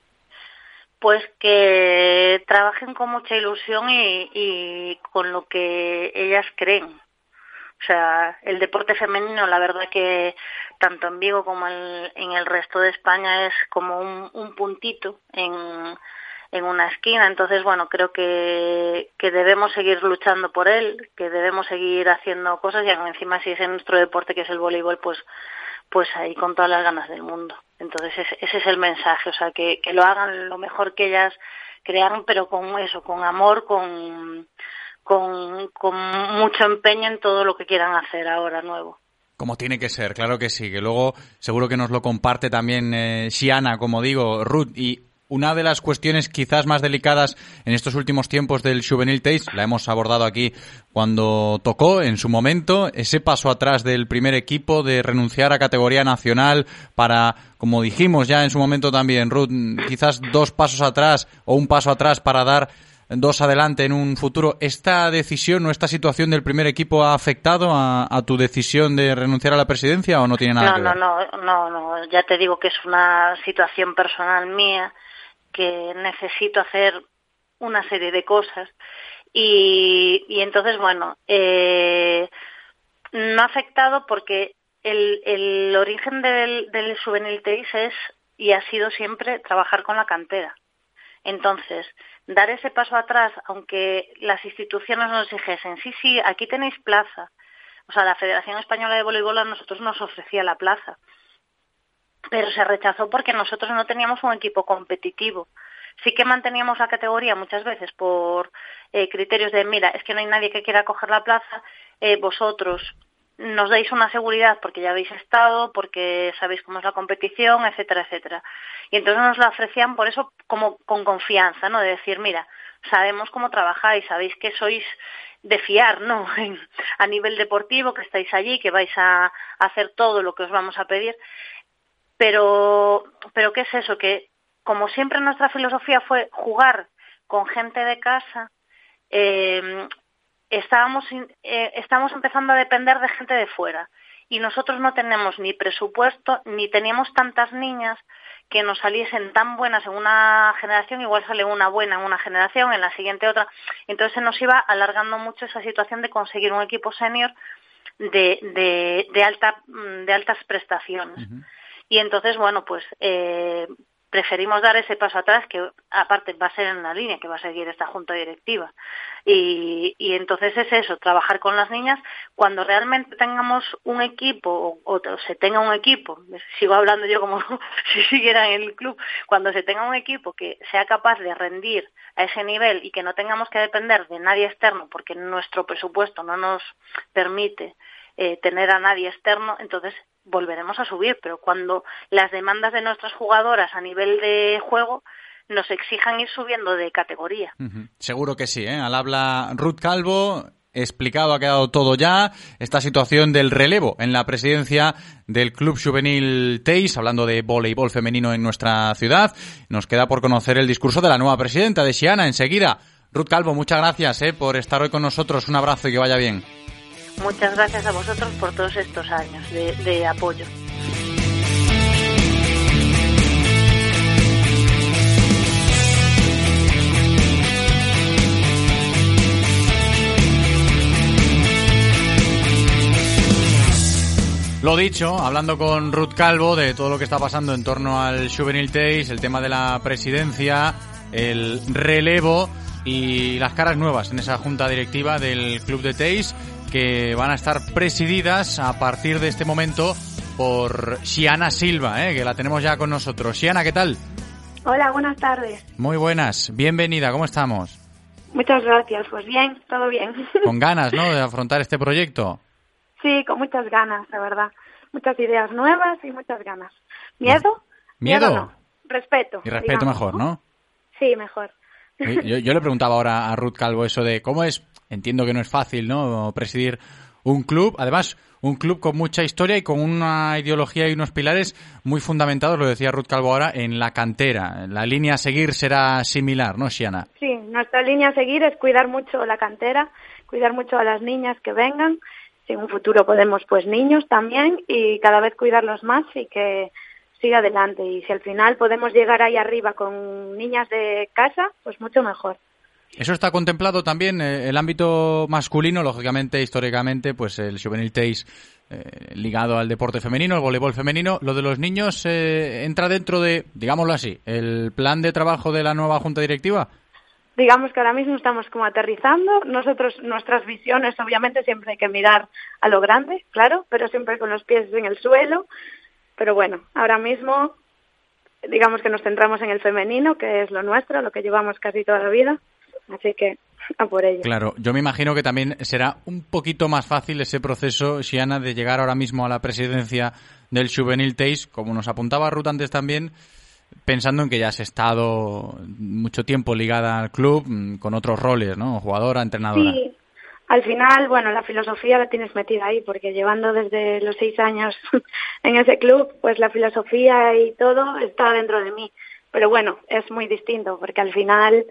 Pues que trabajen con mucha ilusión y, y con lo que ellas creen. O sea, el deporte femenino, la verdad que tanto en Vigo como en, en el resto de España es como un, un puntito en... en una esquina. Entonces, bueno, creo que, que debemos seguir luchando por él, que debemos seguir haciendo cosas y encima si es en nuestro deporte que es el voleibol, pues pues ahí con todas las ganas del mundo. Entonces ese, ese es el mensaje, o sea, que, que lo hagan lo mejor que ellas crean, pero con eso, con amor, con, con, con mucho empeño en todo lo que quieran hacer ahora nuevo. Como tiene que ser, claro que sí, que luego seguro que nos lo comparte también eh, Xiana, como digo, Ruth. Y una de las cuestiones quizás más delicadas en estos últimos tiempos del Juvenil Teis, la hemos abordado aquí cuando tocó en su momento, ese paso atrás del primer equipo de renunciar a categoría nacional para, como dijimos ya en su momento también, Ruth, quizás dos pasos atrás o un paso atrás para dar dos adelante en un futuro. ¿Esta decisión o esta situación del primer equipo ha afectado a, a tu decisión de renunciar a la presidencia o no tiene nada no, que ver? No, no, no, no, ya te digo que es una situación personal mía que necesito hacer una serie de cosas. Y, y entonces, bueno, eh, no ha afectado porque el, el origen del, del Juvenil Teis es y ha sido siempre trabajar con la cantera. Entonces, dar ese paso atrás, aunque las instituciones nos dijesen, sí, sí, aquí tenéis plaza. O sea, la Federación Española de Voleibol a nosotros nos ofrecía la plaza, pero se rechazó porque nosotros no teníamos un equipo competitivo. Sí que manteníamos la categoría muchas veces por eh, criterios de, mira, es que no hay nadie que quiera coger la plaza, eh, vosotros nos dais una seguridad porque ya habéis estado, porque sabéis cómo es la competición, etcétera, etcétera. Y entonces nos la ofrecían por eso como con confianza, ¿no? De decir, mira, sabemos cómo trabajáis, sabéis que sois de fiar, ¿no? A nivel deportivo, que estáis allí, que vais a hacer todo lo que os vamos a pedir. Pero, pero ¿qué es eso? Que como siempre nuestra filosofía fue jugar con gente de casa, eh, estábamos eh, estamos empezando a depender de gente de fuera y nosotros no tenemos ni presupuesto ni teníamos tantas niñas que nos saliesen tan buenas en una generación, igual sale una buena en una generación, en la siguiente otra, entonces se nos iba alargando mucho esa situación de conseguir un equipo senior de, de, de, alta, de altas prestaciones. Uh-huh. Y entonces, bueno, pues eh, preferimos dar ese paso atrás, que aparte va a ser en la línea que va a seguir esta junta directiva. Y, y entonces es eso, trabajar con las niñas cuando realmente tengamos un equipo, o, o se tenga un equipo, sigo hablando yo como si siguiera en el club, cuando se tenga un equipo que sea capaz de rendir a ese nivel y que no tengamos que depender de nadie externo, porque nuestro presupuesto no nos permite eh, tener a nadie externo, entonces volveremos a subir, pero cuando las demandas de nuestras jugadoras a nivel de juego nos exijan ir subiendo de categoría. Uh-huh. Seguro que sí, ¿eh? Al habla Ruth Calvo, explicado, ha quedado todo ya, esta situación del relevo en la presidencia del Club Juvenil Teis, hablando de voleibol femenino en nuestra ciudad. Nos queda por conocer el discurso de la nueva presidenta, de Xiana, enseguida. Ruth Calvo, muchas gracias ¿eh? por estar hoy con nosotros, un abrazo y que vaya bien. Muchas gracias a vosotros por todos estos años de, de apoyo. Lo dicho, hablando con Ruth Calvo de todo lo que está pasando en torno al Juvenil Teis, el tema de la presidencia, el relevo y las caras nuevas en esa junta directiva del Club de Teis, que van a estar presididas a partir de este momento por Xiana Silva, ¿eh? que la tenemos ya con nosotros. Xiana, ¿qué tal? Hola, buenas tardes. Muy buenas, bienvenida, ¿cómo estamos? Muchas gracias, pues bien, todo bien. Con ganas, ¿no?, de afrontar este proyecto. Sí, con muchas ganas, la verdad. Muchas ideas nuevas y muchas ganas. ¿Miedo? ¿Miedo? Miedo no. Respeto. Y respeto digamos, mejor, ¿no? Sí, mejor. Yo, yo le preguntaba ahora a Ruth Calvo eso de cómo es, entiendo que no es fácil, ¿no?, presidir un club, además un club con mucha historia y con una ideología y unos pilares muy fundamentados, lo decía Ruth Calvo ahora, en la cantera. La línea a seguir será similar, ¿no, Xiana? Sí, nuestra línea a seguir es cuidar mucho la cantera, cuidar mucho a las niñas que vengan. Si en un futuro podemos, pues niños también, y cada vez cuidarlos más y que siga adelante. Y si al final podemos llegar ahí arriba con niñas de casa, pues mucho mejor. Eso está contemplado también, eh, el ámbito masculino, lógicamente, históricamente, pues el Juvenil Teis eh, ligado al deporte femenino, el voleibol femenino. Lo de los niños eh, entra dentro de, digámoslo así, el plan de trabajo de la nueva junta directiva. Digamos que ahora mismo estamos como aterrizando. Nosotros, nuestras visiones, obviamente siempre hay que mirar a lo grande, claro, pero siempre con los pies en el suelo. Pero bueno, ahora mismo digamos que nos centramos en el femenino, que es lo nuestro, lo que llevamos casi toda la vida. Así que a por ello. Claro, yo me imagino que también será un poquito más fácil ese proceso, Xiana, de llegar ahora mismo a la presidencia del Juvenil Teis, como nos apuntaba Ruth antes también, pensando en que ya has estado mucho tiempo ligada al club con otros roles, ¿no? Jugadora, entrenadora. Sí, al final, bueno, la filosofía la tienes metida ahí, porque llevando desde los seis años en ese club, pues la filosofía y todo está dentro de mí. Pero bueno, es muy distinto, porque al final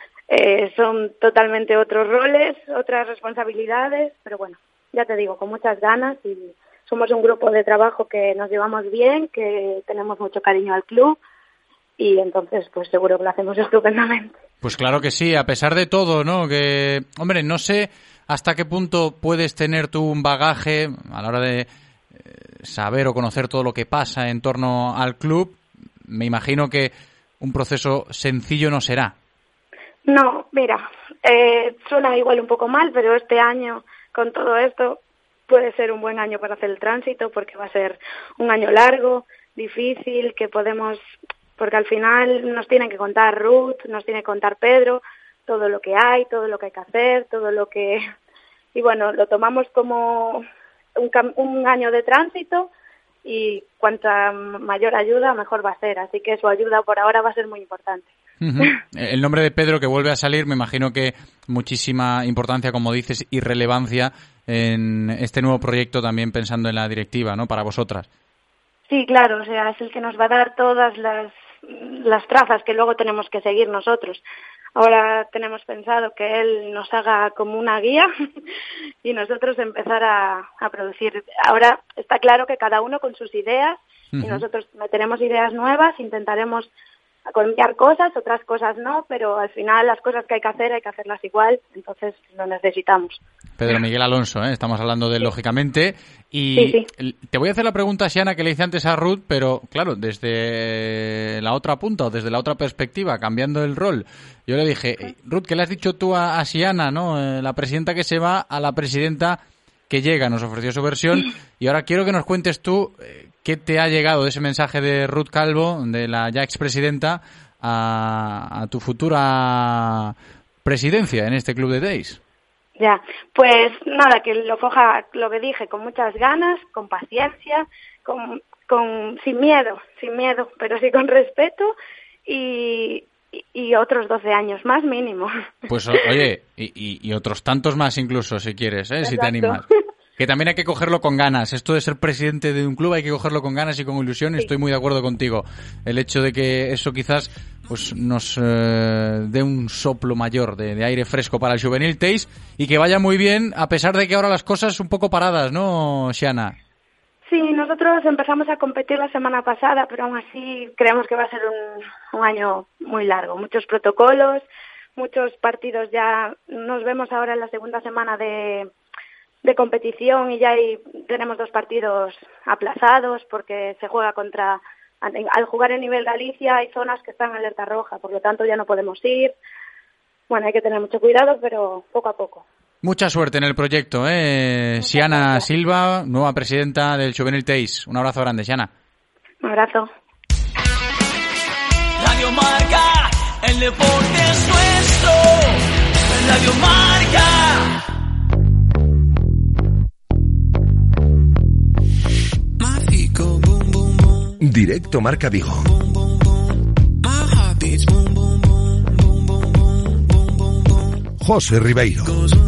eh, son totalmente otros roles, otras responsabilidades, pero bueno, ya te digo, con muchas ganas, y somos un grupo de trabajo que nos llevamos bien, que tenemos mucho cariño al club. y entonces pues seguro que lo hacemos estupendamente. Pues claro que sí, a pesar de todo, ¿no? Que, hombre, no sé hasta qué punto puedes tener tú un bagaje a la hora de eh, saber o conocer todo lo que pasa en torno al club. Me imagino que un proceso sencillo no será. No, mira, eh, suena igual un poco mal, pero este año, con todo esto, puede ser un buen año para hacer el tránsito, porque va a ser un año largo, difícil, que podemos, porque al final nos tienen que contar Ruth, nos tiene que contar Pedro, todo lo que hay, todo lo que hay que hacer, todo lo que... Y bueno, lo tomamos como un, un año de tránsito, y cuanta mayor ayuda, mejor va a ser. Así que su ayuda por ahora va a ser muy importante. Uh-huh. El nombre de Pedro que vuelve a salir, me imagino que muchísima importancia, como dices, y relevancia en este nuevo proyecto, también pensando en la directiva, ¿no? Para vosotras. Sí, claro, o sea, es el que nos va a dar todas las, las trazas que luego tenemos que seguir nosotros. Ahora tenemos pensado que él nos haga como una guía y nosotros empezar a, a producir. Ahora está claro que cada uno con sus ideas, uh-huh, y nosotros meteremos ideas nuevas, intentaremos cambiar cosas, otras cosas no, pero al final las cosas que hay que hacer hay que hacerlas igual, entonces lo necesitamos. Pedro Miguel Alonso, ¿eh? Estamos hablando de él, sí, lógicamente. Y sí, sí. Te voy a hacer la pregunta, Xiana, que le hice antes a Ruth, pero claro, desde la otra punta o desde la otra perspectiva, cambiando el rol. Yo le dije, Ruth, ¿qué le has dicho tú a, a Xiana, ¿no? Eh, la presidenta que se va a la presidenta que llega? Nos ofreció su versión y ahora quiero que nos cuentes tú eh, qué te ha llegado de ese mensaje de Ruth Calvo, de la ya expresidenta, a, a tu futura presidencia en este Club de Days. Ya, pues nada, que lo coja, lo que dije, con muchas ganas, con paciencia, con, con sin miedo, sin miedo, pero sí con respeto y, y, y otros doce años más mínimo. Pues oye, y, y, y otros tantos más incluso, si quieres, ¿eh? Si te animas. Que también hay que cogerlo con ganas. Esto de ser presidente de un club hay que cogerlo con ganas y con ilusión. Sí. Estoy muy de acuerdo contigo. El hecho de que eso quizás pues nos eh, dé un soplo mayor de, de aire fresco para el Juvenil Teis y que vaya muy bien, a pesar de que ahora las cosas un poco paradas, ¿no, Xiana? Sí, nosotros empezamos a competir la semana pasada, pero aún así creemos que va a ser un, un año muy largo. Muchos protocolos, muchos partidos ya. Nos vemos ahora en la segunda semana de... de competición y ya hay, tenemos dos partidos aplazados porque se juega contra, al jugar en nivel Galicia hay zonas que están en alerta roja, por lo tanto ya no podemos ir. Bueno, hay que tener mucho cuidado, pero poco a poco. Mucha suerte en el proyecto, ¿eh? Xiana Silva, nueva presidenta del Juvenil Teis. Un abrazo grande, Xiana. Un abrazo. Radio Marca, el deporte es nuestro. Radio Marca. Directo Marca Vigo. José Ribeiro.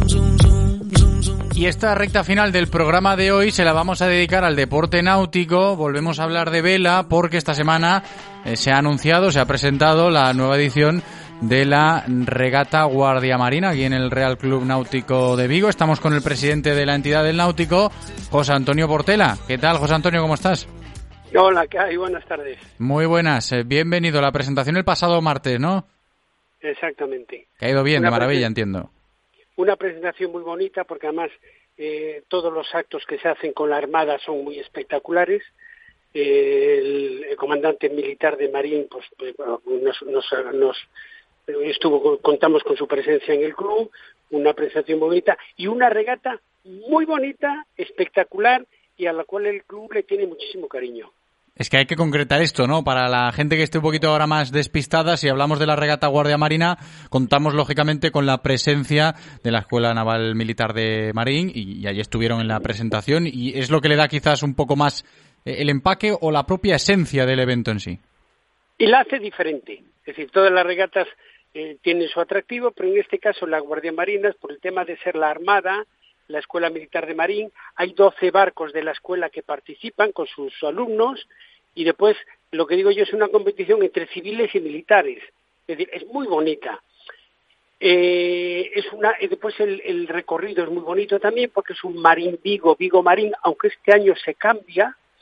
Y esta recta final del programa de hoy se la vamos a dedicar al deporte náutico. Volvemos a hablar de vela porque esta semana eh, se ha anunciado, se ha presentado la nueva edición de la regata Guardia Marina aquí en el Real Club Náutico de Vigo. Estamos con el presidente de la entidad del náutico, José Antonio Portela. ¿Qué tal, José Antonio? ¿Cómo estás? Hola, ¿qué hay? Buenas tardes. Muy buenas. Bienvenido a la presentación el pasado martes, ¿no? Exactamente. Que ha ido bien, una de maravilla, presen- entiendo. Una presentación muy bonita porque además eh, todos los actos que se hacen con la Armada son muy espectaculares. Eh, el, el comandante militar de Marín pues, pues nos, nos, nos estuvo, contamos con su presencia en el club, una presentación bonita y una regata muy bonita, espectacular y a la cual el club le tiene muchísimo cariño. Es que hay que concretar esto, ¿no? Para la gente que esté un poquito ahora más despistada, si hablamos de la regata Guardia Marina, contamos lógicamente con la presencia de la Escuela Naval Militar de Marín y, y allí estuvieron en la presentación y es lo que le da quizás un poco más eh, el empaque o la propia esencia del evento en sí. Y la hace diferente, es decir, todas las regatas eh, tienen su atractivo, pero en este caso la Guardia Marina, por el tema de ser la Armada, la Escuela Militar de Marín, hay doce barcos de la escuela que participan con sus alumnos y después, lo que digo yo, es una competición entre civiles y militares, es decir, es muy bonita. Eh, es una, y después el, el recorrido es muy bonito también porque es un Marín Vigo, Vigo Marín, aunque este año se cambia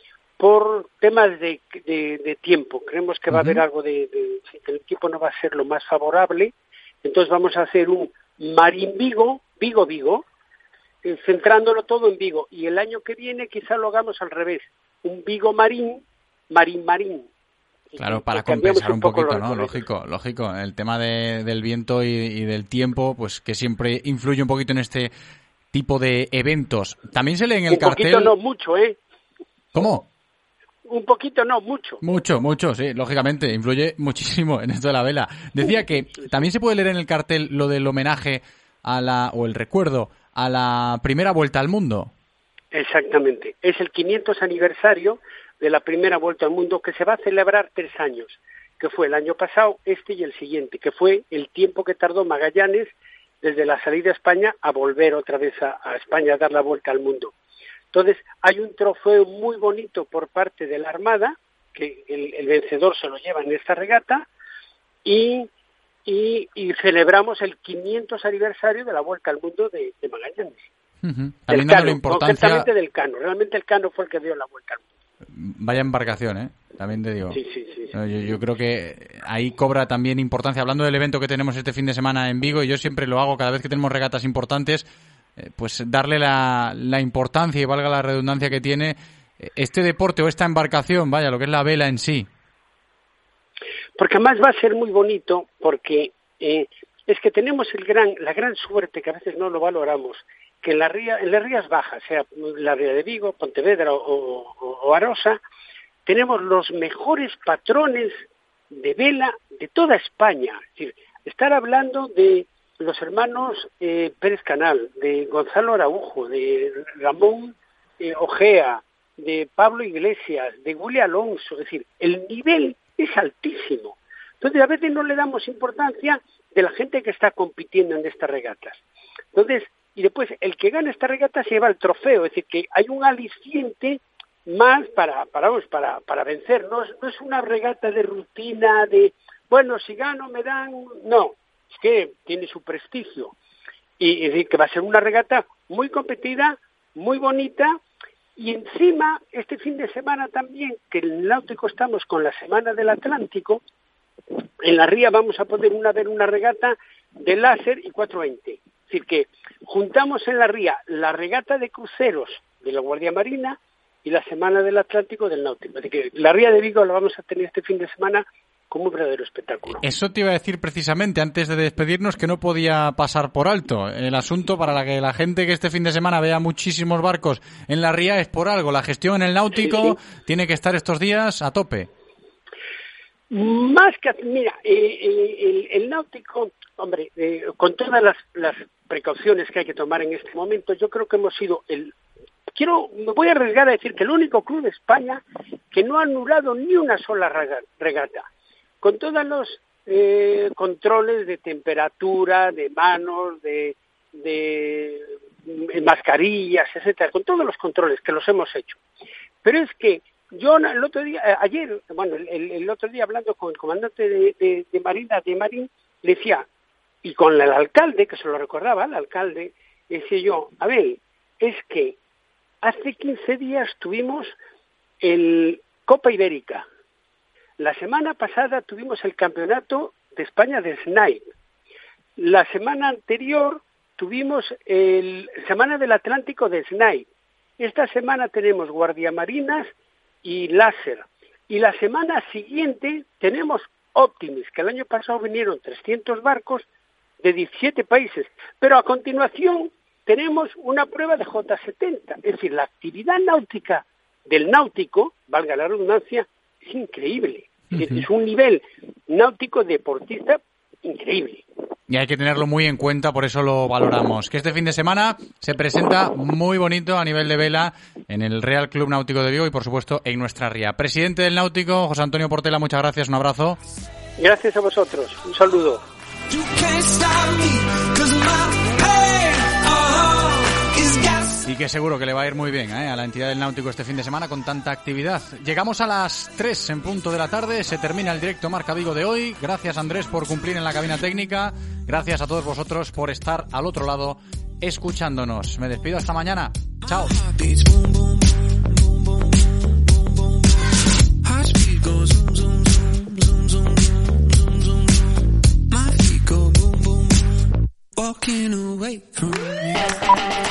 por temas de, de, de tiempo. Creemos que va Uh-huh. a haber algo de, de... que el equipo no va a ser lo más favorable. Entonces vamos a hacer un Marín Vigo, Vigo Vigo, eh, centrándolo todo en Vigo. Y el año que viene quizá lo hagamos al revés. Un Vigo Marín, Marín Marín. Claro, Y para que cambiamos compensar un poco poquito, los ¿no? recorridos. Lógico, lógico. El tema de, del viento y, y del tiempo, pues que siempre influye un poquito en este tipo de eventos. También se lee en el Un cartel... poquito no, mucho, ¿eh? ¿Cómo? Un poquito no, mucho. Mucho, mucho, sí, lógicamente, influye muchísimo en esto de la vela. Decía que también se puede leer en el cartel lo del homenaje a la, o el recuerdo a la primera vuelta al mundo. Exactamente. Es el quinientos aniversario de la primera vuelta al mundo, que se va a celebrar tres años, que fue el año pasado, este y el siguiente, que fue el tiempo que tardó Magallanes desde la salida a España a volver otra vez a, a España a dar la vuelta al mundo. Entonces, hay un trofeo muy bonito por parte de la Armada, que el, el vencedor se lo lleva en esta regata, y, y, y celebramos el quinientos aniversario de la vuelta al mundo de, de Magallanes. Uh-huh. Del También dándole Cano, importancia... concretamente del Cano. Realmente el Cano fue el que dio la vuelta al mundo. Vaya embarcación, ¿eh? También te digo. Sí, sí, sí. sí. Yo, yo creo que ahí cobra también importancia. Hablando del evento que tenemos este fin de semana en Vigo, y yo siempre lo hago cada vez que tenemos regatas importantes, eh, pues darle la, la importancia y valga la redundancia que tiene eh, este deporte o esta embarcación, vaya, lo que es la vela en sí. Porque además va a ser muy bonito, porque eh, es que tenemos el gran, la gran suerte, que a veces no lo valoramos, que en, la ría, en las Rías Bajas, sea la Ría de Vigo, Pontevedra o, o, o Arosa, tenemos los mejores patrones de vela de toda España. Es decir, estar hablando de los hermanos eh, Pérez Canal, de Gonzalo Araujo, de Ramón eh, Ojea, de Pablo Iglesias, de Willy Alonso, es decir, el nivel es altísimo. Entonces, a veces no le damos importancia de la gente que está compitiendo en estas regatas. Entonces, y después, el que gana esta regata se lleva el trofeo, es decir, que hay un aliciente más para para vamos, para, para vencer. No es, no es una regata de rutina, de, bueno, si gano me dan... No, es que tiene su prestigio. Y es decir, que va a ser una regata muy competida, muy bonita, y encima, este fin de semana también, que en el Náutico estamos con la Semana del Atlántico, en la Ría vamos a poder una, ver una regata de láser y cuatro veinte. Es decir, que juntamos en la Ría la regata de cruceros de la Guardia Marina y la Semana del Atlántico del Náutico. Es decir, que la Ría de Vigo la vamos a tener este fin de semana como un verdadero espectáculo. Eso te iba a decir precisamente antes de despedirnos, que no podía pasar por alto. El asunto para la que la gente que este fin de semana vea muchísimos barcos en la Ría es por algo. La gestión en el Náutico sí, sí. tiene que estar estos días a tope. Más que, mira, eh, el, el Náutico, hombre, eh, con todas las, las precauciones que hay que tomar en este momento, yo creo que hemos sido el... Quiero, me voy a arriesgar a decir que el único club de España que no ha anulado ni una sola regata, con todos los eh, controles de temperatura, de manos, de, de, de mascarillas, etcétera, con todos los controles que los hemos hecho. Pero es que yo el otro día, ayer, bueno, el, el otro día hablando con el comandante de, de, de Marina, de Marín, le decía, y con el alcalde, que se lo recordaba al alcalde, decía yo, a ver, es que hace quince días tuvimos el Copa Ibérica. La semana pasada tuvimos el Campeonato de España de Snipe. La semana anterior tuvimos el Semana del Atlántico de Snipe. Esta semana tenemos guardiamarinas y láser. Y la semana siguiente tenemos Optimis, que el año pasado vinieron trescientos barcos de diecisiete países. Pero a continuación tenemos una prueba de J setenta. Es decir, la actividad náutica del náutico, valga la redundancia, es increíble. Uh-huh. Es, es un nivel náutico deportista increíble. Y hay que tenerlo muy en cuenta, por eso lo valoramos. Que este fin de semana se presenta muy bonito a nivel de vela en el Real Club Náutico de Vigo y, por supuesto, en nuestra ría. Presidente del Náutico, José Antonio Portela, muchas gracias, un abrazo. Gracias a vosotros, un saludo. Y que seguro que le va a ir muy bien ¿eh? a la entidad del Náutico este fin de semana con tanta actividad. Llegamos a las tres en punto de la tarde, se termina el directo Marca Vigo de hoy. Gracias, Andrés, por cumplir en la cabina técnica. Gracias a todos vosotros por estar al otro lado escuchándonos. Me despido hasta mañana. Chao. walking away from me.